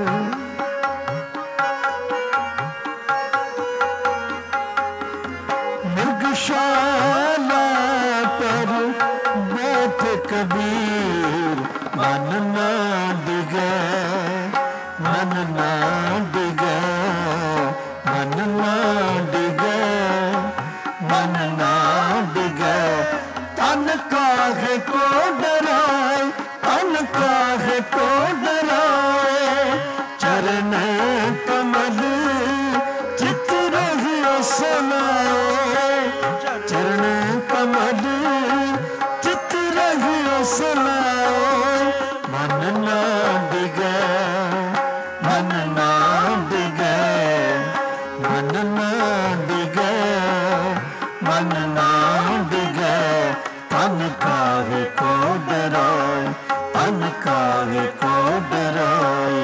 मृगशाला पर बैठे कबीर मन ना डिगे मन ना डिगे मन ना डिगे मन ना डिगे तन काहे को डराए तन काहे को डराए चरण कमल चित रहियो समाए चरण कमल चित रहियो समाए मन ना डिगे मन ना डिगे मन ना डिगे मन ना डिगे तन काहे को डराए तन काहे को डराए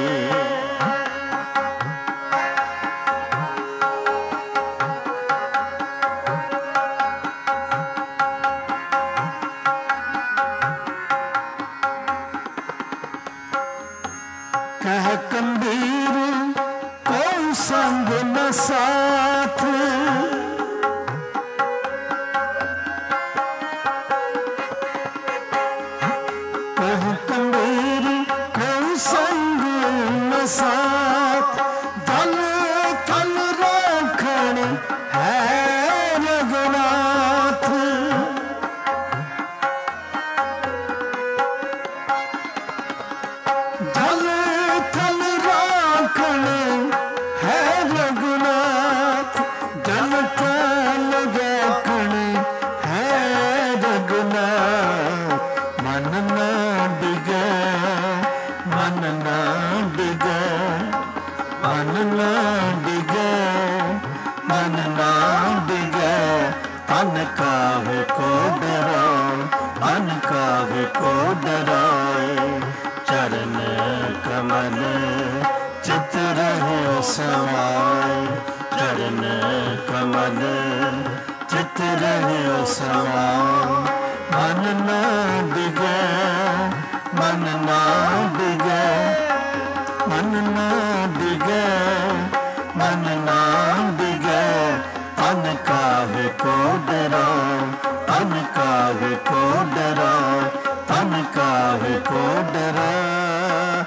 काहे को डराए, अन काहे को डराए। चरण कमल चित रहे समाए, चरण कमल चित रहे समाए। मन ना डिगे, मन ना डिगे, मन ना डिगे, मन ना डिगे। अन काहे को डराए, अन काहे को डराए, अन काहे को डराए।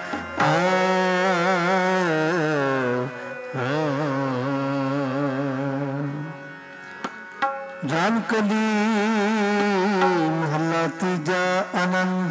रामकली महला तीजा आनंद।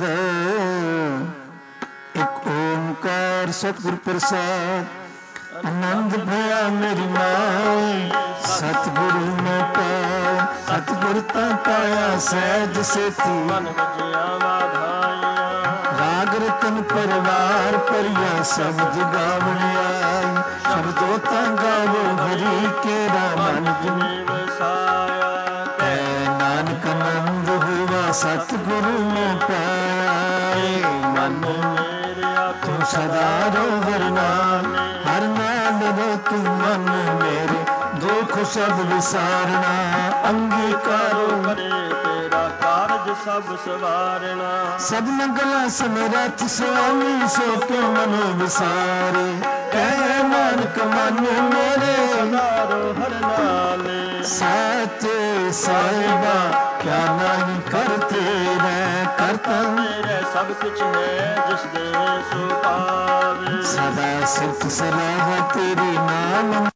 एक ओंकार सतगुर प्रसाद, आनंद भया मेरी माए। सतगुरु में पाया, सतगुर ता पाया सहज सेती। मन वजिया वाधाया, राग रतन परिवार परिया शब्द गावण आई। शब्दों ता गावो हरि के रामन जिने वसाया। कै नानक आनंद हुआ सतगुरु में पाया। मन मेरे तू सदा रो हर नाम, हर नाम रो तू मन मेरे। दुख सब विसारना, अंगीकारो करे तेरा कारज सब सवारना। सब नगला समरथ स्वामी सो के मन विसारे। कह नानक मन मेरे सदारो हर नाले। साचे साहिबा क्या नहीं करते रह, करता मेरे सब कुछ है जिस दे सो पावे। सदा सिर्फ सलाह तेरी नाम।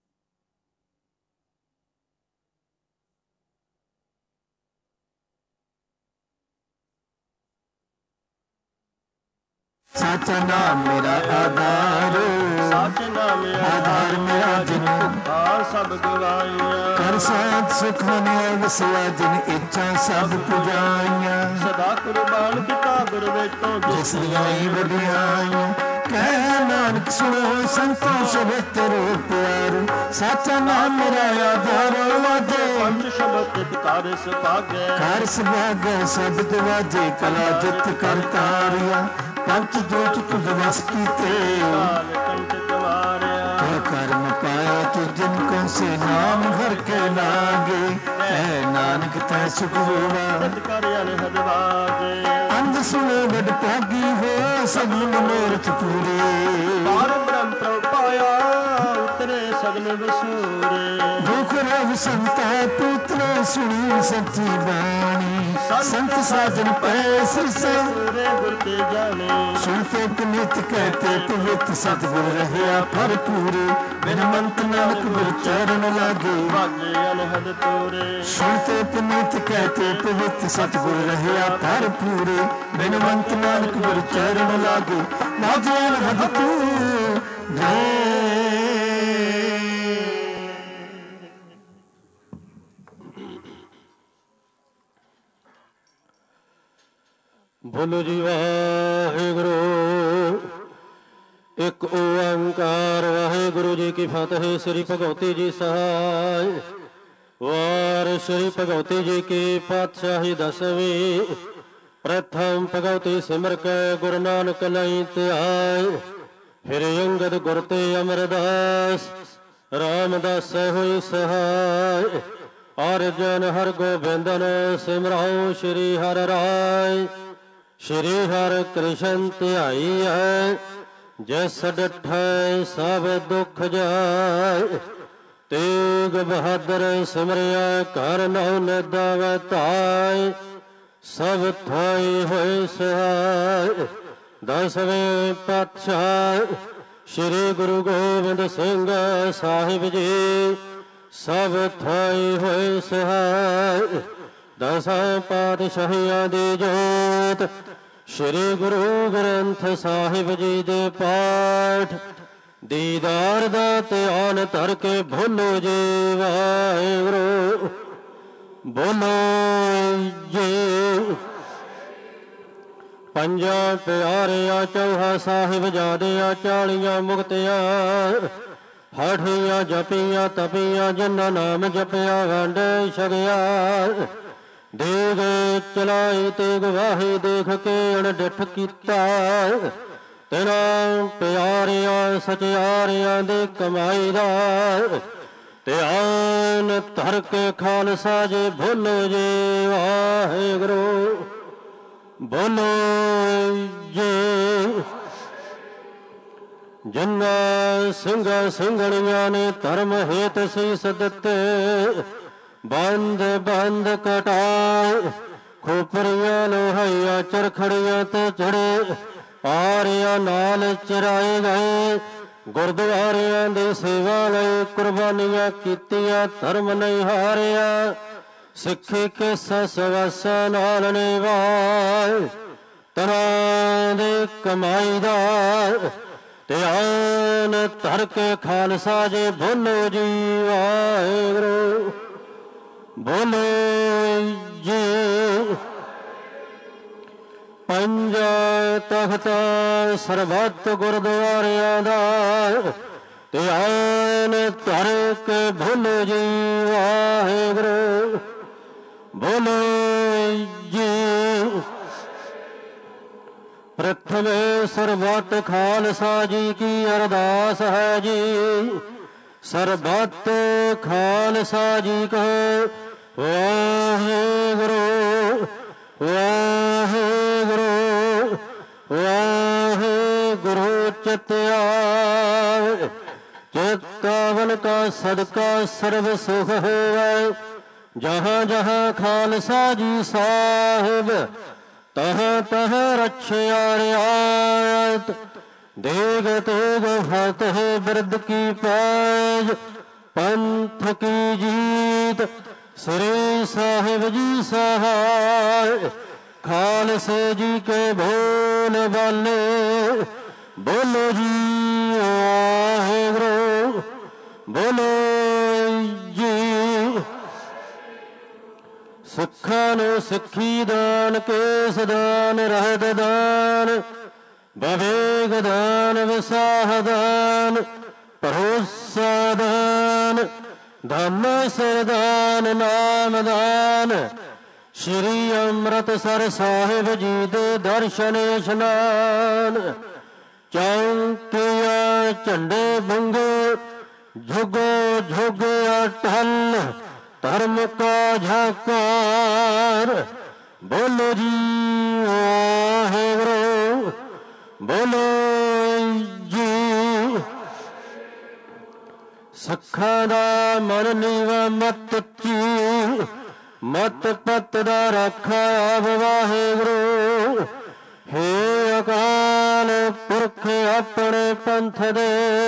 साचा नाम मेरा आधार, साचा नाम मेरा आधार मेरा जिन आर सब गवाइया। कर साथ सुख मने वसिया जिन इच्छा सब पुजाइया। सदा कुर्बान किता गुर वेटो जिस आई वडियाइया। कह नानक सुनो संतो सब तेरो प्यार। साचा नाम मेरा आधार वाजे, पंच शब्द कार सुभागे। कार सुभागे शब्द वाजे, कला जित कर तारिया। पंच जोत तुझ वस कीते, तो कर्म पाया तो जिनको से नाम घर के लागे। ऐ नानक तै सुख होवा, अंध सुने बड़ भागी हो, सगल मनोरथ पूरे। पार ब्रह्म प्रभ पाया उतरे सगल वसूरे। दुख रव संता पुत्र सुनी सच्ची बाणी। संत साजन पै सिर से गुर के जाने। सुनते पुनीत कहते पवित्र सतगुर रहिया भरपूरे। बिन मंत नानक गुर चरण लागे, भागे अनहद तोरे। सुनते पुनीत कहते पवित्र सतगुर रहिया भरपूरे। बिन मंत नानक गुर चरण लागे, भागे अनहद तोरे। बोलो जी वाहेगुरु। एक ओंकार वाहेगुरु जी की फतेह। श्री भगवती जी सहाय। वार श्री भगवती जी की पातशाही दसवीं। प्रथम भगवती सिमर के गुरु नानक लई त्याय। फिर अंगद गुर ते अमरदास, रामदास हुई सहाय। और जन हर गोबिंदन सिमराओ श्री हर राय। श्री हर कृष्ण ध्याई है, जस डठै सब दुख जाय। तेग बहादुर सिमरिया कर नौ निदावे ताय। सब थाई होए सहाय। दसवें पातशाह श्री गुरु गोबिंद सिंह साहिब जी, सब थाई होए सहाय। दसां पातशाहियां दी जोत श्री गुरु ग्रंथ साहिब जी दे पाठ। दीदार दा ध्यान धर के भोलो जी वाहेगुरु। बोलो जी पंजा प्यारिया चौहा साहिब जादिया चालियां मुक्तियां। ਹਾਠੀਆਂ ਜਪੀਆਂ ਤਪੀਆਂ ਜਿਨ੍ਹਾਂ ਨਾਮ ਜਪਿਆ ਵੰਡੇ ਛਕਿਆ ਦੇਗ ਚਲਾਈ ਤੇ ਗਵਾਹੀ ਦੇਖ ਕੇ ਅਣਡਿੱਠ ਕੀਤਾ ਤੇਰਾ ਪਿਆਰਿਆਂ ਸਚਿਆਰਿਆਂ ਦੇ ਕਮਾਈ ਦਾ ਧਿਆਨ ਧਰ ਕੇ ਖਾਲਸਾ ਜੀ ਭੁੱਲੋ ਜੀ ਵਾਹਿਗੁਰੂ ਬੋਲੋ ਜੀ। ਜਿਨ੍ਹਾਂ ਸਿੰਘਾਂ ਸਿੰਘਣੀਆਂ ਨੇ ਧਰਮ ਹੇਤ ਸੀਸ ਦਿੱਤੇ ਬੰਦ ਬੰਦ ਕਟਾਏ ਖੋਪਰੀਆਂ ਲੋਹਾਈਆਂ ਚਰਖੜੀਆਂ ਤੇ ਚੜੇ ਆਰਿਆਂ ਨਾਲ ਚਰਾਏ ਗਏ ਗੁਰਦੁਆਰਿਆਂ ਦੀ ਸੇਵਾ ਲਈ ਕੁਰਬਾਨੀਆਂ ਕੀਤੀਆਂ ਧਰਮ ਨਹੀਂ ਹਾਰਿਆ ਸਿੱਖੀ ਕੇ ਸਵਸ ਨਾਲ ਨਿਭਾਏ ਤਰਾਂ ਦੇ ਕਮਾਈ ਦਾ ਧਿਆਨ ਧਰ ਕੇ ਖਾਲਸਾ ਜੀ ਬੋਲੋ ਜੀ ਵਾਹਿਗੁਰੂ ਬੋਲੋ ਜੀ। ਪੰਜ ਤਖਤ ਸਰਬੱਤ ਗੁਰਦੁਆਰਿਆਂ ਦਾ ਧਿਆਨ ਧਰ ਕੇ ਬੋਲੋ ਜੀ ਵਾਹਿਗੁਰੂ ਬੋਲੋ ਜੀ। ਪ੍ਰਥਮੇ ਸਰਬੱਤ ਖਾਲਸਾ ਜੀ ਕੀ ਅਰਦਾਸ ਹੈ ਜੀ ਸਰਬੱਤ ਖਾਲਸਾ ਜੀ ਕਹੋ ਵਾਹਿਗੁਰੂ ਵਾਹਿਗੁਰੂ ਵਾਹਿਗੁਰੂ ਚਿਤਿਆ ਚਿਤਾਵਨ ਕਾ ਸਦਕਾ ਸਰਬ ਸੁਖ ਹੋਵੇ ਜਹਾਂ ਜਹਾਂ ਖਾਲਸਾ ਜੀ ਸਾਹਿਬ ਤਹਾਂ ਤਹਾਂ ਰਛਿਆ ਰਿਆਇਤ ਦੇਗ ਤੇਗ ਫਤਿਹ ਬਿਰਦ ਕੀ ਪੈਜ ਪੰਥ ਕੀ ਜੀਤ ਸ੍ਰੀ ਸਾਹਿਬ ਜੀ ਸਹਾਇ ਖਾਲਸੇ ਜੀ ਕੇ ਬੋਲ ਬਾਲੇ ਬੋਲੋ ਜੀ ਵਾਹਿਗੁਰੂ ਬੋਲੋ ਜੀ। ਸਿੱਖਾਂ ਨੂੰ ਸਿੱਖੀ ਦਾਨ ਕੇਸ ਦਾਨ ਰਹਿਤ ਦਾਨ ਵਿਵੇਕ ਦਾਨ ਵਿਸਾਹ ਦਾਨ ਭਰੋਸਾ ਦਾਨ ਧੰਮ ਸਰਦਾਨ ਨਾਮ ਦਾਨ ਸ਼੍ਰੀ ਅੰਮ੍ਰਿਤਸਰ ਸਾਹਿਬ ਜੀ ਦੇ ਦਰਸ਼ਨ ਇਸ਼ਨਾਨ ਚੌਂਕੀਆਂ ਝੰਡੇ ਬੰਗੇ ਝੁਗੋ ਝੁਗ ਅਟਲ ਧਰਮ ਕਾ ਝਾਕਾਰ ਬੋਲੋ ਜੀ ਵਾਹਿਗੁਰੂ ਬੋਲੋ ਜੀ। ਸੱਖਾਂ ਦਾ ਮਨ ਨੀਵਾ ਮਤ ਚੀ ਮਤ ਪਤ ਦਾ ਰੱਖਾ ਆਪ ਵਾਹਿਗੁਰੂ ਹੇ ਅਕਾਲ ਪੁਰਖ ਆਪਣੇ ਪੰਥ ਦੇ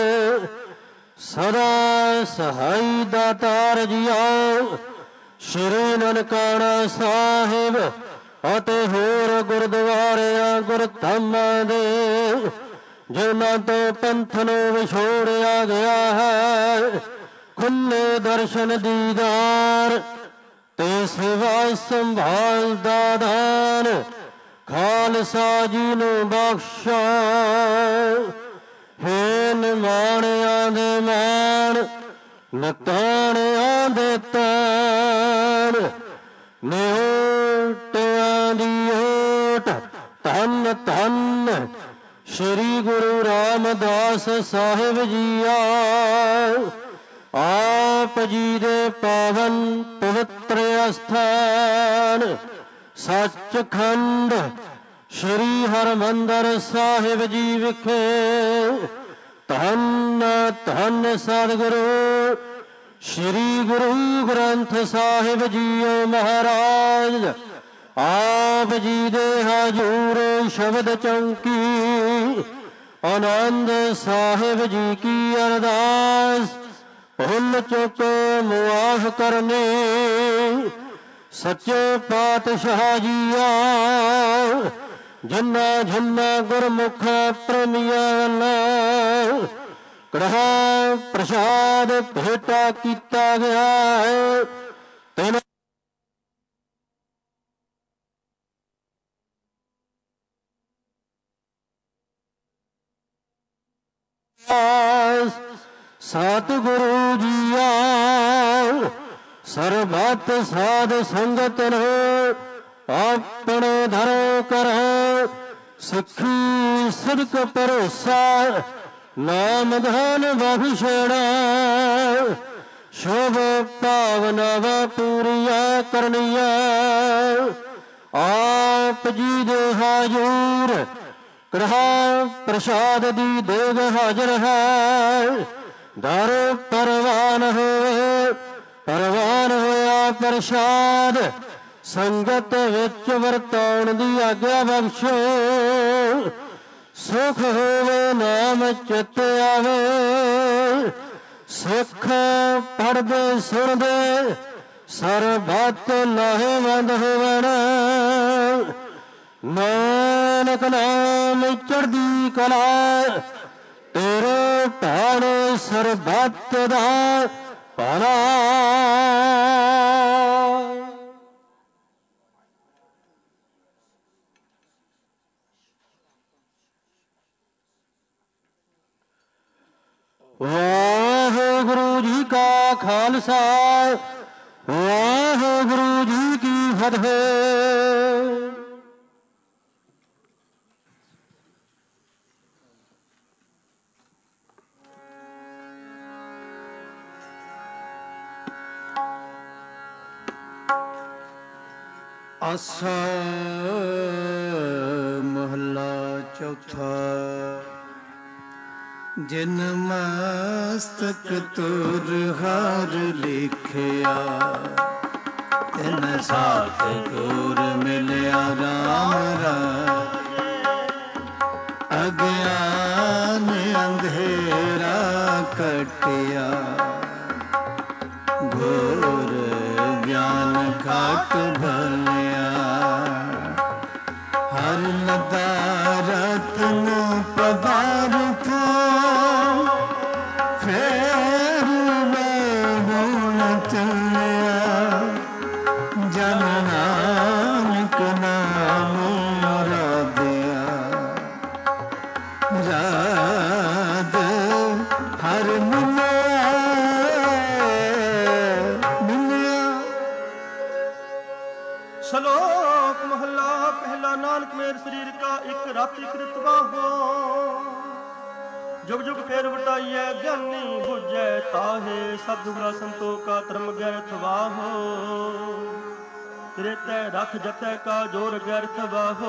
ਸਦਾ ਸਹਾਈ ਦਾਤਾਰ ਜੀਓ ਸ਼੍ਰੀ ਨਨਕਾਣਾ ਸਾਹਿਬ ਅਤੇ ਹੋਰ ਗੁਰਦੁਆਰਿਆਂ ਗੁਰਧਾਮਾਂ ਦੇ ਜਿਨ੍ਹਾਂ ਤੋਂ ਪੰਥ ਨੂੰ ਵਿਛੋੜਿਆ ਗਿਆ ਹੈ ਖੁੱਲੇ ਦਰਸ਼ਨ ਦੀਦਾਰ ਤੇ ਸੇਵਾ ਸੰਭਾਲ ਦਾ ਦਾਨ ਖਾਲਸਾ ਜੀ ਨੂੰ ਬਖਸ਼ਾ ਹੇ ਨਿਮਾਣਿਆਂ ਦੇ ਮਾਣ ਨਤਾਣਿਆਂ ਦੇ ਤਾਣ ਨਿਓਟਿਆਂ ਦੀ ਓਟ ਧੰਨ ਧੰਨ ਸ਼੍ਰੀ ਗੁਰੂ ਰਾਮਦਾਸ ਸਾਹਿਬ ਜੀ ਆਓ ਆਪ ਜੀ ਦੇ ਪਾਵਨ ਪਵਿੱਤਰ ਅਸਥਾਨ ਸੱਚਖੰਡ ਸ਼੍ਰੀ ਹਰਿਮੰਦਰ ਸਾਹਿਬ ਜੀ ਵਿਖੇ ਧੰਨ ਧੰਨ ਸਤਿਗੁਰੂ ਸ਼੍ਰੀ ਗੁਰੂ ਗ੍ਰੰਥ ਸਾਹਿਬ ਜੀਓ ਮਹਾਰਾਜ ਆਪ ਜੀ ਦੇ ਹਜੂਰ ਸ਼ਬਦ ਚੌਂਕੀ ਆਨੰਦ ਸਾਹਿਬ ਜੀ ਕੀ ਅਰਦਾਸ ਭੁੱਲ ਚੁੱਕ ਮੁਆਫ ਕਰਨੇ ਸੱਚੇ ਪਾਤਸ਼ਾਹ ਜੀਆ ਜਿਨ੍ਹਾਂ ਜਿਨ੍ਹਾਂ ਗੁਰਮੁਖ ਪ੍ਰੇਮੀਆਂ ਵੱਲੋਂ ਕੜਾਹ ਪ੍ਰਸ਼ਾਦ ਭੇਟਾ ਕੀਤਾ ਗਿਆ ਹੈ ਤੈਨੂੰ ਸਤਿਗੁਰੂ ਜੀਆ ਸਰਬਤ ਸਾਧ ਸੰਗਤ ਨੂੰ ਆਪਣੇ ਧਰੋ ਕਰੋ ਸਿੱਖੀ ਸਿਦਕ ਭਰੋਸਾ ਨਾਮ ਧਨ ਬਖਸ਼ਣਾ ਸ਼ੁਭ ਭਾਵਨਾਵਾਂ ਪੂਰੀਆਂ ਕਰਨੀਆਂ ਆਪ ਜੀ ਦੇ ਹਾਜ਼ੂਰ ਕੜਾਹ ਪ੍ਰਸ਼ਾਦ ਦੀ ਦੇਗ ਹਾਜ਼ਰ ਹੈ ਦਰ ਪਰਵਾਨ ਹੋਏ ਪਰਵਾਨ ਹੋਇਆ ਪ੍ਰਸ਼ਾਦ ਸੰਗਤ ਵਿੱਚ ਵਰਤਾਉਣ ਦੀ ਆਗਿਆ ਬਖਸ਼ੋ ਸੁਖ ਹੋਵੇ ਨਾਮ ਚਿਤ ਆਵੇ ਸਿੱਖ ਪੜ੍ਹਦੇ ਸੁਣਦੇ ਸਰਬੱਤ ਲਾਹੇਵੰਦ ਹੋਵਣ ਨਾਨਕ ਨਾਮ ਚੜ੍ਹਦੀ ਕਲਾ ਤੇਰੇ ਭਾਣੇ ਸਰਬੱਤ ਦਾ ਭਲਾ ਵਾਹਿਗੁਰੂ ਜੀ ਕਾ ਖਾਲਸਾ ਵਾਹਿਗੁਰੂ ਜੀ ਕੀ ਫਤਿਹ। ਆਸਾ ਮਹਲਾ ਚੌਥਾ। ਜਿਨ ਮਸਤਕ ਤੁਰ ਹਰ ਲਿਖਿਆ ਤਿਨ ਸਤਿਗੁਰ ਮਿਲਿਆ ਰਾਮ ਰਾਜੇ। ਅਗਿਆਨ ਅੰਧੇਰਾ ਕਟਿਆ ਗੁਰ ਗਿਆਨ ਘਟ ਭਲਿਆ। ਹਰ ਲਦਾ ਰਤਨ ਪਦਾਰਥ ਫੇਰ ਮੈਂ ਗੁਣ ਚਲਿਆ। ਜਨ ਨਾਨਕ ਨਾਮ ਰਾਧਿਆ ਰਾਧ ਹਰ ਮਿਲਿਆ ਮਿਲਿਆ। ਸ਼ਲੋਕ ਮਹਲਾ ਪਹਿਲਾ। ਨਾਨਕ ਮੇਰ ਸਰੀਰ ਕਾ ਇੱਕ ਰਾਤੀ ਕ੍ਰਿਤਵਾ ਹੋ। ਜੁਗ ਜੁਗ ਫੇਰ ਵਟਾਈਐ ਗਿਆਨੀ ਬੁਝੈ ਤਾਹੇ। ਸਤਿਗੁਰਾ ਸੰਤੋ ਕਾ ਧਰਮ ਗੈਰਥ ਵਾਹੋ। ਤ੍ਰੇਤੈ ਰਖ ਜਤੈ ਕਾ ਜੋਰ ਗੈਰਥ ਵਾਹੋ।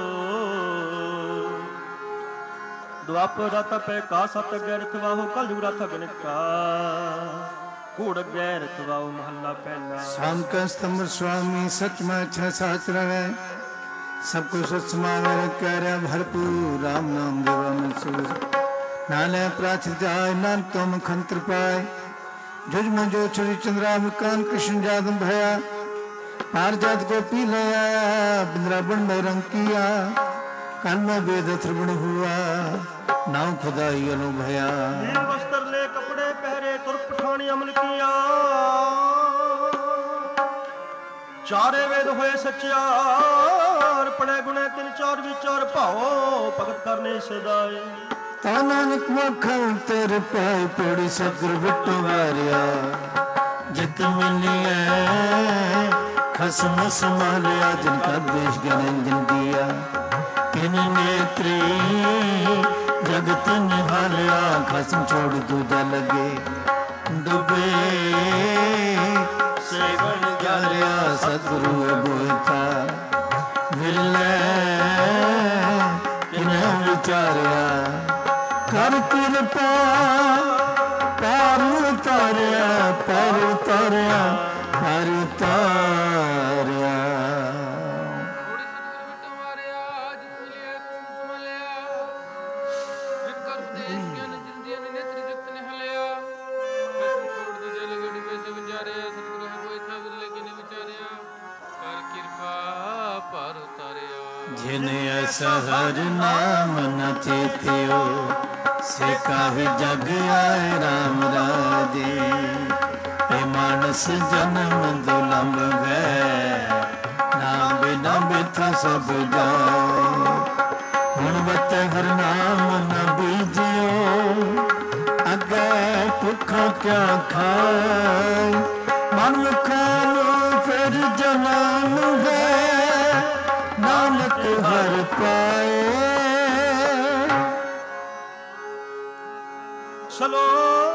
ਦੁਆਪਰ ਰਤ ਪੈ ਕਾ ਸਤ ਗੈਰਥ ਵਾਹੋ। ਕਲ ਜੁਗ ਰਥ ਅਗਨ ਕਾ ਕੂੜ ਗੈਰਥ ਵਾਹੋ। ਮਹੱਲਾ ਪਹਿਲਾ। शाम का स्तंभ स्वामी सच में छह साच रहे। सबको सच समावे कर भरपूर राम नाम देवा मंसूर। नाने प्राचित जाय नानक तुम खंत्र पाए। जुज में जो छड़ी चंद्रा मुकान कृष्ण जादम भया। पार जात को पी लिया बिंद्रावन में रंग किया। कान में वेद अथर्वण हुआ नाव खुदाई अनु भया। वस्त्र ले कपड़े पहरे तुर पठानी अमल किया। चारे वेद होए सचियार पड़े गुणे तिन चार विचार भाओ भगत करने सदाए। ता नानक मखन तेरे पाए पेड़ी सगर बिट्टू वारिया। जित मिलिए खसम संभालिया जिनका देश ज्ञान दिया। किन नेत्री जगत निहालिया खसम छोड़ दूजा लगे। डूबे सेवन जारिया सतगुरु बोता मिले किन्हें विचारिया। कर कृपा पार उतारिया पार उतारिया पार उतारिया। जिन्हें असहर नाम न चेतियो से काहि जग आए राम राजे। ए मानस जन्म दुलंब गए नाम बिना बिथा सब जाए। हुण बत हर नाम न बीजियो अगे ਭੁੱਖਾ ਕਿਆ ਖਾਏ, ਮਨ ਖਾਨੂੰ ਫਿਰ ਜਨਮ ਹੈ, ਨਾਨਕ ਹਰ ਪਾਏ। ਸਲੋਕ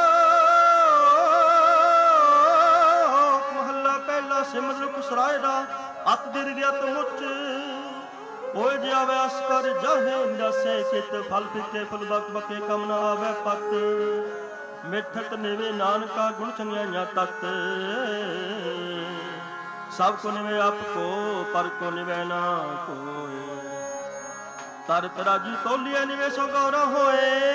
ਮਹੱਲਾ ਪਹਿਲਾ। ਸਿਮਰ ਰੁਖ ਸਰਾਏ ਦਾ ਅਤ ਦਿਰ ਅਤ ਮੁੱਚ, ਹੋਏ ਜਿਆ ਵੈਸ ਕਰ ਜਾਹੇ ਜਾਸੇ, ਕਿਤ ਫਲ ਫਿੱਕੇ ਫੁੱਲ ਬਕ ਬਕੇ ਕਮ ਨਾ ਆਵੇ ਪਤ, ਮਿੱਠਤ ਨਿਵੇ ਨਾਨਕਾ ਗੁਣ ਚੰਗਿਆਈਆਂ ਤਤ, ਸਭ ਕੋ ਨਿਵੇ ਆਪ ਕੋ ਪਰ ਕੋ ਨਿਵੇ ਨਾ ਕੋਇ, ਤਰਤ ਰਾਜੀ ਤੋਲੀਏ ਨਿਵੇ ਸੋ ਗੌਰਾ ਹੋਏ,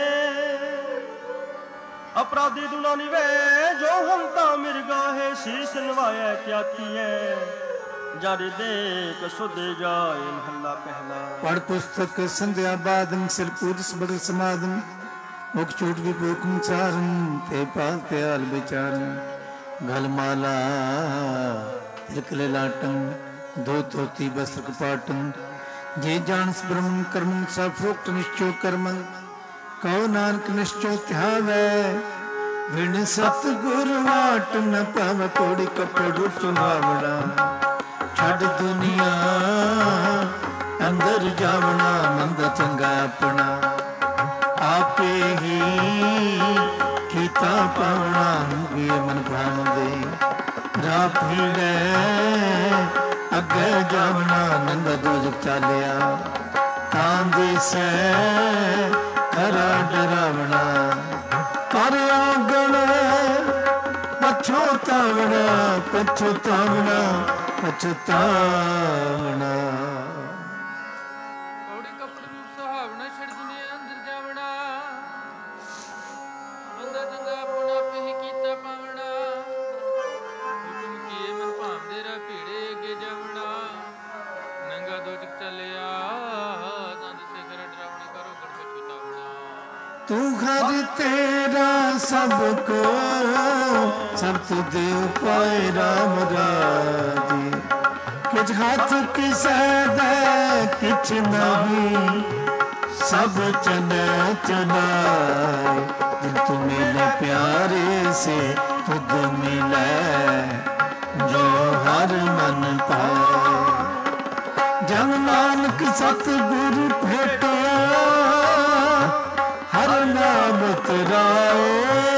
ਅਪਰਾਧੀ ਦੁਨਾ ਨਿਵੇ ਜੋ ਹੰਤਾ ਮਿਰਗਾਹੇ, ਸੀਸ ਨਵਾਇਆ ਕਿਆ ਕੀਏ, ਜਰ ਦੇਖ ਸੁਧ ਜਾਏ। ਮਹੱਲਾ ਪਹਿਲਾ। ਪੜ ਪੁਸਤਕ ਸੰਧਿਆ ਬਾਦਨ, ਸਿਰ ਪੂਜ ਸਬਦ ਸਮਾਦਨ, ਮੁਖ ਚੂਟ ਵੀ ਪੋਖਮ ਚਾਰਨ, ਤੇ ਪਾਲ ਪਿਆਲ ਵਿਚਾਰਨ, ਗਲ ਮਾਲਾ ਤਿਲਕ ਲਾਟੰ, ਦੋ ਧੋਤੀ ਬਸਤਰ ਕਪਾਟੰ, ਜੇ ਜਾਣਸ ਬ੍ਰਹਮ ਕਰਮ ਸਭ ਫੋਕਟ ਨਿਸ਼ਚੋ ਕਰਮ, ਕਉ ਨਾਨਕ ਨਿਸ਼ਚੋ ਧਿਆਵੈ, ਵਿਣ ਸਤ ਗੁਰ ਵਾਟ ਨ ਪਾਵੈ, ਕੋੜੀ ਕਪੜੂ ਸੁਹਾਵਣਾ, ਛੱਡ ਦੁਨੀਆ ਅੰਦਰ ਜਾਵਣਾ, ਮੰਦ ਚੰਗਾ ਆਪਣਾ, ਆਪੇ ਹੀ ਕੀਤਾ ਪਾਵਣਾ, ਵੀ ਮਨ ਭਾਵਦੇ, ਰਾਹ ਭੀੜੈ ਅੱਗੇ ਜਾਵਣਾ, ਨੰਦਾ ਦੋਜਕ ਚਾਲਿਆ, ਤਾਂ ਦਿਸੈ ਖਰਾ ਡਰਾਵਣਾ, ਪਰ ਆਗਣ ਪਛੋਤਾਵਣਾ, ਪਛੋਤਾਵਣਾ, ਪਛਤਾਵਣਾ। ਕੌੜੀ ਕਪੜ ਰੂਪ ਸੁਹਾਵਣਾ, ਛੜ ਦੁਨੀਆ ਅੰਦਰ ਜਾਵਣਾ, ਮੰਦਾ ਚੰਗਾ ਆਪਣਾ ਆਪੇ ਹੀ ਕੀਤਾ ਪਾਵਣਾ, ਹੁਕਮ ਕੀਏ ਮਨ ਭਾਵਦੇ ਰਾ ਭੀੜੇ ਅੱਗੇ ਜਾਵਣਾ, ਨੰਗਾ ਦੋਜਕ ਚੱਲਿਆ, ਤਾਂ ਦਿਸੇ ਕਰ ਡਰਾਵਣਾ, ਕਰੋ ਗੜ ਪਛਤਾਵਣਾ। ਤੂੰ ਘਰ ਤੇਰਾ ਸਭ ਕੋ, ਸਭ ਤੁਦੇ ਉਪਾਏ ਰਾਮ ਰਾਜੇ, ਕਿਛ ਹੱਥ ਕਿਸੈ ਦੇ ਕਿਛ ਨਹੀਂ, ਸਭ ਚਨੈ ਚਨਾਏ, ਜਿਨ ਤੂੰ ਮਿਲੇ ਪਿਆਰੇ ਸੇ ਤੁਧ ਮਿਲੈ, ਜੋ ਹਰ ਮਨ ਪਾਏ, ਜਨ ਨਾਨਕ ਸਤ ਗੁਰ ਭੇਟਿਆ, ਹਰ ਨਾਮ ਤਰਾਏ।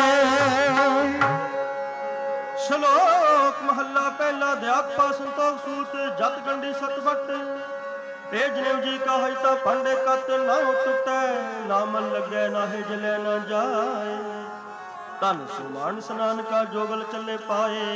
ਸ਼ਲੋਕ ਮਹੱਲਾ ਪਹਿਲਾ। ਦਿਆਤ ਪਾ ਸੰਤੋਖ ਸੂਤ, ਜਤ ਗੰਢੀ ਸਤ ਵਟ, ਇਹ ਜਨੇਵ ਜੀ ਕਾ ਹੈ ਤਾਂ ਭਾਂਡੇ ਕਤ, ਨਾ ਟੁੱਟੈ ਨਾ ਮਨ ਲੱਗੈ, ਨਾ ਹੈ ਜਲੇ ਨਾ ਜਾਏ, ਧਨ ਸੁਮਾਨ ਸਨਾਨ ਕਾ ਜੋਗਲ ਚੱਲੇ ਪਾਏ,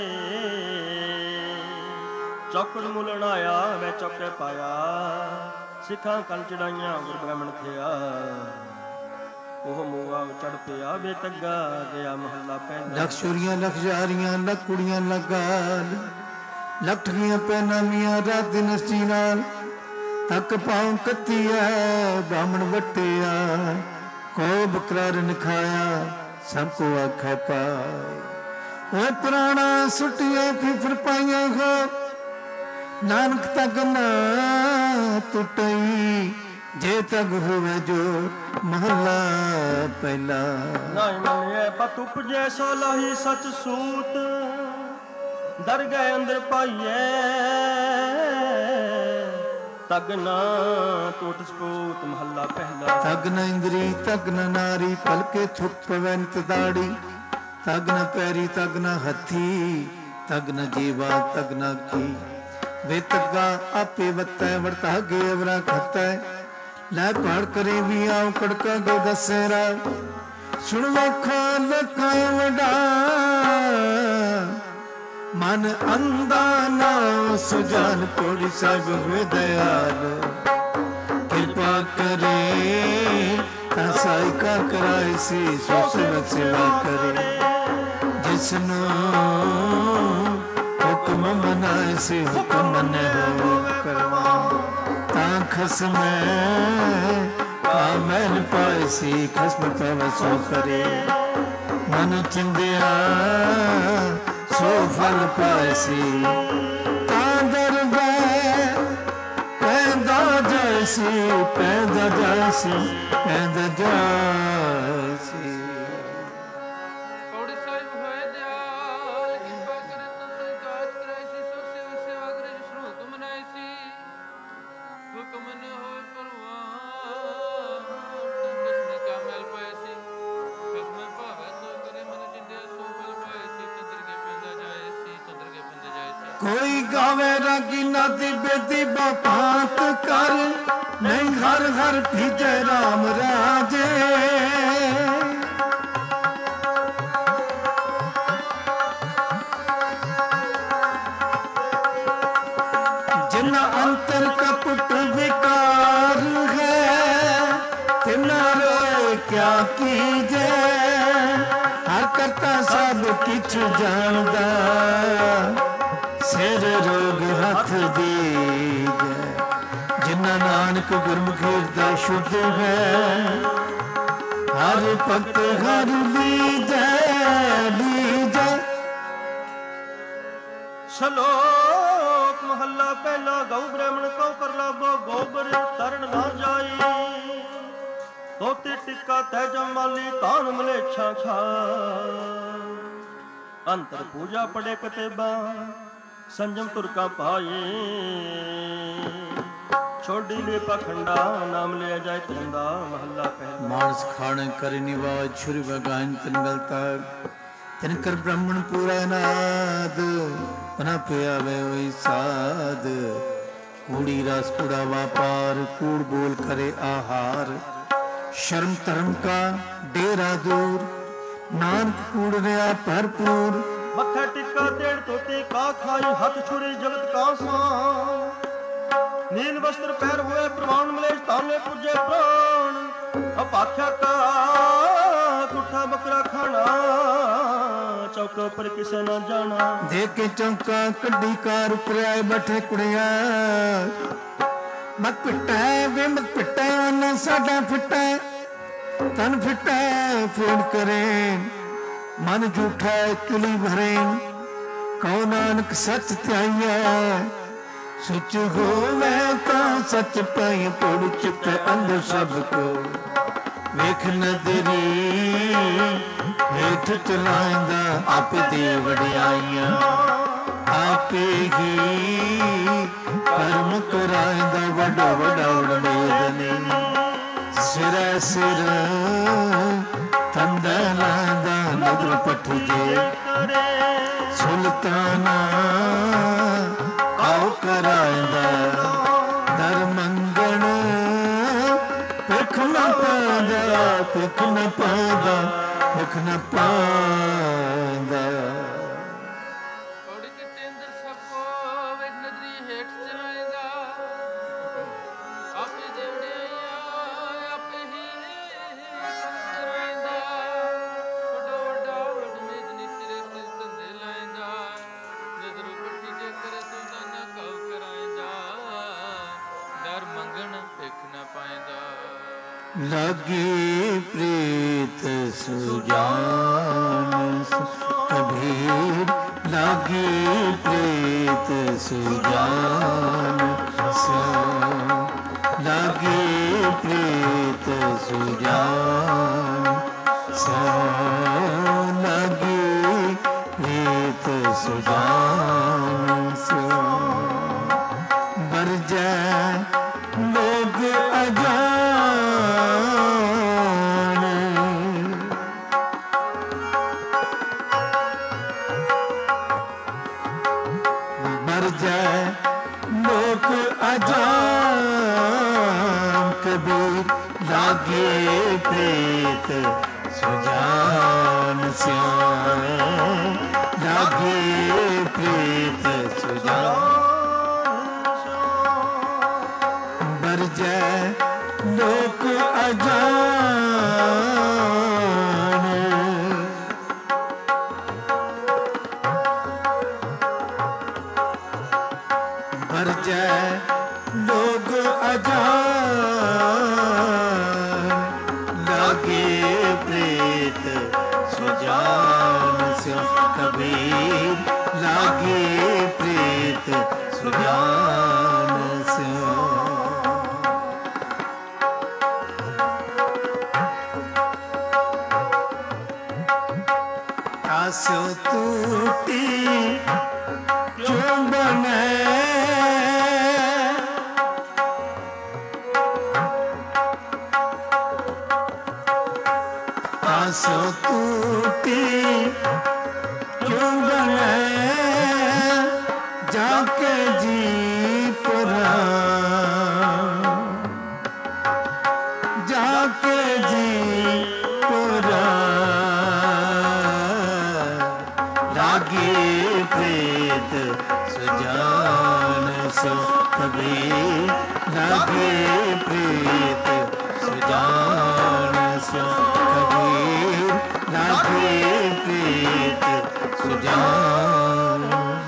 ਚੌਕੜ ਮੁਲਣ ਆਇਆ ਮੈਂ ਚੌਕੇ ਪਾਇਆ, ਸਿੱਖਾਂ ਕਲ ਚੜਾਈਆਂ ਗੁਰ ਬ੍ਰਾਹਮਣ ਥਿਆ, ਉਹ ਮੂਆ ਚੜ ਪਿਆ ਵੇ ਤੱਗਾ ਗਿਆ। ਮਹੱਲਾ ਪਹਿਲਾ। ਲੱਖ ਛੁਰੀਆਂ ਲੱਖ ਜਾਰੀਆਂ, ਲੱਖ ਕੁੜੀਆਂ ਲਗਾਲ, ਲੱਖ ਠਗੀਆਂ ਪੈਨਾਮੀਆਂ ਰਾਤ ਦਿਨ ਅਸੀ ਨਾਲ, ਤੱਕ ਪਾਉ ਕੱਤੀਐ ਬਾਹਮਣ ਵਟਿਆ, ਕੋ ਬਕਰਾਰਨ ਖਾਇਆ ਸਭ ਕੋ ਆਖੈ ਪਾਏ, ਉਹ ਪੁਰਾਣਾ ਸੁਟੀਆਂ ਫਿਫਰ ਪਾਈਆਂ ਹੋ, ਨਾਨਕ ਤੱਕ ਨਾ ਟੁੱਟਈ, ਜੇ ਤਗ ਹੋਵੇ ਜੋ। ਮਹੱਲਾ ਪਹਿਲਾ। ਨਾਇ ਮੰਨਿਐ ਪਤ ਉਪਜੈ ਸੋ ਲਾਹੀ ਸਚ ਸੂਤ, ਦਰ ਗਏ ਅੰਦਰ ਪਾਈਐ, ਤਗ ਨਾ ਟੁੱਟ ਸਪੂਤ। ਮਹੱਲਾ ਪਹਿਲਾ। ਤਗ ਨ ਇੰਦਰੀ ਤਗ ਨ ਨਾਰੀ, ਪਲਕੇ ਥੁਕ ਪਵੈ ਨਿਤ ਦਾੜੀ, ਤਗ ਨ ਪੈਰੀ ਤਗ ਨ ਹੱਥੀ, ਤਗ ਨ ਜੀਵਾ ਤਗ ਨ ਅੱਖੀ, ਵੇ ਤੱਗਾ ਆਪੇ ਵਤੈ ਵਰਤਾਗੇ ਅਵਰਾ ਖਤੈ, ਲੈ ਪੜ ਕਰੇ ਵੀ ਆਉ ਕੜਕਾ ਗੋ ਦਸੇਰਾ, ਸੁਣ ਵੇਖੋ ਲਖਾਇ ਵਡਾ, ਮਨ ਅੰਦਾ ਨਾ ਸੁਜਾਨ, ਕੋੜੀ ਸਾਹਿਬ ਹੋਏ ਦਇਆਲ, ਕਿਰਪਾ ਕਰੇ ਤਾਂ ਸਾਈ ਕਾ ਕਰਾਏ ਸੀ, ਸੋ ਸੇਵਕ ਸੇਵਾ ਕਰੇ, ਜਿਸਨੂੰ ਹੁਕਮ ਮਨਾਏ ਸੀ, ਹੁਕਮ ਮੰਨੇ ਹੋ ਕਰਵਾ, ਤਾਂ ਖਸਮੈ ਕਾਮੈਨ ਪਾਏ ਸੀ, ਖਸਮ ਪਵ ਸੋ ਕਰੇ, ਮਨ ਚੰਦਿਆ ਸੋ ਫਲ ਪਾਏ ਸੀ, ਤਾਂ ਦਰਬੈ ਪੈਂਦਾ ਜਾਏ ਸੀ, ਪੈਂਦਾ ਜਾਏ ਸੀ, ਪੈਂਦਾ ਜਾਏ ਸੀ। ਕੋਈ ਗਾਵੇ ਰਾਗੀ ਨਾਦੀ ਬੇਦੀ ਬਾਪਾਤ ਕਰ ਨਹੀਂ ਹਰ ਹਰ ਭੀਜੇ ਰਾਮ ਰਾਜੇ ਜਿਨਾ ਅੰਤਰ ਕਪਟ ਵਿਕਾਰ ਹੈ ਤਿਨਾ ਰੋਏ ਕਿਆ ਕੀਜੇ ਹਰ ਕਰਤਾ ਸਭ ਕਿਛ ਜਾਣਦਾ ਸਿਰ ਰੋਗ ਹੱਥ ਦੀਜੈ ਜਿਨਾ ਨਾਨਕ ਗੁਰਮੁਖੀ ਹਿਰਦੈ ਸ਼ੁੱਧ ਹੈ ਹਰ ਭਗਤ ਹਰ ਲੀਜੈ ਲੀਜੈ। ਸ਼ਲੋਕ ਮਹੱਲਾ ਪਹਿਲਾ ਗਊ ਬ੍ਰਾਹਮਣ ਕਉ ਕਰ ਲਾਭੋ ਗੋਬਰ ਤਰਨ ਨਾ ਜਾਈ ਤੋਤੇ ਟਿੱਕਾ ਤੈ ਜਮਾਲੀ ਤਾਨ ਮਲੇਛਾ ਖਾ ਅੰਤਰ ਪੂਜਾ ਪੜੇ ਕਤੇਬਾ ਸੰਜਮ ਤੁਰਕਾ ਪਾਏ ਛੋਡੀ ਲੈ ਪਖੰਡਾ ਨਾਮ ਲਿਆ ਜਾਏ ਤੰਦਾ ਮਹੱਲਾ ਪਹਿਲਾ। ਮਾਨਸ ਖਾਣ ਕਰਿ ਨਿਵਾਜ ਛੁਰੀ ਬਗਾਨ ਤਨ ਗਲਤਾ ਤਿਨ ਕਰ ਬ੍ਰਾਹਮਣ ਪੂਰਾ ਨਾਦ ਤਨਾ ਪਿਆਵੇ ਹੋਈ ਸਾਧ ਕੂੜੀ ਰਸ ਕੂੜਾ ਵਾਪਾਰ ਕੂੜ ਬੋਲ ਕਰੇ ਆਹਾਰ ਸ਼ਰਮ ਧਰਮ ਕਾ ਡੇਰਾ ਦੂਰ ਨਾਨਕ ਕੂੜ ਰਿਆ ਭਰਪੂਰ ਮੱਥਾ ਟਿੱਕਾ ਤੇੜ ਤੋਤੀ ਕਾ ਖਾਈ ਹੱਥ ਛੁਰੀ ਜਗਤ ਕਾ ਸਾਂ ਨੀਲ ਵਸਤਰ ਪਹਿਰ ਹੋਏ ਪ੍ਰਮਾਣ ਮਲੇਸ਼ ਤਾਨੇ ਪੁੱਜੇ ਪ੍ਰਾਣ ਅਪਾਖਿਆ ਕਾ ਕੁੱਠਾ ਬੱਕਰਾ ਖਾਣਾ ਚੌਕ ਪਰ ਕਿਸੇ ਨਾ ਜਾਣਾ ਦੇ ਕੇ ਚੌਂਕਾ ਕੱਢੀ ਕਾਰ ਉੱਪਰ ਆਏ ਬੈਠੇ ਕੁੜੀਆਂ ਮਤ ਪਿੱਟੈ ਵੇ ਮਤ ਪਿੱਟੈ ਨਾ ਸਾਡਾ ਫਿੱਟੈ ਤਨ ਫਿੱਟੈ ਫੇੜ ਕਰੇ ਮਨ ਝੂਠਾ ਤੁਲੀ ਭਰੇ ਕਉ ਨਾਨਕ ਸੱਚ ਧਿਆਈਐ ਸੱਚ ਹੋਵੇ ਤਾਂ ਸੱਚ ਪਾਈ ਪੜ ਚੁੱਕੇ ਅੰਦਰ ਸਭ ਕੋ ਵੇਖ ਨਦਰੀ ਹੇਠ ਚਲਾਇਂਦਾ ਆਪੇ ਦੇ ਵਡਿਆਈਆਂ ਆਪੇ ਹੀ ਕਰਮ ਕਰਾਇਂਦਾ ਵੱਡਾ ਵੱਡਾ ਉਡਮੇਦਨੀ ਸਿਰ ਸਿਰ ਤੰਦਾ ਲਾਂਦਾ ਨਦਰ ਪੱਠ ਜੇ ਸੁਲਤਾਨਾ ਆਉ ਕਰਾਇਂਦਾ ਦਰ ਮੰਗਣ ਭੁੱਖ ਨਾ ਪਾਦਾ ਭੁੱਖ ਨਾ ਪਾਦਾ ਭੁੱਖ ਨਾ ਪਾਦਾ। ਔੜੀ ਕਿਤੇ ਅੰਦਰ ਸਭ ਕੋ ਵੇ ਨਦਰੀ ਹੇਠ ਚਰਾਇਦਾ ਆਪੇ ਦੇ ਵਡਿਆਈਆਂ ਆਪੇ ਹੀ ਕਰਾਇਦਾ ਵੱਡਾ ਵੱਡਾ ਉਡਮੇਦਨੀ ਸਿਰੇ ਸਿਰ ਧੰਦੇ ਲਾਇਦਾ ਨਜ਼ਰ ਪੱਟੀ ਜੇ ਕਰੇ ਤੂੰ ਨਾ ਕਉ ਕਰਾਇਦਾ ਡਰ ਮੰਗਣ ਭਿਖ ਨਾ ਪਾਇਦਾ ਲਾਗੀ ਪ੍ਰੀਤ ਸੁਜਾਨ ਕਬੀਰ ਲਾਗੀ ਪ੍ਰੀਤ ਸੁਜਾਨ ਲਾਗੀ ਪ੍ਰੀਤ ਸੁਜਾਨ ਲਾਗੀ ਪ੍ਰੀਤ ਸੁਜਾਨ ਬਰਜੈ ਲੋਗ ਅਜਾਨ ਬਰਜੈ ਲੋਕ ਅਜਾਨ ਕਬੀਰ ਲਾਗੇ ਪ੍ਰੀਤ ਸੁਜਾਨ ਸਿਆਨ ਲਾਗੇ ਪ੍ਰੀਤ ਸੁਜਾਨ ਬਰਜੈ ਲੋਕ ਅਜਾਨ ਬਰਜੈ ਲੋਕ ਅਜਾਨ ਲਾਗੇ ਪ੍ਰੀਤ ਸੁਜਾਨ ਸਿਉ ਕਬੀਰ ਲਾਗੇ ਪ੍ਰੀਤ ਸੁਜਾਨ ਸਿਉ। ਆਸੋ ਟੂਟੀ ਚੁੰਬਨੇ ਆਸੋ ਟੂਟੀ ਚੁੰਬਨੇ सो कबीर लागे प्रीत सुजान सो कबीर लागे प्रीत सुजान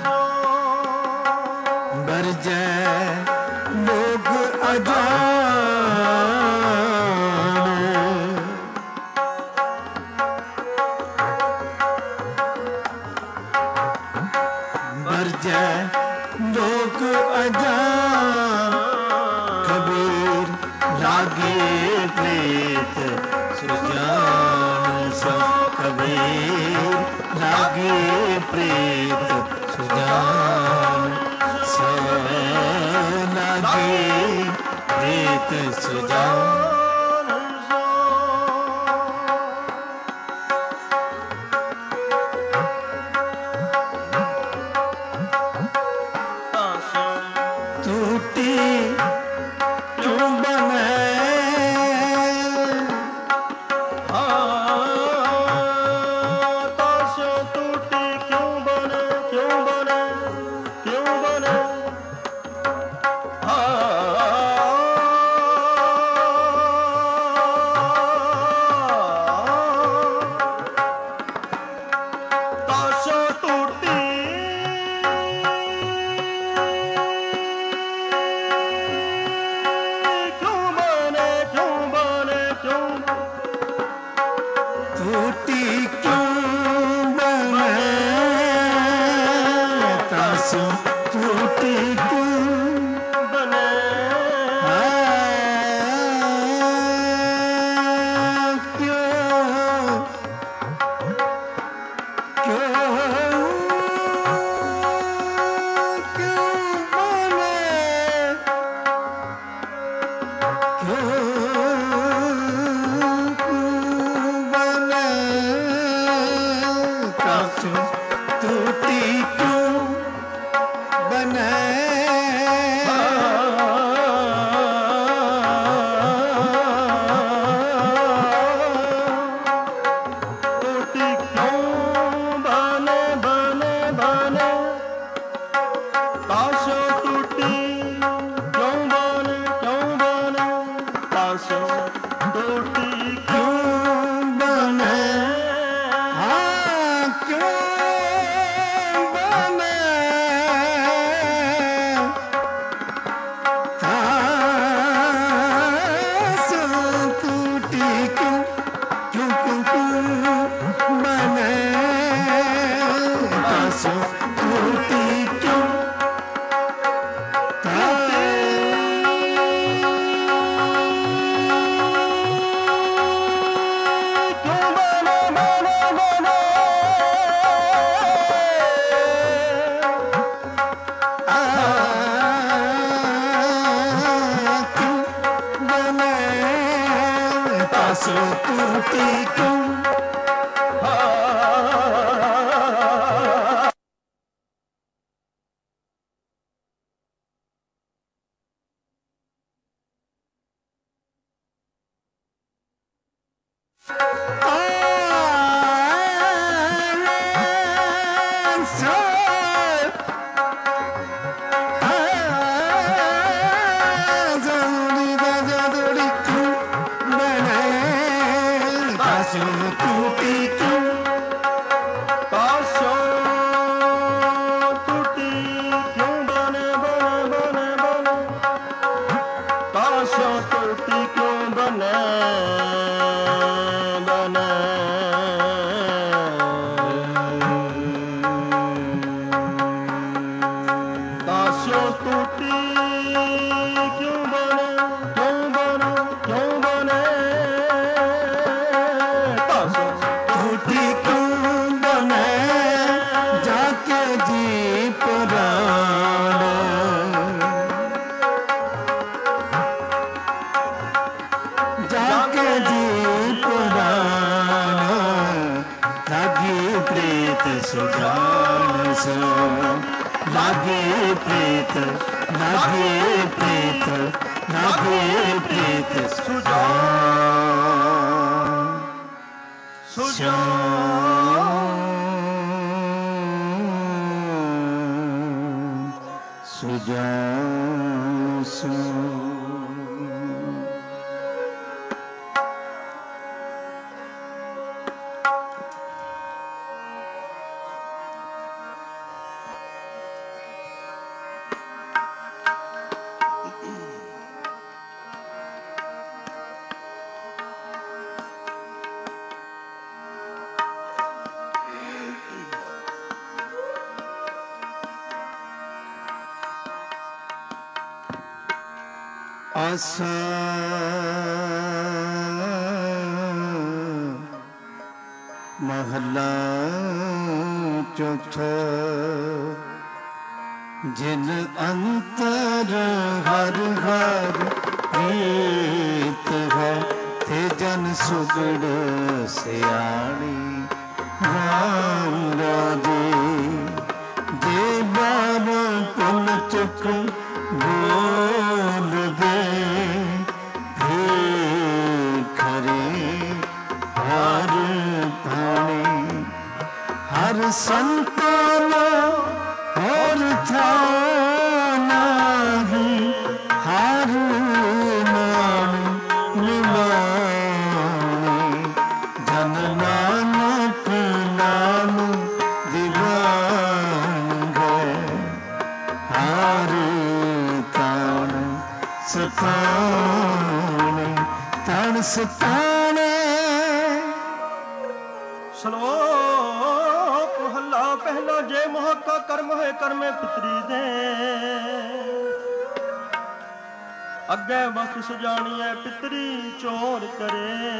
बरजै लोग अजान बरजै लोग अजान कबीर लागे प्रीत सुजान सो कबीर लागे प्रीत सुजान सो लागे प्रीत सुजान टूटी क्यों बने ताशो टूटी क्यों बने क्यों बने क्यों बने ताशो टूटी क्यों बने क्यों बने क्यों टूटी क्यों बने तासो टूटी क्यों बने क्यों क्यों क्यों बने टूटी क्यों बने टूटी क्यों बने बने बने ताशो टूटी क्यों बने क्यों बने ताशो टूटी क्यों बने हाँ क्यों बने तासो टूटी क्यों क्यों क्यों क्यों बने तासो टूटी क्यों क्यों बने बने बने बने तासो टूटी क्यों टूटी क्यों ताशो टूटी क्यों बने बने बने बने ताशो टूटी क्यों बने बने ताशो टूटी क्यों बने क्यों बने क्यों बने ताशो टूटी क्यों बने जाके जी पुराना जाके जी पुराना लागे प्रीत सुजान सो लागे प्रीत लागे प्रीत लागे प्रीत सुजान सुजान ਸੁਜਾਨ ਸੂ। ਆਸਾ ਮਹਲਾ ਚੌਥਾ। ਜਿਨ ਅੰਤਰ ਹਰ ਹਰ ਪ੍ਰੀਤ ਹੈ, ਤੇ ਜਨ ਸੁਗੜ ਸਿਆਣੀ ਰਾਮ ਰਾਜੇ। ਜੇ ਬਾਰ ਪੁਨ ਚੁੱਕ ਬੋਲ ਦੇ, ਫੇ ਖਰੇ ਹਰ ਪਾਣੀ। ਹਰ ਸੰਤਾਨ ਹੋਰ ਥਾਂ ਨਾਹੀਂ, ਹਰ ਨਾਮ ਨਿਮਾਣੇ। ਜਨ ਨਾਨਕ ਨਾਮ ਦੀਵਾਨ ਗਏ, ਹਰ ਤਾਣ ਸਤਾਣੇ ਤਾਣ ਸਤਾਣੇ। ਸ਼ਲੋਕ ਮਹਲਾ ਪਹਿਲਾ। ਜੇ ਮੋਹ ਕਾ ਕਰਮ ਹੈ ਕਰਮੇ ਪਿਤਰੀ ਦੇ, ਅੱਗੇ ਬਖਸ਼ ਜਾਣੀਐ ਪਿਤਰੀ ਚੋਰ ਕਰੇ।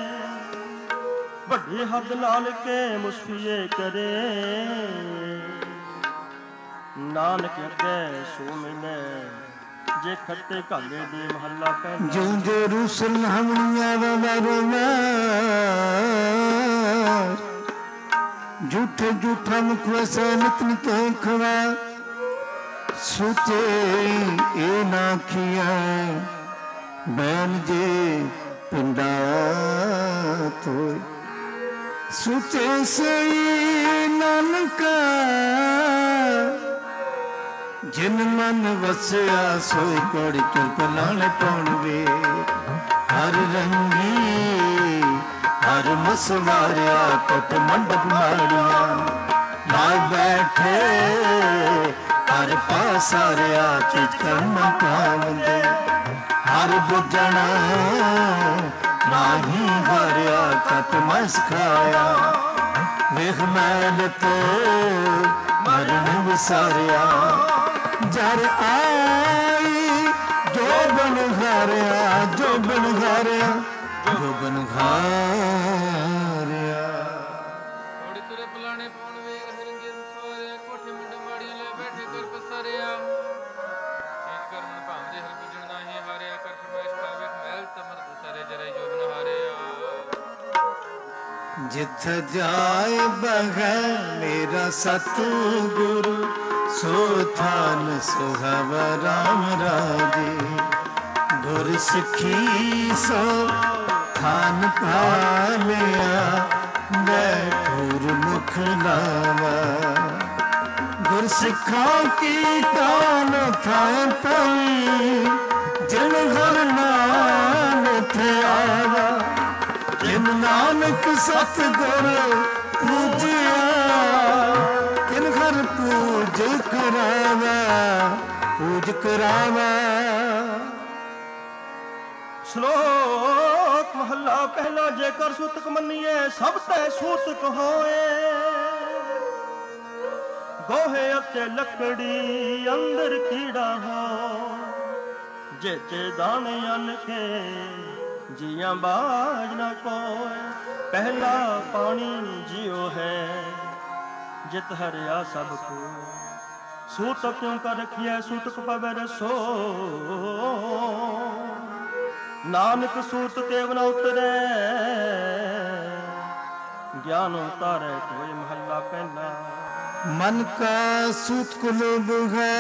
ਵੱਡੀ ਹੱਦ ਨਾਲ ਕੇ ਮੁਸਫੀਏ ਕਰੇ, ਨਾਨਕ ਅੱਗੇ ਸੋ ਮਿਲੇ। ਜੇ ਖੱਟੇ ਘਾਲੇ ਦੇ ਮਹੱਲਾ ਪਹਿਲਾ। ਜਿਉ ਜੋ ਰੂਸਨ ਹਮਣੀਆਂ ਦਾ ਮਰਮਾ, ਝੂਠੇ ਝੂਠਾ ਮੁਖ ਵਸੈ ਨਿਤ ਨਿਤ ਖਵਾ। ਸੋਚੇ ਇਹ ਨਾ ਕੀਆ, ਬੈਨ ਜੇ ਪਿੰਡਾ ਤੋਏ। ਸੋਚੇ ਸਈ ਨਾਨਕਾ, ਜਿਨ ਮਨ ਵਸਿਆ ਸੋਈ ਕੋੜੀ ਚੁਪ ਲਾਣੇ ਪਾਉਣ ਵੇ। ਹਰ ਰੰਗੀ ਹਰ ਮਸਵਾਰਿਆ, ਕਟ ਮੰਡਪ ਮਾੜੀਆਂ ਨਾਲ ਬੈਠੇ। ਹਰ ਪਾਸਾਰਿਆ ਚਿਤ ਕਰਮ ਪਾਵੰਦੇ, ਹਰ ਬੁੱਝਣਾ ਨਾਹੀ ਹਰਿਆ। ਕਟ ਮਸ ਖਾਇਆ ਵੇਖ ਮੈਲ ਤੇ ਮਰਨ ਵਿਸਾਰਿਆ। ਜਰ ਆਈ ਜੋ ਬਨ ਹਾਰਿਆ, ਜੋ ਬਨ ਹਾਰਿਆ, ਜੋ ਬਨ ਹਾਰਿਆ। ਥੋੜੀ ਤੁਰੇ ਪਲਾਣੇ ਪਾਉਣ ਵੇਗ ਹਰੰਗੇ ਸਵਾਰਿਆ। ਕੋਠੇ ਮੁੰਡੇ ਮਾੜੀਆਂ ਲੈ ਬੈਠੇ ਕਰ ਪਸਾਰਿਆ। ਚੀਜ਼ ਕਰ ਮਨ ਭਾਂਦੇ ਹਰ ਪੁੱਜਣ ਨਾਹੀ ਹਾਰਿਆ। ਕਰ ਫਰਮਾਇਸ਼ ਕਰ ਵੇਖ ਮਹਿਲ ਤਮਰ ਸਾਰੇ ਜਰੇ ਜੋ ਬਨ ਹਾਰਿਆ। ਜਿੱਥ ਜਾਏ ਬਗੈ ਮੇਰਾ ਸਤਿਗੁਰੂ, ਸੋ ਥਾਨ ਸੁਹਾਵਾ ਰਾਮ ਰਾਜੇ। ਗੁਰ ਸਿੱਖੀ ਸੋ ਥਾਨ ਪਾਲਿਆ, ਬੈਠੁਰ ਮੁਖ ਲਾਵਾ। ਗੁਰ ਸਿੱਖਾਂ ਕੀ ਤਾਨ ਥਾਂ ਪਈ, ਜਿਨ ਹਰ ਨਾਮ ਥਿਆਵਾ। ਜਿਨ ਨਾਨਕ ਸਤਿਗੁਰ ਪੂਜਿਆ, ਤਿਨ ਘਰ ਪੂਜ ਕਰਾਵਾ, ਪੂਜ ਕਰਾਵਾ। ਸ਼ਲੋਕ ਮਹੱਲਾ ਪਹਿਲਾ। ਜੇਕਰ ਸੂਤਕ ਮੰਨੀਏ ਸਭ ਤੈ ਸੂਤਕ ਹੋਏ। ਗੋਹੇ ਅਤੇ ਲੱਕੜੀ ਅੰਦਰ ਕੀੜਾ ਹੋ, ਜੇ ਤੇ ਦਾਣੇ ਅੰਨ ਕੇ ਜੀਆਂ ਬਾਜ ਨਾ ਕੋਏ। ਪਹਿਲਾ ਪਾਣੀ ਜਿਉ ਹੈ, ਜਿਤ ਹਰਿਆ ਸਭ ਕੋ। ਸੂਤਕ ਕਿਉਂ ਕਰ ਰਖਿਐ ਸੂਤਕ ਪਵੈ ਰਸੋ। ਨਾਨਕ ਸੂਤ ਕੇਵ ਨ ਉਤਰੈ, ਗਿਆਨ ਉਤਾਰੈ ਕੋਈ। ਮਹੱਲਾ ਪਹਿਲਾ। ਮਨ ਕਾ ਸੂਤ ਕੁਲਬ ਹੈ,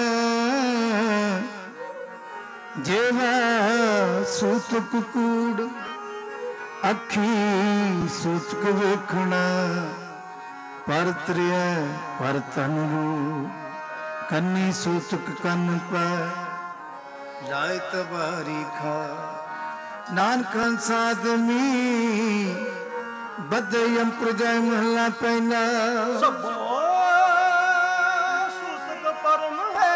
ਜੇਵਾ ਸੂਤਕ ਕੂੜ। ਅੱਖੀ ਸੂਤਕ ਵੇਖਣਾ, ਪਰ ਤ੍ਰਿਐ ਪਰ ਤਨ ਰੂ। ਕੰਨੀ ਸੂਤਕ ਕੰਨ ਪੈ ਲਾਇ ਤਵਾਰੀ ਖਾ ਨਾਨਕ ਸਾਧਮੀ ਬਦਯਮ ਪ੍ਰਜੈ ਮਹਲਾ ਪਹਿਲਾ ਸਭੋ ਸੂਤਕ ਪਰਮ ਹੈ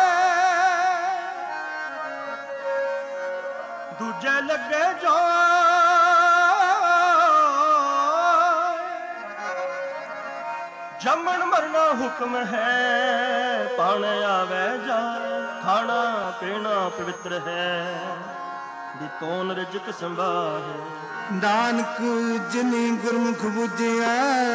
ਦੂਜੇ ਲੱਗੇ ਜਾ ਜੰਮਣ ਮਰਨਾ ਹੁਕਮ ਹੈ ਪਾਣ ਆਵੇ ਜਾ ਖਾਣਾ ਪੀਣਾ ਪਵਿੱਤਰ ਹੈ ਦੀ ਤੋਨ ਰਿਜਕ ਸੰਭਾਹੇ ਨਾਨਕ ਜਿਨੀ ਗੁਰਮੁਖ ਬੁਝਿਆ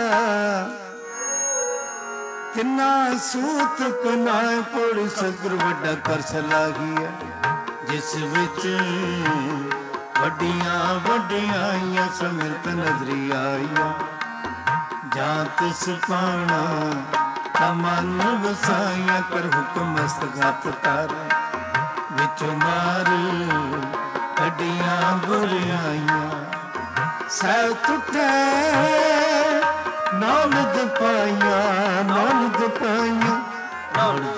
ਤਿੰਨਾ ਸੂਤਕ ਨਾਇ ਪੁਰ ਸਗਰ ਵੱਡਾ ਕਰ ਸਲਾਹੀਆ ਜਿਸ ਵਿੱਚ ਵੱਡੀਆਂ ਵੱਡੀਆਂ ਸਮਿਲਤ ਨਜ਼ਰੀ ਆਈਆਂ ਜਾਂ ਤਿਸ ਪਾਣਾ ਤਮਨ ਵਸਾਈਆਂ ਕਰ ਹੁਕਮ ਮਸਤਗਤ ਕਰ ਵਿੱਚ ਮਾਰ ਕੱਢੀਆਂ ਬੁਰਾਈਆਂ ਸਹਿ ਟੁੱਟੇ ਨਾਨਕ ਪਾਈਆਂ ਨਾਨਕ ਪਾਈਆਂ ਨਾਨਕ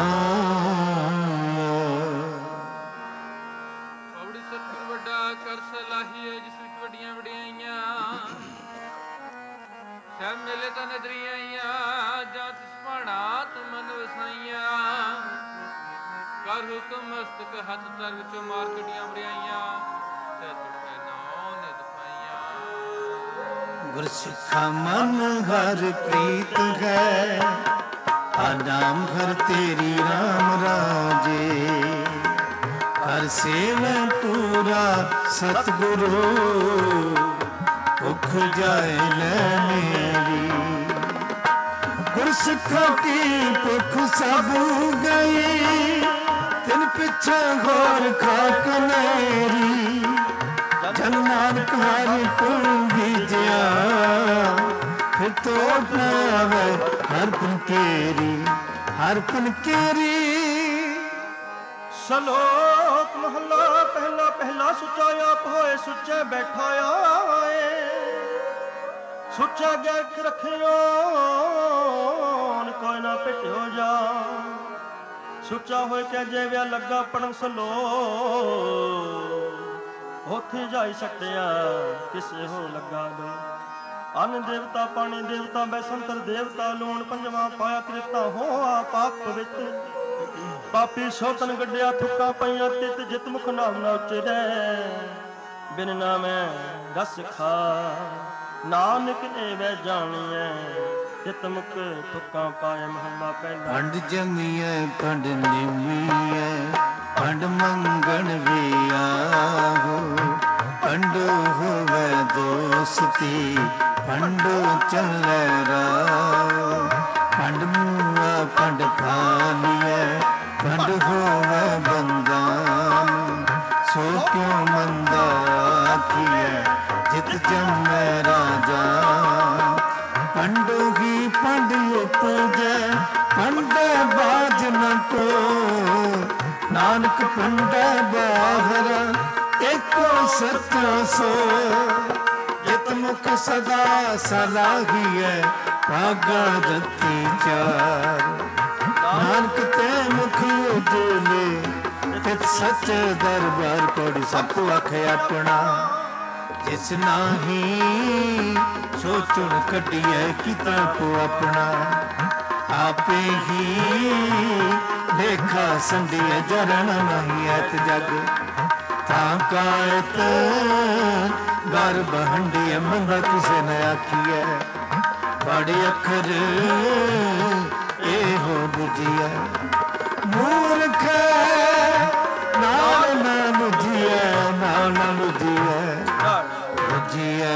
ਪਾਈਆਂ ਪੌੜੀ ਸਤਿਗੁਰ ਵੱਡਾ ਕਰ ਸਲਾਹੀਏ ਜਿਸ ਵਿੱਚ ਵੱਡੀਆਂ ਵਡਿਆਈਆਂ ਸਭ ਮਿਲੇ ਤਾਂ ਨਦਰੀਆਂ ਜਾਂ ਤਿਸ ਭਾਣਾ ਤੁਮਨ ਵਸਾਈਆਂ ਕਰ ਹੁਕਮ ਮਸਤਕ ਹੱਥ ਤਰ ਵਿੱਚੋਂ ਮਾਰ ਕੱਢੀਆਂ ਬੁਰਾਈਆਂ ਸਹਿ ਟੁੱਟੇ ਨੌ ਨਿਤ ਪਾਈਆਂ ਗੁਰ ਸਿੱਖਾ ਮਨ ਹਰ ਪ੍ਰੀਤ ਹੈ ਆ ਨਾਮ ਘਰ ਤੇਰੀ ਰਾਮ ਰਾਜੇ ਹਰ ਸੇਵਾ ਪੂਰਾ ਸਤਿਗੁਰੂ ਭੁੱਖ ਜਾਏ ਲੈ ਮੇਰੀ ਗੁਰ ਸਿੱਖਾਂ ਕੀ ਭੁੱਖ ਸਭ ਗਈ ਤਿਨ ਪਿੱਛੇ ਹੋਰ ਖਾਕ ਮੇਰੀ ਜਨ ਨਾਨਕ ਹਰਿ ਪੁਰ ਬੀਜਿਆ ਫਿਰ ਤੋੜ ਨਾ ਆਵੇ ਹਰ ਪੁਨ ਕੇਰੀ ਹਰ ਪੁਨ ਕੇਰੀ ਸਲੋਕ ਮਹਲਾ ਪਹਿਲਾ ਪਹਿਲਾ ਸੁੱਚਾ ਆਪ ਹੋਏ ਸੁੱਚੇ ਬੈਠਾ ਆਏ ਸੁੱਚਾ ਗੈਖ ਰੱਖਿਓ ਕੋਈ ਨਾ ਪਿਟਿਓ ਜਾ ਸੁੱਚਾ ਹੋਏ ਕਿ ਜਿਵੇਂ ਲੱਗਾ ਪੜਨ ਸਲੋ ਉੱਥੇ ਜਾਈ ਸਕਿਆ ਕਿਸੇ ਹੋ ਲੱਗਾ ਬਈ ਅੰਨ ਦੇਵਤਾ ਪਾਣੀ ਦੇਵਤਾ ਬੈਸੰਤਰ ਦੇਵਤਾ ਲੂਣ ਪੰਜਵਾਂ ਪਾਇਆ ਕ੍ਰਿਤਾ ਹੋ ਆ ਪਾਪ ਪਵਿੱਤ ਪਾਪੀ ਸੋਤਨ ਗੱਡਿਆ ਥੁੱਕਾਂ ਪਈਆਂ ਤਿਤ ਜਿਤ ਮੁਖ ਨਾਮ ਨਾ ਉਚਰੈ ਬਿਨ ਨਾਮੈ ਰਸ ਖਾ ਨਾਨਕ ਏਵੇਂ ਜਾਣੀਐ ਜਿਤ ਮੁਖ ਥੁੱਕਾਂ ਪਾਏ ਮਹੱਲਾ ਪਹਿਲਾ ਪੰਡ ਜਮੀਐ ਪੰਡ ਨਿਮੀਐ ਪੰਡ ਮੰਗਣ ਵੀ ਆਹੋ ਪੰਡੋ ਹੋਵੇ ਦੋਸਤੀ ਪੰਡੋ ਚੱਲੇ ਰਾਹ ਪੰਡ ਮੂਆ ਪੰਡ ਖਾਲੀਐ ਪੰਡ ਹੋਵੇ ਬੰਦਾਨ ਸੋ ਕਿਉ ਮੰਦਾ ਆਖੀਐ ਜਿਤ ਜੰਮੈ ਰਾਜਾ ਪੰਡੋ ਹੀ ਪੰਡ ਉਪਜੈ ਪੰਡੇ ਬਾਜ ਨ ਕੋ ਨਾਨਕ ਪੰਡੇ ਬਾਹਰ ਏਕੋ ਸੱਚਾ ਸੋ ਜਿਤ ਮੁਖ ਸਦਾ ਸਲਾਹੀਐ ਭਾਗਾ ਰਤੀ ਚਾਰ ਨਾਨਕ ਤੇ ਮੁਖ ਉਜਲੇ ਤਿਤ ਸੱਚ ਦਰਬਾਰ ਪੜੀ ਸਭ ਅਖ ਆਪਣਾ ਜਿਸ ਨਾਹੀ ਸੋਚਣ ਕੱਢੀਐ ਕਿਤਾਬ ਆਪਣਾ ਆਪੇ ਹੀ ਦੇਖਾ ਸੰਧੀਐ ਜਰਨ ਨਹੀਂ ਐਤ ਜਗ ਤਾਂ ਕਾਇਤ ਗਰ ਬਹੰਡੀਐ ਮੰਦਾ ਕਿਸੇ ਨੇ ਆਖੀਐ ਬੜੇ ਅੱਖਰ ਇਹੋ ਬੁਝੀਐ ਮੂਰਖ ਨਾਲ ਨਾ ਬੁਝੀਐ ਨਾਲ ਨਾ ਬੁਝੀਐ ਬੁਝੀਐ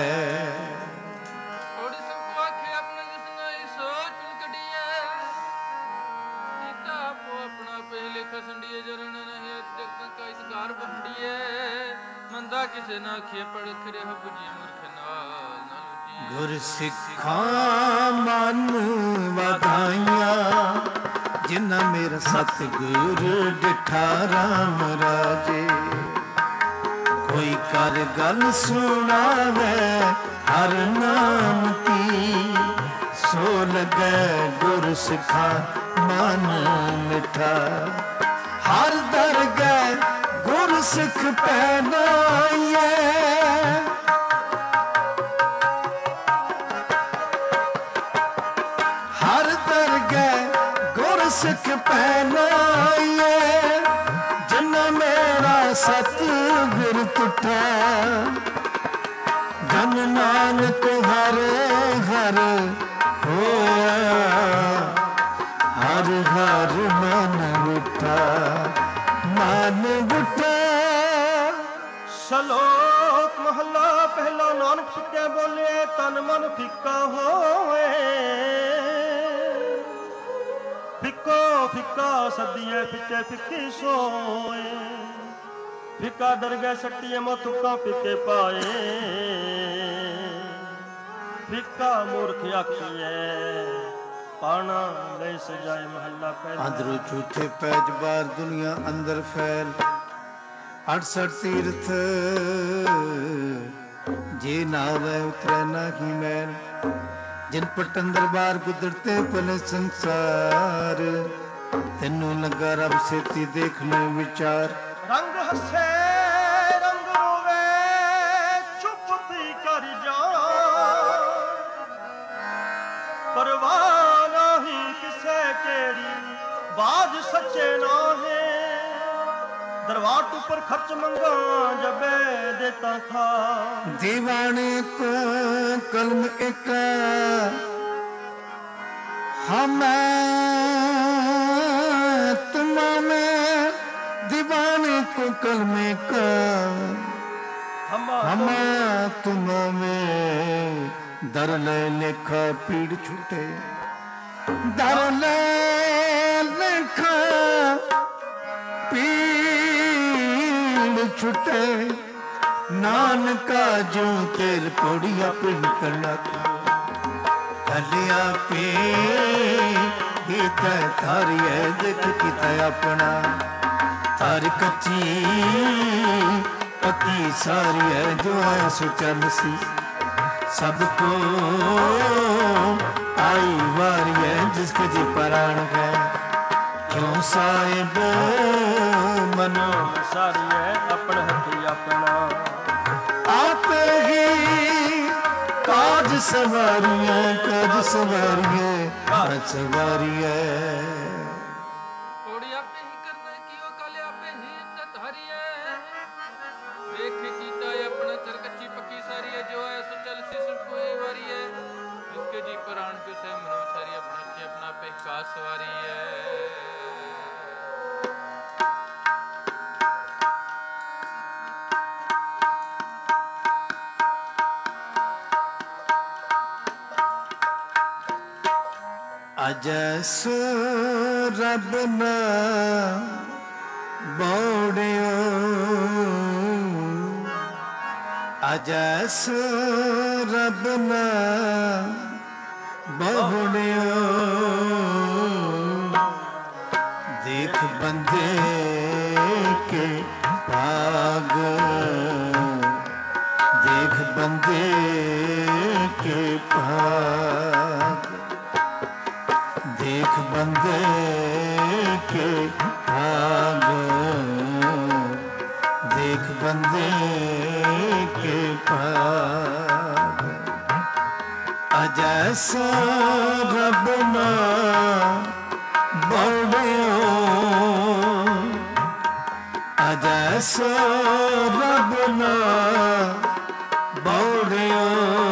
ਥੋੜੀ ਸਭ ਆਖੇ ਆਪਣੇ ਜਿਸ ਨਹੀਂ ਸੋਚ ਕੱਢੀਐ ਕੀਤਾ ਆਪੋ ਆਪਣਾ ਪਹਿਲੇ ਖਸੰਡੀਏ ਜਰਨ ਨਹੀਂ ਜਗਤ ਕਾ ਇਤਕਾਰ ਬੰਡੀਐ ਮੰਦਾ ਕਿਸੇ ਨਾ ਆਖੇ ਪੜ ਖਰੇ ਬੁਝੀ ਮੂਰਖ ਨਾਲ ਨਾ ਲੁਜੀ ਗੁਰ ਸਿੱਖਾਂ ਮਨ ਵਧਾਈਆਂ ਜਿਨ੍ਹਾਂ ਮੇਰਾ ਸਤਿਗੁਰ ਡਿਠਾ ਰਾਮ ਰਾਜੇ ਕੋਈ ਕਰ ਗੱਲ ਸੁਣਾਵੇ ਹਰ ਨਾਮ ਕੀ ਸੋ ਲਗੈ ਗੁਰ ਸਿੱਖਾਂ ਮਨ ਮਿਠਾ। ਹਰ ਦਰਗਹਿ ਗੁਰ ਸਿੱਖ ਪਹਿਨਾਈਏ, ਹਰ ਦਰਗਹਿ ਗੁਰ ਸਿੱਖ ਪਹਿਨਾਈਏ। ਜਿਨ ਮੇਰਾ ਸਤਿਗੁਰ ਤੁਠਾ, ਜਨ ਨਾਨਕ ਹਰ ਹਰ ਹੋਇਆ। ਹਰ ਹਰ ਮਨ ਮਿਠਾ, ਮਨ ਮਿਠਾ। ਸ਼ਲੋਕ ਮਹਲਾ ਪਹਿਲਾ। ਨਾਨਕ ਫਿੱਕੇ ਬੋਲੇ ਤਨ ਮਨ ਫਿੱਕਾ ਹੋਏ। ਫਿੱਕੋ ਫਿੱਕਾ ਸਦੀਏ ਫਿੱਕੇ ਫਿੱਕੀ ਸੋਏ। ਫਿੱਕਾ ਦਰਗਹਿ ਸੱਟੀਏ ਮੋ ਤੁਕਾਂ ਫਿੱਕੇ ਪਾਏ। ਫਿੱਕਾ ਮੂਰਖ ਆਖੀਏ ਪਾਣਾ ਲੈ ਸਜਾਏ। ਮਹੱਲਾ ਪਹਿਲਾ। ਅੰਦਰੋਂ ਝੂਠੇ ਪੈਜ ਬਾਹਰ ਦੁਨੀਆ ਅੰਦਰ ਫੈਲ। ਅਠਸਠ ਤੀਰਥ ਜੇ ਨਾਵੇ ਉਤਰੇ ਨਾਹੀ ਮੈਲ। ਜਿਨ ਪਟ ਅੰਦਰ ਬਾਹਰ ਗੁਦਰਤੇ ਪਨ ਸੰਸਾਰ। ਤੈਨੂੰ ਲੱਗਾ ਰੱਬ ਸੇਤੀ ਦੇਖ ਲੈ ਵਿਚਾਰ। ਰੰਗ ਹੱਸੇ ਰੰਗ ਰੋਵੇ ਚੁੱਪ ਪੀ ਕਰ ਜਾ। ਪਰਵਾਹ ਨਹੀਂ ਕਿਸੇ ਕਿਹੜੀ ਬਾਜ ਸੱਚੇ ਨਾ ਹੈ। ਦਰਬਾਰ ਉੱਪਰ ਖਰਚ ਮੰਗਾ ਜਬੇ ਦੇਤਾ ਖਾ। दीवाने को कलम एक हमें तुम में। दीवाने को कलम का हमें तुम में। दर ले लेखा पीड़ छूटे, दर ले लेखा पीड़ छूटे। नानका जो तेल पौड़िया पिंड करना हलिया पे गीता थारिए देख किता अपना। थार कच्ची पक्की सारी है जो है सुचन सी। सबको आई वारी है जिसके जी प्राण है। क्यों साहिब मनो ਸਾਰੀ ਹੈ ਆਪਣ ਹੱਥੀ ਆਪਣਾ। आप ही काज सवारिए काज सवारिए काज सवारिए। ਕੋੜੀ ਆਪੇ ਹੀ ਕਰਨਾ ਕੀਓ ਕਲ ਆਪੇ ਹੀ ਤਧਾਰੀਏ। ਵੇਖ ਕੀਤਾ ਆਪਣਾ ਚਰ ਕੱਚੀ ਪੱਕੀ ਸਾਰੀ ਹੈ ਜੋ ਹੈ ਸੋ ਚਲ ਸੀ ਸੁ ਕੋਈ ਵਾਰੀ ਹੈ। ਜਿਸਕੇ ਜੀ ਪ੍ਰਾਣ ਕੇ ਸੇ ਮਨੋ ਸਾਰੀ ਆਪਣਾ ਕੀ ਆਪਣਾ ਪੇ ਕਾਸ ਸਵਾਰੀ ਹੈ। अजस रब न बोड़ियो। अजस रब न बोड़ियो। देख बंदे के भाग, देख बंदे के भाग। देख बंदे के भाग, देख बंदे के भाग। अजैस रब ना बोलियो। अजैस रब ना बोलियो।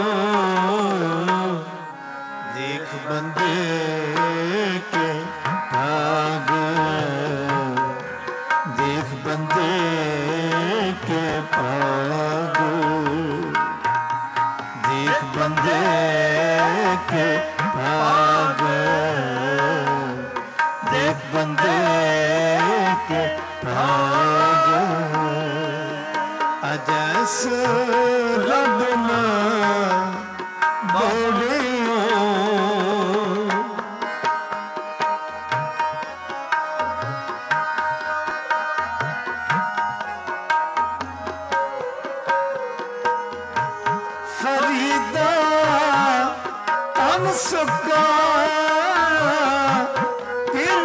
देख बंदे के भाग, देख बंदे के भाग। देख बंदे के भाग, देख बंदे के भाग। अजैस रब ना बोलियो। फरीदा तन सुका तिल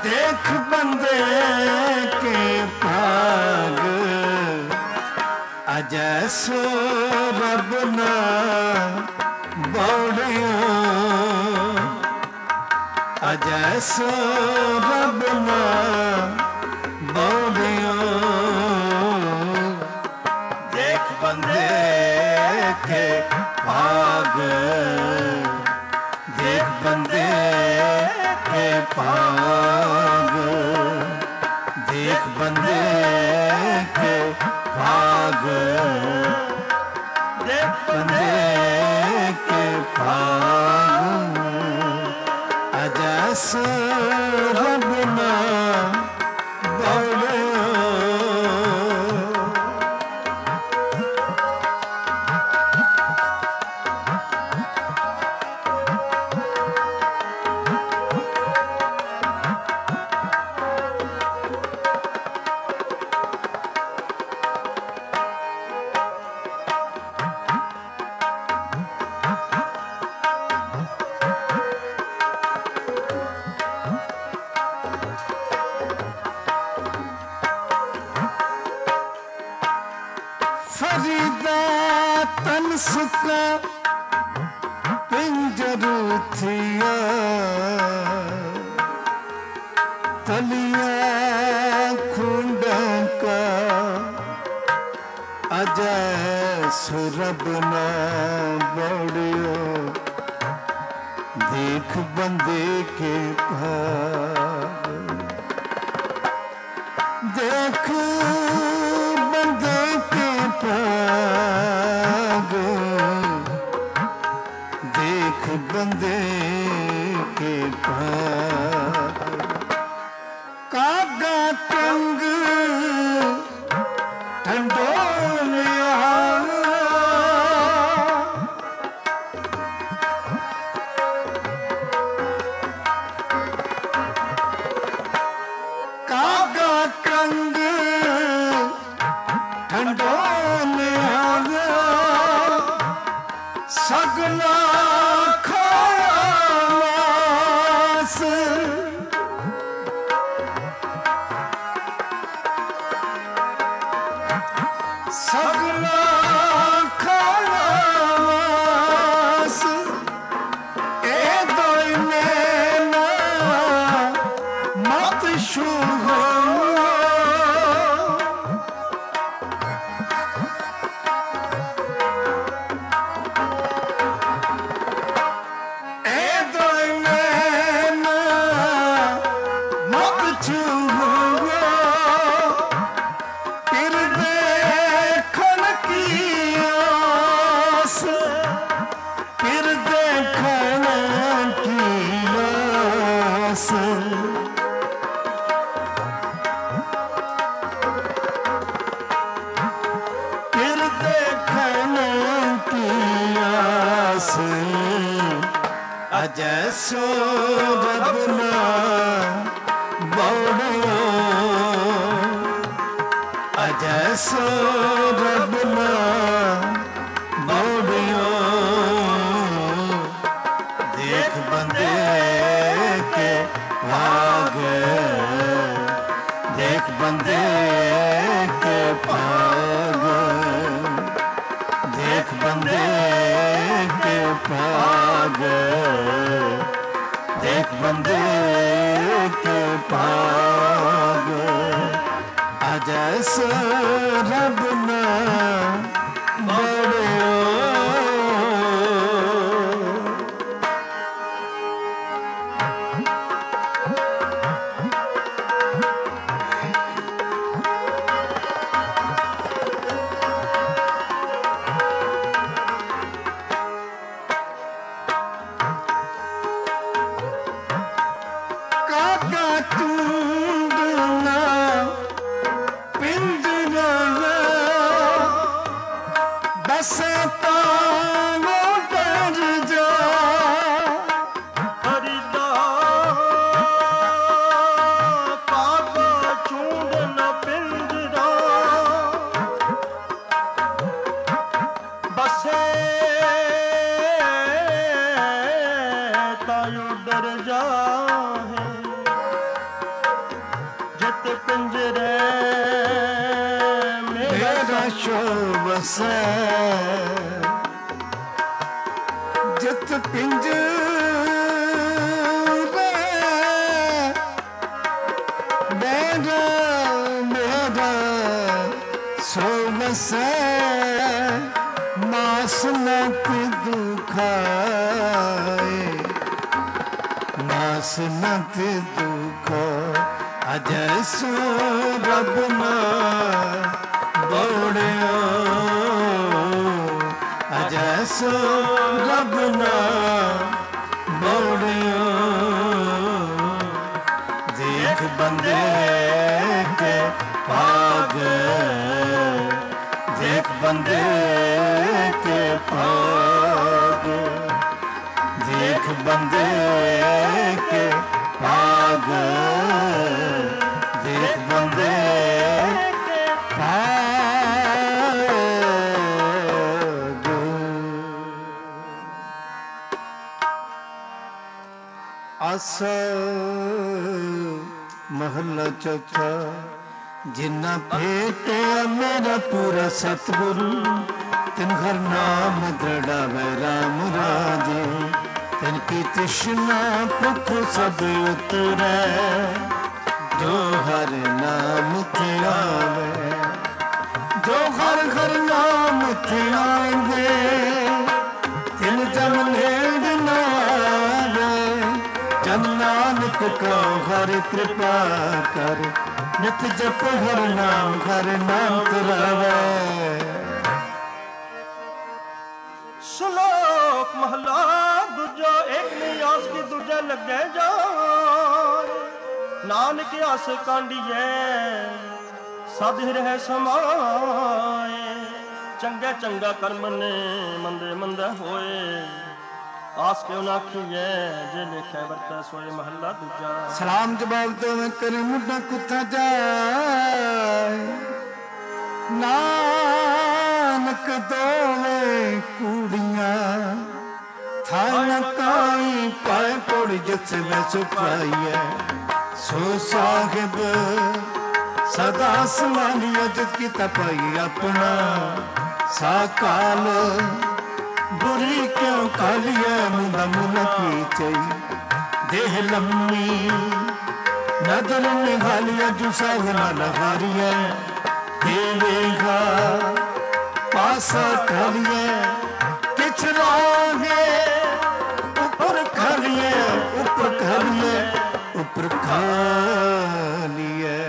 देख बंदे के भाग अजैसो रब ना बौड़ियो अजैसो रब ना बौड़ियो देख बंदे के भाग देख बंदे के भाग देख बंदे के भाग देख बंदे के भाग अजैस रब ना बौड़ियो फरीदा तन सुका पिंजर थिया तलिया खुंड का अजैस रब ना बौड़ियो देख बंदे के भाग देख बंदे के भाग देख बंदे के भाग कागा टंग ठंडोलिया कागा टंग ठंडोलिया सगला खास सगला खास ए दोने ना मत शुहो अजैसो रब ना बौड़ियो अजैसो रब ना बौड़ियो देख बंदे के भाग देख बंदे के भाग देख बंदे के भाग देख बंदे के भाग अजैस रब ना बौड़ियो ਜਿਤ ਪਿੰਜਰੇ ਮੇਰਾ ਸ਼ੋਭਸੈ ਜਿਤ ਪਿੰਜਰੇ ਮੇਰਾ ਮੇਰਾ ਸ਼ੋਭਸੈ ਮਾਸ ਨਤ ਦੁਖਾਏ ਮਾਸ ਨਤ ਦੁਖ ਅਜੈ ਸੋ ਰੱਬ ਨਾ ਬੋੜਿਓ ਅਜੈ ਸੋ ਰੱਬ ਨਾ ਬੋੜਿਓ ਦੇਖ ਬੰਦੇ ਕੇ ਭਾਗ ਦੇਖ ਬੰਦੇ ਕੇ ਭਾਗ ਦੇਖ ਬੰਦੇ ਕੇ ਭਾਗ ਦੇਖ ਬੰਦੇ ਕੇ ਭਾਗ। ਆਸ ਮਹੱਲਾ ਚੌਥਾ। ਜਿਨਾ ਭੇਟਿਆ ਮੇਰਾ ਪੂਰਾ ਸਤਿਗੁਰੂ ਤਿਨ ਹਰ ਨਾਮ ਦ੍ਰਿੜਾਵੇ ਰਾਮ ਰਾਜੇ ਤਿਨ ਕੀ ਤ੍ਰਿਸ਼ਨਾ ਭੁੱਖ ਸਭ ਉਤਰੈ ਜੋ ਹਰ ਨਾਮ ਤੇ ਆਵੇ ਜੋ ਹਰ ਹਰ ਨਾਮ ਤੇ ਆਵੇ ਤਿਨ ਜਮ ਨੇੜ ਨਾ ਆਵੇ ਜਨ ਨਾਨਕ ਕਉ ਹਰਿ ਕਿਰਪਾ ਕਰ ਨਿਤ ਜਪ ਹਰ ਨਾਮ ਹਰ ਨਾਮ ਧਿਆਵੈ। ਸ਼ਲੋਕ ਮਹਲਾ ਦੂਜਾ। ਏਕ ਨਹੀਂ ਆਸ ਕੀ ਦੂਜੇ ਲੱਗੇ ਜਾਏ ਨਾਨਕ ਆਸ ਕਾਂਡੀਐ ਸਦ ਰਹਿ ਸਮਾਏ ਚੰਗੇ ਚੰਗਾ ਕਰਮ ਨੇ ਮੰਦੇ ਮੰਦਾ ਹੋਏ ਆਸ ਕਿਉ ਨਾ ਖੀਏ ਜੇ ਲਿਖੈ ਵਰਤੈ ਸੋਏ ਮਹੱਲਾ ਦੂਜਾ। ਸਲਾਮ ਜਵਾਬ ਦੋਵੇਂ ਕਰੇ ਮੁੰਡਾ ਕੁੱਥਾ ਜਾਏ ਨਾਨਕ ਦੋਵੇਂ ਕੁੜੀਆਂ ਥਾਨ ਕਾਈ ਪਾਏ ਕੋੜ ਜਿਸ ਮੈਂ ਸੁਪਾਈਐ ਸੋ ਸਾਹਿਬ ਸਦਾ ਸਮਾਨੀਆ ਜਿਤ ਕੀ ਤਪਾਈ ਆਪਣਾ ਸਾਕਾਲ ਬੁਰੀ ਕਿਉਂ ਕਾਲੀਐ ਮੁੰਡਾ ਮੁਨ ਕੀ ਚਈ ਦੇਹ ਲੰਮੀ ਨਦਰ ਨਿਹਾਲੀਐ ਜੋ ਸਾਹਨਾ ਲਹਾਰੀਐ ਦੇਵੇਗਾ ਪਾਸਾ ਟਾਲੀਐ ਕਿਛ ਰਾਗੇ ਉੱਪਰ ਖਾਲੀਐ ਉੱਪਰ ਖਾਲੀਐ ਉੱਪਰ ਖਾਲੀਐ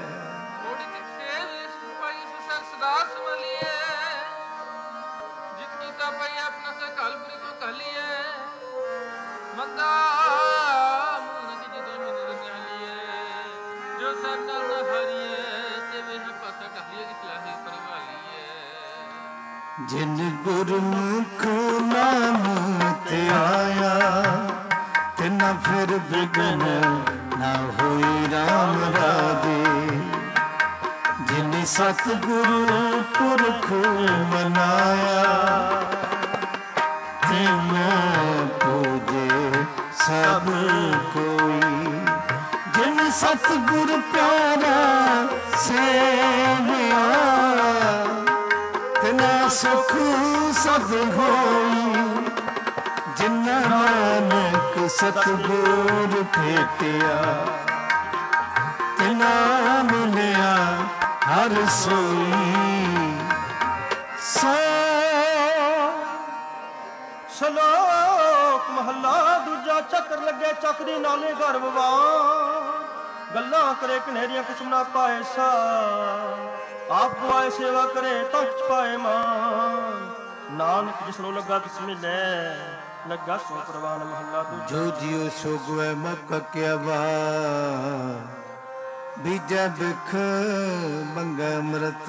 ਜਿਨ ਗੁਰਮੁਖ ਨਾਮ ਧਿਆਇਆ ਤਿਨਾ ਫਿਰ ਬਿਗਨ ਨਾ ਹੋਈ ਰਾਮ ਰਾਜੇ ਜਿਨ ਸਤਿਗੁਰੂ ਪੁਰਖ ਮਨਾਇਆ ਤਿਨ ਪੂਜੇ ਸਭ ਕੋਈ ਜਿਨ ਸਤਿਗੁਰ ਪਿਆਰਾ ਸੇਵਿਆ ਤਿਨਾ ਸੁਖ ਸਭ ਹੋਈ ਜਿਨਾ ਨਾਨਕ ਸਤਿਗੁਰ ਭੇਟਿਆ ਤਿਨਾ ਮਿਲਿਆ ਹਰ ਸੋਈ ਸੋ। ਸ਼ਲੋਕ ਮਹੱਲਾ ਦੂਜਾ। ਚੱਕਰ ਲੱਗੇ ਚੱਕਰੀ ਨਾਲੇ ਗਰਭਵਾਨ ਗੱਲਾਂ ਕਰੇ ਕਨੇਰੀਆਂ ਕਿਸਮ ਨਾ ਪਾਏ ਸਾ ਆਪ ਦੁਆਏ ਸੇਵਾ ਕਰੇ ਤਖਤ ਪਾਏ ਮਾਨ ਨਾਨਕ ਜਿਸ ਨੂੰ ਲੱਗਾ ਤਿਸ ਮਿਲੇ ਲੱਗਾ ਸੋ ਪ੍ਰਵਾਨ ਮਹੱਲਾ ਦੂਜਾ। ਜੋ ਜਿਉ ਸੋ ਗੁਐ ਮੌਕਾ ਕਿਆ ਵਾ ਬੀਜੈ ਬਿਖ ਮੰਗੈ ਅੰਮ੍ਰਿਤ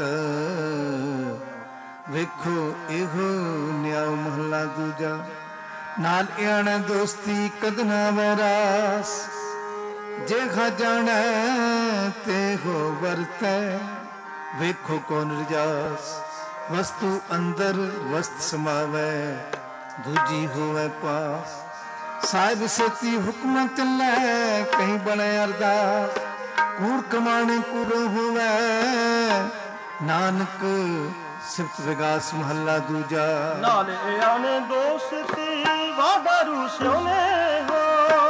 ਵੇਖੋ ਇਹੋ ਨਿਆਉ ਮਹੱਲਾ ਦੂਜਾ। ਨਾਲ ਆਣ ਦੋਸਤੀ ਕਦਨਾ ਵੈਰਾਸ ਜੇ ਖਾ ਜਾਣੈ ਤੇ ਹੋ ਵਰਤੈ ਵੇਖੋ ਕੌਣ ਰਜਾਸ ਵਸਤੂ ਅੰਦਰ ਵਸਤ ਸਮਾਵੈ ਦੂਜੀ ਹੋਵੇ ਪਾਸ ਸਾਹਿਬ ਸੇਤੀ ਹੁਕਮ ਚੱਲੈ ਕਹੀਂ ਬਣੇ ਅਰਦਾਸ ਕੂੜ ਕਮਾਣੇ ਕੂੜ ਹੋਵੇ ਨਾਨਕ ਸਿਫਤ ਵਿਗਾਸ ਮਹੱਲਾ ਦੂਜਾ। ਨਾਲੇ ਆਨੇ ਦੋਸਤੀ ਵਾਦਾ ਰੂਸਿਓਨੇ ਹੋ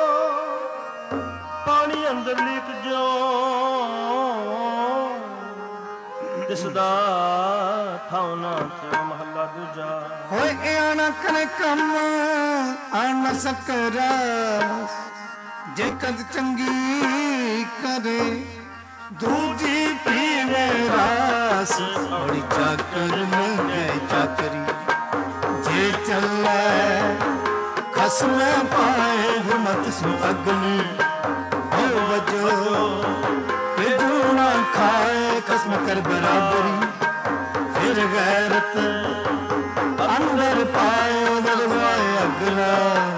ਪਾਣੀ ਅੰਦਰ ਲੀਕ ਜੋ ਦਿਸਦਾ ਥਾਉਨਾ ਤੇ ਮਹੱਲਾ ਦੂਜਾ। ਹੋਏ ਆਣਾ ਕਰੇ ਕੰਮ ਆਣ ਸਕਰ ਜੇ ਕਦ ਚੰਗੀ ਕਰੇ ਦੂਜੀ ਪੀਵੇ ਰਾਸ ਬੜੀ ਚਾਕਰ ਮੰਗੇ ਚਾਕਰੀ ਜੇ ਚੱਲੇ ਖਸਮ ਪਾਏ ਗੁਰਮਤਿ ਸੁ ਅਗਨੀ ਹੋ ਵਜੋ ਇਹ ਨਾ ਖਾਏ ਖਸਮ ਕਰ ਬਰਾਬਰੀ ਫਿਰ ਗੈਰਤ ਅੰਦਰ ਪਾਏ ਦਰਵਾਏ ਅਗਲਾ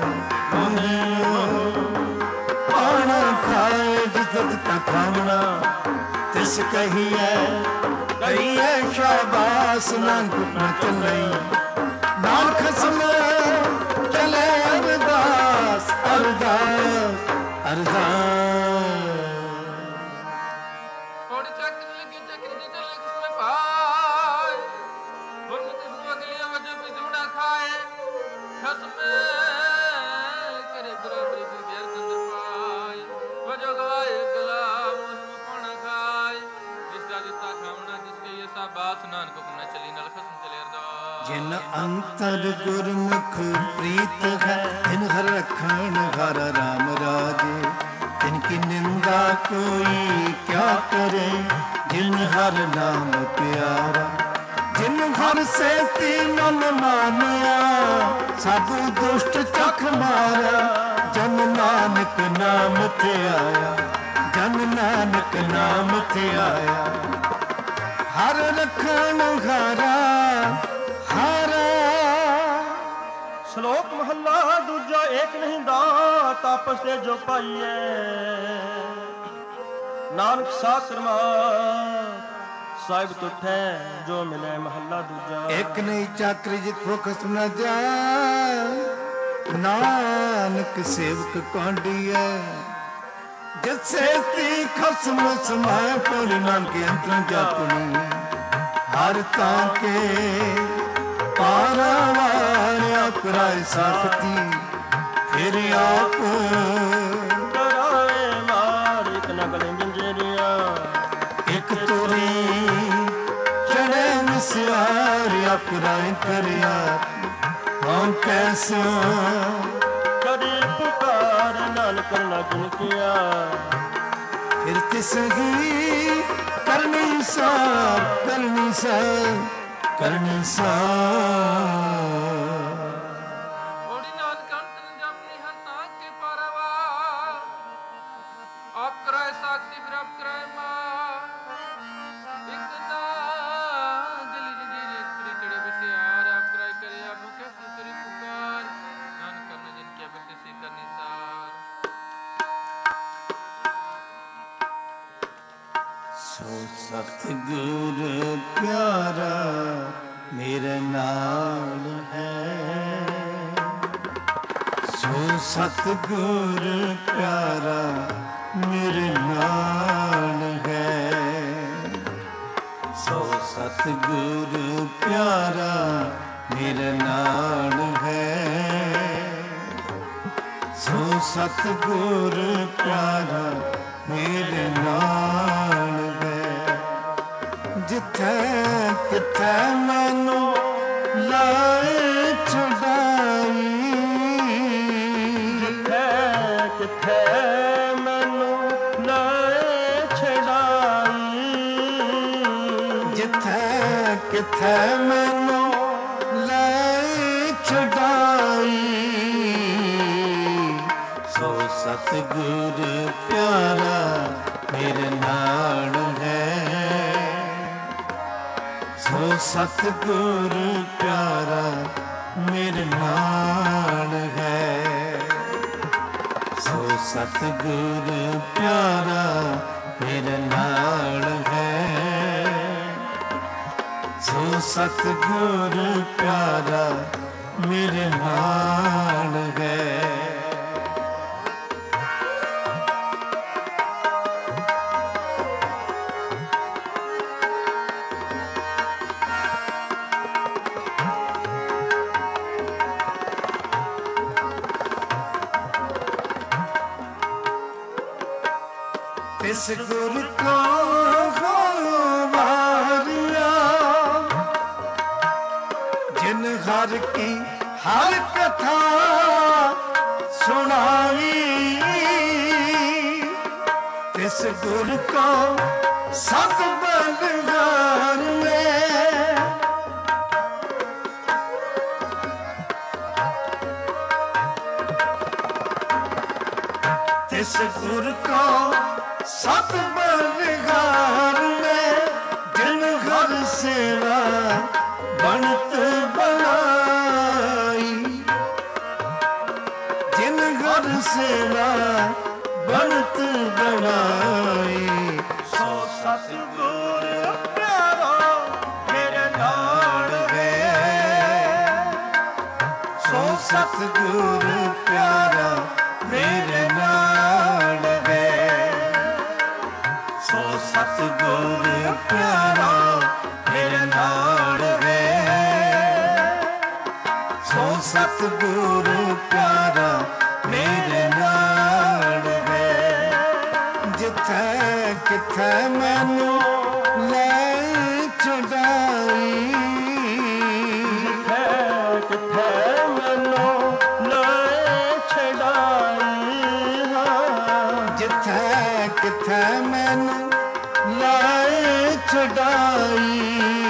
ਪਾਣਾ ਖਾਏ ਜਿੱਤ ਤੱਕ ਖਾਵਣਾ ਤਿਸ ਕਹੀਏ ਕਹੀਏ ਸ਼ਾਬਾਸ ਨਾਨਕ ਨਾ ਚੱਲਈ ਨਾਲ ਖਸਮ ਚਲੇ ਅਰਦਾਸ ਅਰਦਾਸ ਅਰਦਾਸ। ਥੋੜੀ ਚੱਕਰ ਲੱਗੀ ਚੱਕਰ ਦੀ ਚੱਲੇ ਕਿਸਮੇ ਪਾਏ ਹੁਣ ਕਿਸਮ ਅਗਲੀਆਂ ਵਜੇ ਪਿਜੂੜਾ ਖਾਏ ਖਸਮੇ ਕਰੇ ਬਰਾਬਰੀ ਫਿਰ ਗੈਰ ਦੰਦਰ ਪਾਏ ਵਜੋ ਗਵਾਏ ਗੁਲਾਮ ਉਸਨੂੰ ਪਾਣਾ ਖਾਏ ਜਿਸ ਦਾ ਦਿੱਤਾ ਖਾਵਣਾ ਜਿਸ ਕੇ ਇਹ ਸਾਬਾਸ ਨਾਨਕ ਹੁਕਮ ਨਾ ਚੱਲੀ ਨਾਲ ਖਸਮ ਚਲੇ ਅਰਦਾਸ। ਜਿਨ ਅੰਤਰ ਗੁਰਮੁਖ ਪ੍ਰੀਤ ਹੈ ਤਿਨ ਹਰ ਰਖਣ ਹਰ ਰਾਮ ਰਾਜੇ ਤਿਨ ਕੀ ਨਿੰਦਾ ਕੋਈ ਕਿਆ ਕਰੇ ਜਿਨ ਹਰ ਨਾਮ ਪਿਆਰਾ ਜਿਨ ਹਰ ਸੇਤੀ ਮਨ ਮਾਨਿਆ ਸਭ ਦੁਸ਼ਟ ਚਖ ਮਾਰਾ ਜਨ ਨਾਨਕ ਨਾਮ ਤੇ ਆਇਆ ਜਨ ਨਾਨਕ ਨਾਮ ਤੇ ਆਇਆ ਹਰ ਰਖਣ ਹਾਰਾ ਹਾਰਾ। ਸ਼ਲੋਕ ਮਹੱਲਾ ਦੂਜਾ। ਏਕ ਨਹੀਂ ਦਾਤ ਆਪਸ ਤੇ ਜੋ ਪਾਈਏ ਨਾਨਕ ਸਾਸਰਮਾ ਸਾਹਿਬ ਤੁਠੈ ਜੋ ਮਿਲੇ ਮਹੱਲਾ ਦੂਜਾ। ਇੱਕ ਨਹੀਂ ਚਾਕਰੀ ਜਿਤ ਫੋਕਸ ਨਾ ਜਾ ਨਾਨਕ ਸੇਵਕ ਕਾਂਡੀਐ ਜਿਤ ਸੇਤੀ ਖਸਮ ਸਮਾਏ ਪੌੜੀ ਨਾਨਕ ਅੰਤਰ ਜਾਪਣੀ ਹਰ ਤਾਂ ਕੇ ਪਾਰਵਾਰ ਆਪਰਾਏ ਸਾਖਤੀ ਫਿਰ ਆਪ ਕਰਾਏ ਮਾਰ ਇੱਕ ਨਗਲ ਜੰਜਰੀਆ ਇੱਕ ਤੋਰੀ ਚੜੇ ਮਿਸਿਆਰ ਆਪਰਾਏ ਕਰਿਆ ਹਮ ਕੈਸਾ ਕਦੇ ਪੁਕਾਰ ਨਾਨਕ ਨਾ ਜਿਨ ਕੀਆ ਫਿਰ ਤਿਸ ਹੀ ਕਰਨੀ ਸਾਰ ਕਰਨੀ ਸਾਰ ਕਰਨੀ ਸਾਰ। ਓੜੀ ਨਾਨਕ ਅੰਤਨ ਜਪਨੀ ਹਰ ਤਾਂ ਕੇ ਪਰਵਾਰ ਆਪ ਕਰਾਏ ਸਾਖਤੀ ਫਿਰ ਆਪ ਕਰਾਏ ਮਾਰ ਇੱਕ ਨਾ ਦਿਲੀ ਜੰਜੀਰ ਇੱਕ ਪਰੀ ਚੜੇ ਬਸਿਆਰ ਆਪ ਕਰਾਏ ਕਰੇ ਆਪ ਕੈਸੀ ਕਰੀ ਪੁਕਾਰ ਨਾਨਕ ਕਰਨਾ ਜਿਨ ਕੀ ਬਤੇ ਸੀ ਕਰਨੀ ਸਾਰ। ਸੋ ਸਤਿਗੁਰ ਪਿਆਰਾ ਮੇਰੇ ਨਾਲ ਹੈ ਸੋ ਸਤਿਗੁਰ ਪਿਆਰਾ ਮੇਰੇ ਨਾਲ ਹੈ ਸੋ ਸਤਿਗੁਰ ਪਿਆਰਾ ਮੇਰੇ ਨਾਲ ਹੈ ਸੋ ਸਤਿਗੁਰ ਪਿਆਰਾ ਮੇਰੇ ਨਾਲ ਹੈ ਜਿੱਥੇ ਕਿਥੇ ਮੈਨੂੰ ਲਾਏ ਛਡਾਈ ਜਿੱਥੇ ਕਿਥੇ ਮੈਨੂੰ ਲਾਏ ਛਡਾਈ ਜਿੱਥੇ ਕਿਥੇ ਮੈਨੂੰ ਲਾਏ ਛਡਾਈ ਸੋ ਸਤਿਗੁਰ ਪਿਆਰਾ ਮੇਰੇ ਨਾਲ ਹੈ ਸੋ ਸਤਿਗੁਰ ਪਿਆਰਾ ਮੇਰੇ ਨਾਲ ਹੈ ਸੋ ਸਤਿਗੁਰ ਪਿਆਰਾ ਮੇਰੇ ਨਾਲ ਹੈ ਸੋ ਸਤਿਗੁਰ ਪਿਆਰਾ ਮੇਰੇ ਨਾਲ ਹੈ। ਤਿਸ ਗੁਰ ਕੋ ਵਾਰਿਆ ਜਿਨ ਹਰ ਕੀ ਹਰ ਕਥਾ ਸੁਣਾਈ ਤਿਸ ਗੁਰ ਕੋ ਸਤ ਬਲਗਾਰ ਮੈਂ ਤਿਸ ਗੁਰ ਕੋ ਸਤ ਬਲਗਾਰ ਮੈਂ ਜਿਨ ਹਰ ਸੇਵਾ ਬਣਤ ਬਣਾਈ ਜਿਨ ਹਰ ਸੇਵਾ ਬਣਤ ਬਣਾਈ ਸੋ ਸਤਿਗੁਰ ਪਿਆਰਾ ਮੇਰੇ ਨਾਲ ਹੈ ਸੋ ਸਤਿਗੁਰ ਪਿਆਰਾ ਮੇਰੇ ਨਾਲ ਹੈ ਸੋ ਸਤਿਗੁਰ ਪਿਆਰਾ ਮੇਰੇ ਨਾਲ ਹੈ ਸੋ ਸਤਿਗੁਰ ਪਿਆਰਾ ਮੇਰੇ ਨਾਲ ਹੈ ਜਿੱਥੇ ਕਿੱਥੇ ਮੈਨੂੰ ਲੈ ਛੁਡਾਈ ਜਿੱਥੇ ਕਿੱਥੇ ਮੈਨੂੰ ਲੈ ਛੁਡਾਈ ਜਿੱਥੇ ਕਿੱਥੇ ਮੈਨੂੰ ਲੈ ਛੁਡਾਈ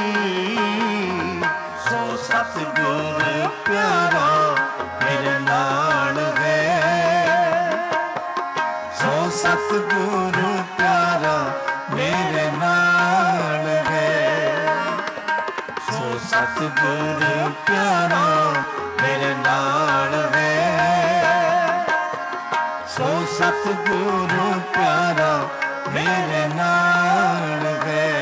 ਸੋ ਸਤਿਗੁਰ ਪਿਆਰਾ ਮੇਰੇ ਨਾਲ ਹੈ ਸੋ ਸਤਿਗੁਰ ਪਿਆਰਾ ਮੇਰੇ ਨਾਲ ਹੈ ਸੋ ਸਤਿਗੁਰ ਪਿਆਰਾ ਮੇਰੇ ਨਾਲ ਹੈ ਸੋ ਸਤਿਗੁਰ ਪਿਆਰਾ ਮੇਰੇ ਨਾਲ ਹੈ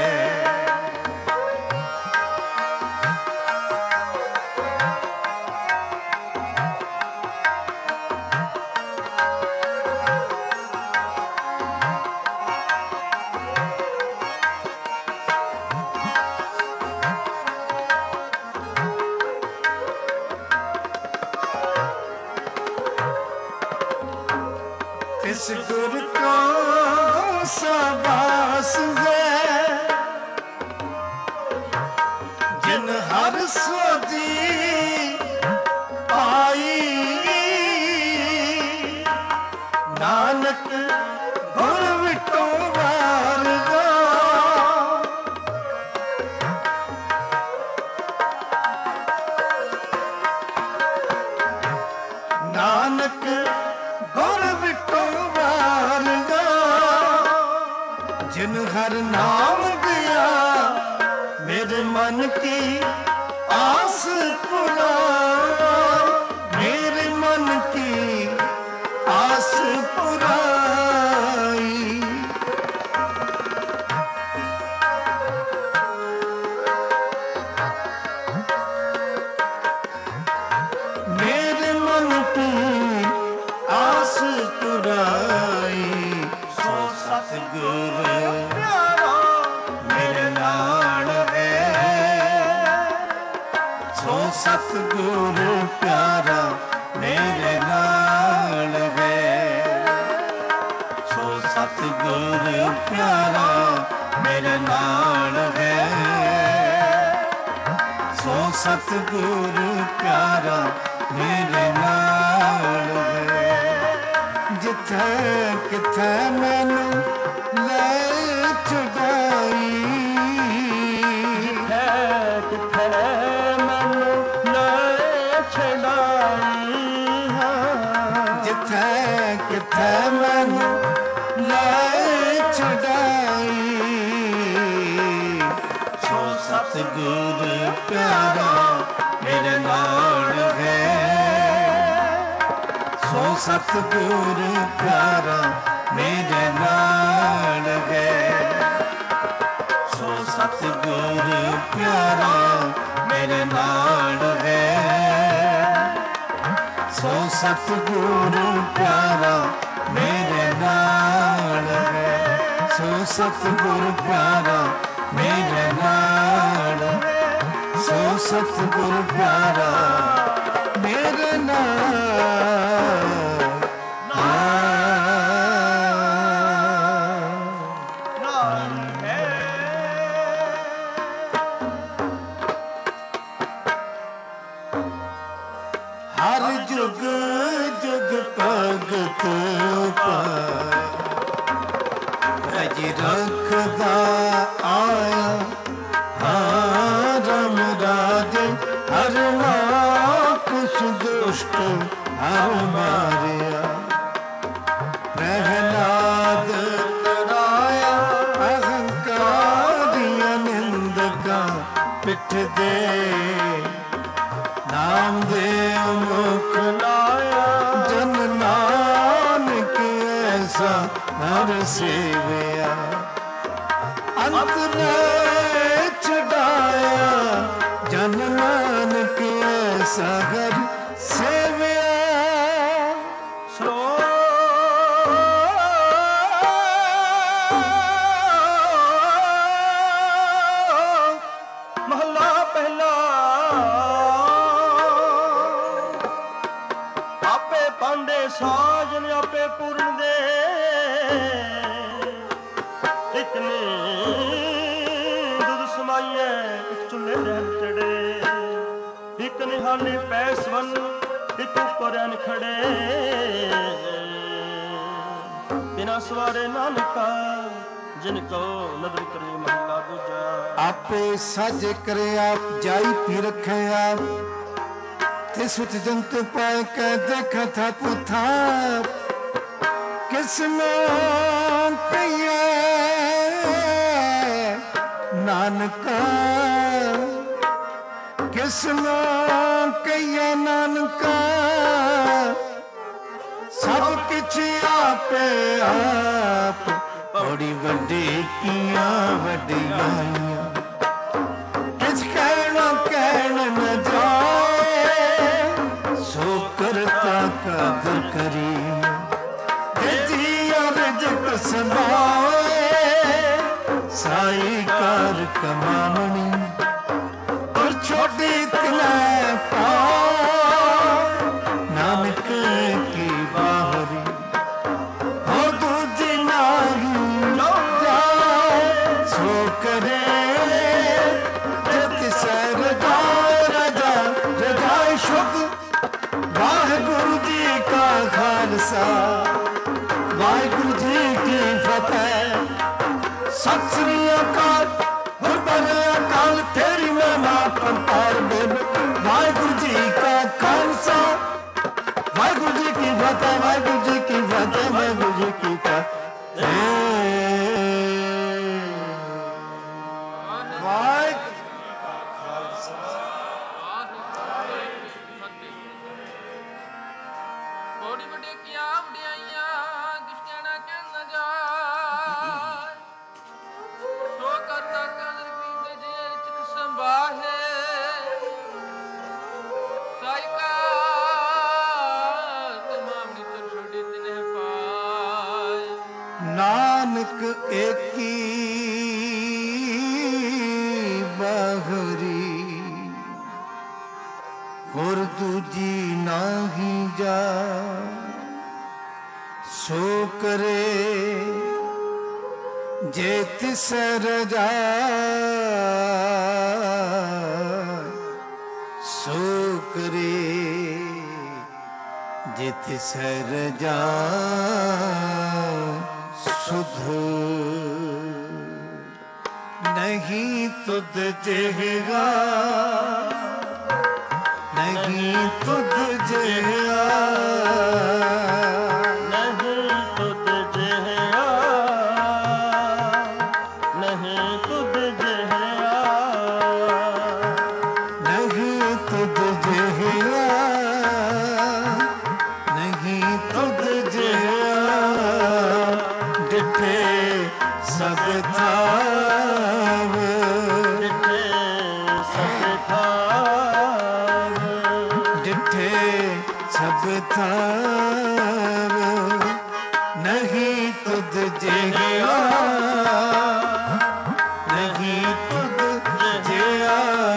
ਤਿਸ ਗੁਰ ਕੋ ਸਬਾਸ ਹੈ ਜਿਨ ਹਰ ਸੋਜੀ ਪਾਈ ਨਾਨਕ ਗੁਰ ਵਿਟੋ ਵਾਰਦਾ ਨਾਨਕ ਗੁਰ ਵਿਟੋ ਵਾਰਦਾ ਜਿਨ ਹਰ ਨਾਮ ਦਿਆ ਮੇਰੇ ਮਨ ਕੀ ਆਸ ਪੁਰਾਈ ਮੇਰੇ ਮਨ ਕੀ ਆਸ ਪੁਰਾਈ ਮੇਰੇ ਮਨ ਕੀ ਆਸ ਪੁਰਾਈ ਸੋ ਸਤਿਗੁਰ ਪਿਆਰਾ ਮੇਰੇ ਨਾਲ ਹੈ ਸੋ ਸਤਿਗੁਰ ਪਿਆਰਾ ਮੇਰੇ ਨਾਲ ਹੈ ਸੋ ਸਤਿਗੁਰ ਪਿਆਰਾ ਮੇਰੇ ਨਾਲ ਹੈ ਸੋ ਸਤਿਗੁਰ ਪਿਆਰਾ ਮੇਰੇ ਨਾਲ ਹੈ ਜਿੱਥੇ ਕਿੱਥੇ ਮੈਨੂੰ ਲੈ ਛੁਡਾਈ ਜਿੱਥੇ ਕਿੱਥੇ ਮੈਨੂੰ ਲੈ ਛੁਡਾਈ ਜਿੱਥੇ ਕਿੱਥੇ ਮੈਨੂੰ ਲੈ ਛੁਡਾਈ ਸੋ ਸਤਿਗੁਰ ਪਿਆਰਾ ਮੇਰੇ ਨਾਲ ਹੈ ਸੋ ਸਤਿਗੁਰ ਪਿਆਰਾ ਮੇਰੇ ਨਾਲ ਹੈ ਸੋ ਸਤਿਗੁਰ ਪਿਆਰਾ ਮੇਰੇ ਨਾਲ ਹੈ ਸੋ ਸਤਿਗੁਰ ਪਿਆਰਾ ਮੇਰੇ ਨਾਲ ਹੈ ਸੋ ਸਤਿਗੁਰ ਪਿਆਰਾ ਮੇਰੇ ਨਾਲ ਸੋ ਸਤਿਗੁਰ ਪਿਆਰਾ ਮੇਰੇ ਨਾਲ ਅਜ ਰੱਖਦਾ ਆਇਆ ਹਾਂ ਰਮ ਰਾਜ ਹਰ ਕੁਛ ਦੁਸ਼ਟ ਹਰ ਮਾਰਿਆ ਪ੍ਰਹਿਲਾਦ ਤਰਾਇਆ ਅਹੰਕਾਰੀਆਂ ਨਿੰਦਕਾਂ ਪਿੱਠ ਦੇ ਨਾਮ ਦੇ ਮੁਖ ਲਾਇਆ ਜਨ ਨਾਨਕ ਐਸਾ ਹਰ ਸੇਵਿਆ ਅੰਤ ਨੇ ਛਡਾਇਆ ਜਨ ਨਾਨਕ ਐਸਾ ਹਰ ਸੇਵਿਆ ਸਲੋ ਮਹਲਾ ਪਹਿਲਾ ਆਪੇ ਪਾਂਡੇ ਸਾਜਨ ਆਪੇ ਪੂਰਨ ਦੇ ਇਤਨੇ ਦੁੱਧ ਸਮਾਈਏ ਇੱਕ ਚੁੱਲ੍ਹੇ ਰਹਿ ਚੜੇ ਇੱਕ ਨਿਹਾਲੇ ਪੈਸਵਨ ਇੱਕ ਉੱਪਰ ਅਨ ਖੜੇ ਬਿਨਾ ਸਵਾਰੇ ਨਾਨਕਾ ਜਿਨ ਕੋ ਨਦਰ ਕਰੇ ਮਹਲਾ ਦੂਜਾ ਆਪੇ ਸਾਜੇ ਕਰੇ ਆਪ ਜਾਈ ਪੀ ਰੱਖੇ ਆਪ ਤੇ ਸੁਤ ਜੰਤ ਪਾਇ ਕੇ ਦੇਖਾ ਥਾ ਪੁਥਾ ਕਿਸ ਨਾਮ ਪਈਏ ਨਾਨਕਾ ਕਿਸ ਨਾਮ ਕਈਏ ਨਾਨਕਾ ਸਭ ਕਿਛ ਆਪੇ ਆਪ ਬੜੀ ਵੱਡੀ ਕੀਆਂ ਵੱਡਿਆਈਆਂ ਕਿਛ ਕਹਿਣਾ ਕਹਿਣ ਨ ਜਾਏ ਸੋ ਕਰਤਾ ਕਦਰ ਕਰੀ ਜੀ ਅਰਜਕ ਸੰਭਾਏ ਸਾਈ ਕਾਰ ਕਮਾਵਣੀ ਪਰ ਛੋਟੀ ਤਲੇ ਪਾ ਨਾਨਕ ਕੀ ਬਾਹਰੀ ਹੋ ਦੂਜੀ ਨਾਹੀ ਜਾਏ ਸੋ ਕਰੇ ਜਿਤ ਸਰ ਦਾ ਰਜਾ ਰਜਾਈ ਸ਼ੁੱਧ ਵਾਹਿਗੁਰੂ ਜੀ ਕਾ ਖਾਲਸਾ ਵਾਹਿਗੁਰੂ ਜੀ ਕੀ ਫਤਿਹ ਸਤਿ ਸ੍ਰੀ ਅਕਾਲ ਗੁਰਬਖਸ਼ ਅਕਾਲ ਤੇਰੀ ਮਹਿਮਾ ਪੰਤਾਰ ਬੇਨ ਵਾਹਿਗੁਰੂ ਜੀ ਕਾ ਖਾਲਸਾ ਵਾਹਿਗੁਰੂ ਜੀ ਕੀ ਫਤਿਹ ਵਾਹਿਗੁਰੂ ਜੀ ਕੀ ਫਤਿਹ ਵਾਹਿਗੁਰੂ ਜੀ ਕੀ ਫਤਿਹ ਵਾਹਿਗੁਰੂ ਬੋੜੀ ਵੱਡੇ ਕੀਆਂ ਵਡਿਆਈਆਂ ਕਿਸ ਕਹਿਣਾ ਕਹਿਣ ਨਾ ਜਾਏ ਸੋ ਕਰਤਾ ਕਦਰ ਕੀਤੇ ਜੇ ਚਿਤ ਸੰਭਾਹੇ ਸਾਇਕਾ ਤਮਾਮ ਨਿਤਰ ਛੋੜੀ ਤਿਨੇ ਪਾਏ ਨਾਨਕ ਏਕੀ ਬਾਹਰੀ ਹੋਰ ਦੂਜੀ ਨਾਹੀ ਜਾ ਸੋ ਕਰੇ ਜੇ ਤਿਸ ਰਜਾ ਸੋ ਕਰੇ ਜੇ ਤਿਸ ਰਜਾ ਸੁਧ ਨਹੀਂ ਤੁਧ ਜੇਗਾ ਨਹੀਂ ਤੁਧ ਜਿਹਾ ਨਹੀਂ ਤੁਧ ਜਿਹਾ ਨਹੀਂ ਤੁਧ ਜਿਹਾ ਨਹੀਂ ਤੁਧ ਜਿਹਾ ਨਹੀਂ ਤੁਧ ਜਿਹਾ ਡਿਠੇ ਸਭ ਥਾਵ ਡਿਠੇ ਸਭ ਥਾਵ ਡਿਠੇ ਸਭ ਥਾਵ ਨਹੀਂ ਤੁਧ ਜਿਹਾ ਨਹੀਂ ਤੁਧ ਜਿਹਾ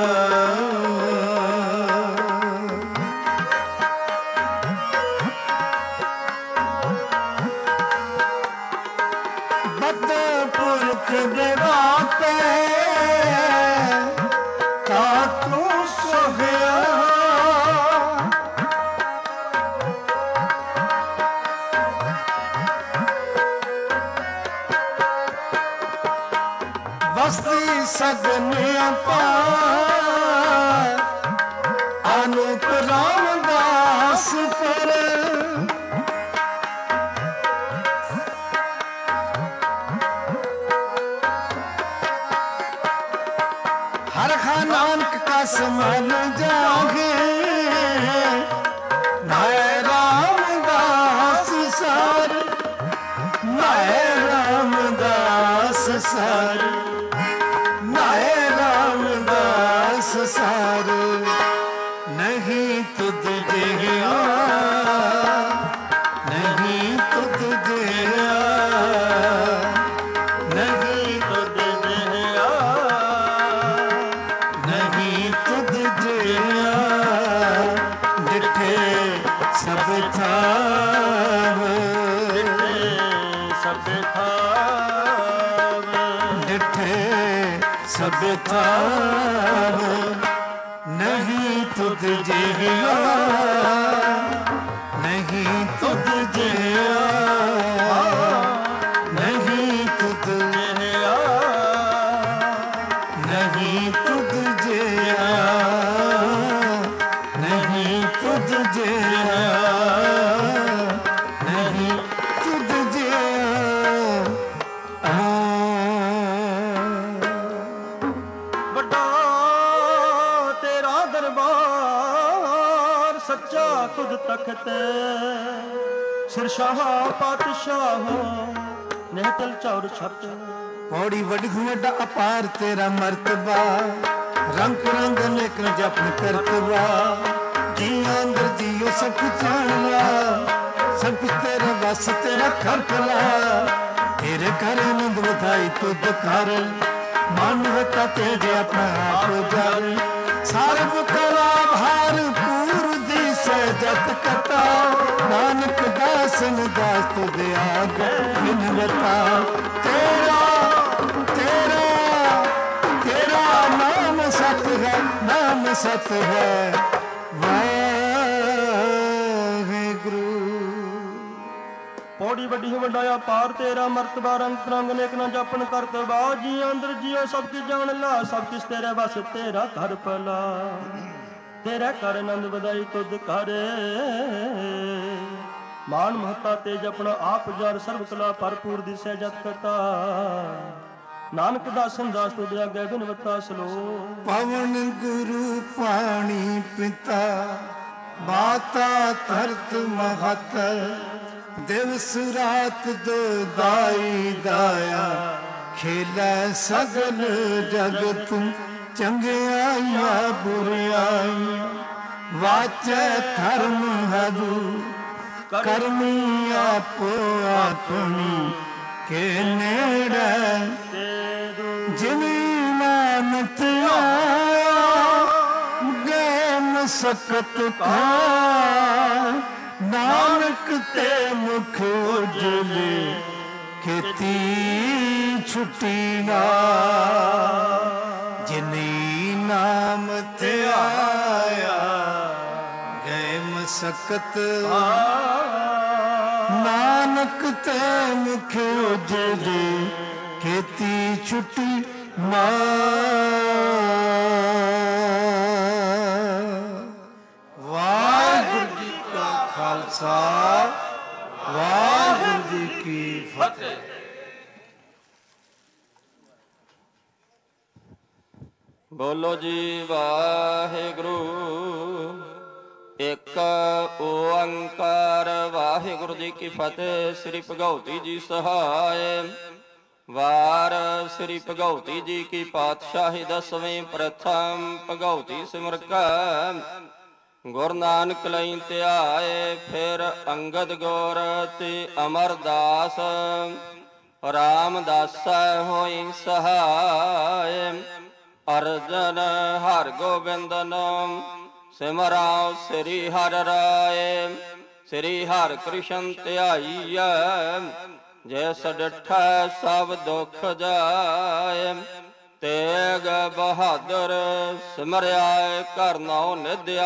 ਬਦ ਪੁਰਖ ਦੇ ਬਾਤੇ ਕਾ ਤੂੰ ਸੋਹਿਆ ਬਸਤੀ ਸਗਨ ਅਪਾਰ ਅਨੂਪ ਰਾਮਦਾਸ ਪਰ हर खा नानक का समन जागे नाय रामदास सर नाय रामदास सर नाय रामदास सर नहीं तुझ जिया नहीं तुझ जिया नहीं तुझ जिया नहीं तुझ जिया डिठे सब थाव सब थाव डिठे सब थाव नहीं तुझ जिया नहीं तुझ जिया नहीं तुझ जिया नहीं तुझ जिया नहीं तुझ जिया नहीं तुझ जिया ਵੱਡਾ ਤੇਰਾ ਦਰਬਾਰ ਸੱਚਾ ਤੁਧ ਤਖਤ ਸਿਰਸ਼ਾਹ ਪਾਤਸ਼ਾਹ ਨਿਹਤਲ ਚੌਰ ਛੱਤ पौड़ी वड वड्डा अपार तेरा मर्तबा रंग रंग नेक जपन करतबा जी अंदर जियो सब कुछ जान ला सब कुछ तेरा बस तेरा खरकला तेरे कर आनंद बधाई तुद कर मानवता तेरे अपना आप जर सर्व कला भार पूर दी सजत कता नानक दासन दास तुद आग बिनवता तेरा तेरा तेरा नाम सत है नाम सत है वाहेगुरु ਪੌੜੀ ਵੱਡੀ ਵੱਡਾ ਪਾਰ ਤੇਰਾ ਮਰਤਬਾ ਰੰਗ ਰੰਗ ਨੇਕ ਨਾ ਜਪਨ ਕਰਤਬਾ ਜੀ ਅੰਦਰ ਜੀਓ ਸਭ ਕੀ ਜਾਣ ਲਾ ਸਭ ਕਿਸ ਤੇਰੇ ਵਸ ਤੇਰਾ ਘਰ ਭਲਾ ਤੇਰਾ ਕਰ ਆਨੰਦ ਵਧਾਈ ਤੁਧ ਕਰ ਮਾਨ ਮਹਤਾ ਤੇ ਜਪਨ ਆਪ ਜਰ ਸਰਬ ਕਲਾ ਭਰਪੂਰ ਦਿਸੈ ਜਤ ਕਰਤਾ ਨਾਨਕ ਦਾਸਨ ਦਾਸ ਤੁਧ ਆਗੇ ਬਿਨਵਤਾ ਸਲੋ पवन गुरु पानी पिता माता धरत महत दिवस रात दो दाई दाया खेला सगल जगत चंगियाइया बुरियाई वाचे धर्म हरु करमी आपो अपनी के नेड़े जिनी नानक आया गैम सकत का नानक ते मुख उजले खेती छुट्टी ना जिनी नाम ते आया गैम सकत नानक ते मुख उजले खेती छुट्टी ना वाहिगुरु जी का खालसा वाहिगुरु जी की फतेह। बोलो जी वाहिगुरु एक ओंकार वाहिगुरु जी की फतेह। श्री भगवती जी सहाय वार श्री भगवती जी की पातशाही दसवीं प्रथम भगवती सिमर का गुरु नानक लई त्याए फिर अंगद गौर ते अमरदास रामदास होई सहाय अर्जन हर गोबिंद नाम सिमराओ श्री हर राय श्री हर कृष्ण त्याईय जैस डिठा सब दुख जाय तेग बहादुर सिमरिया कर नौ निद्या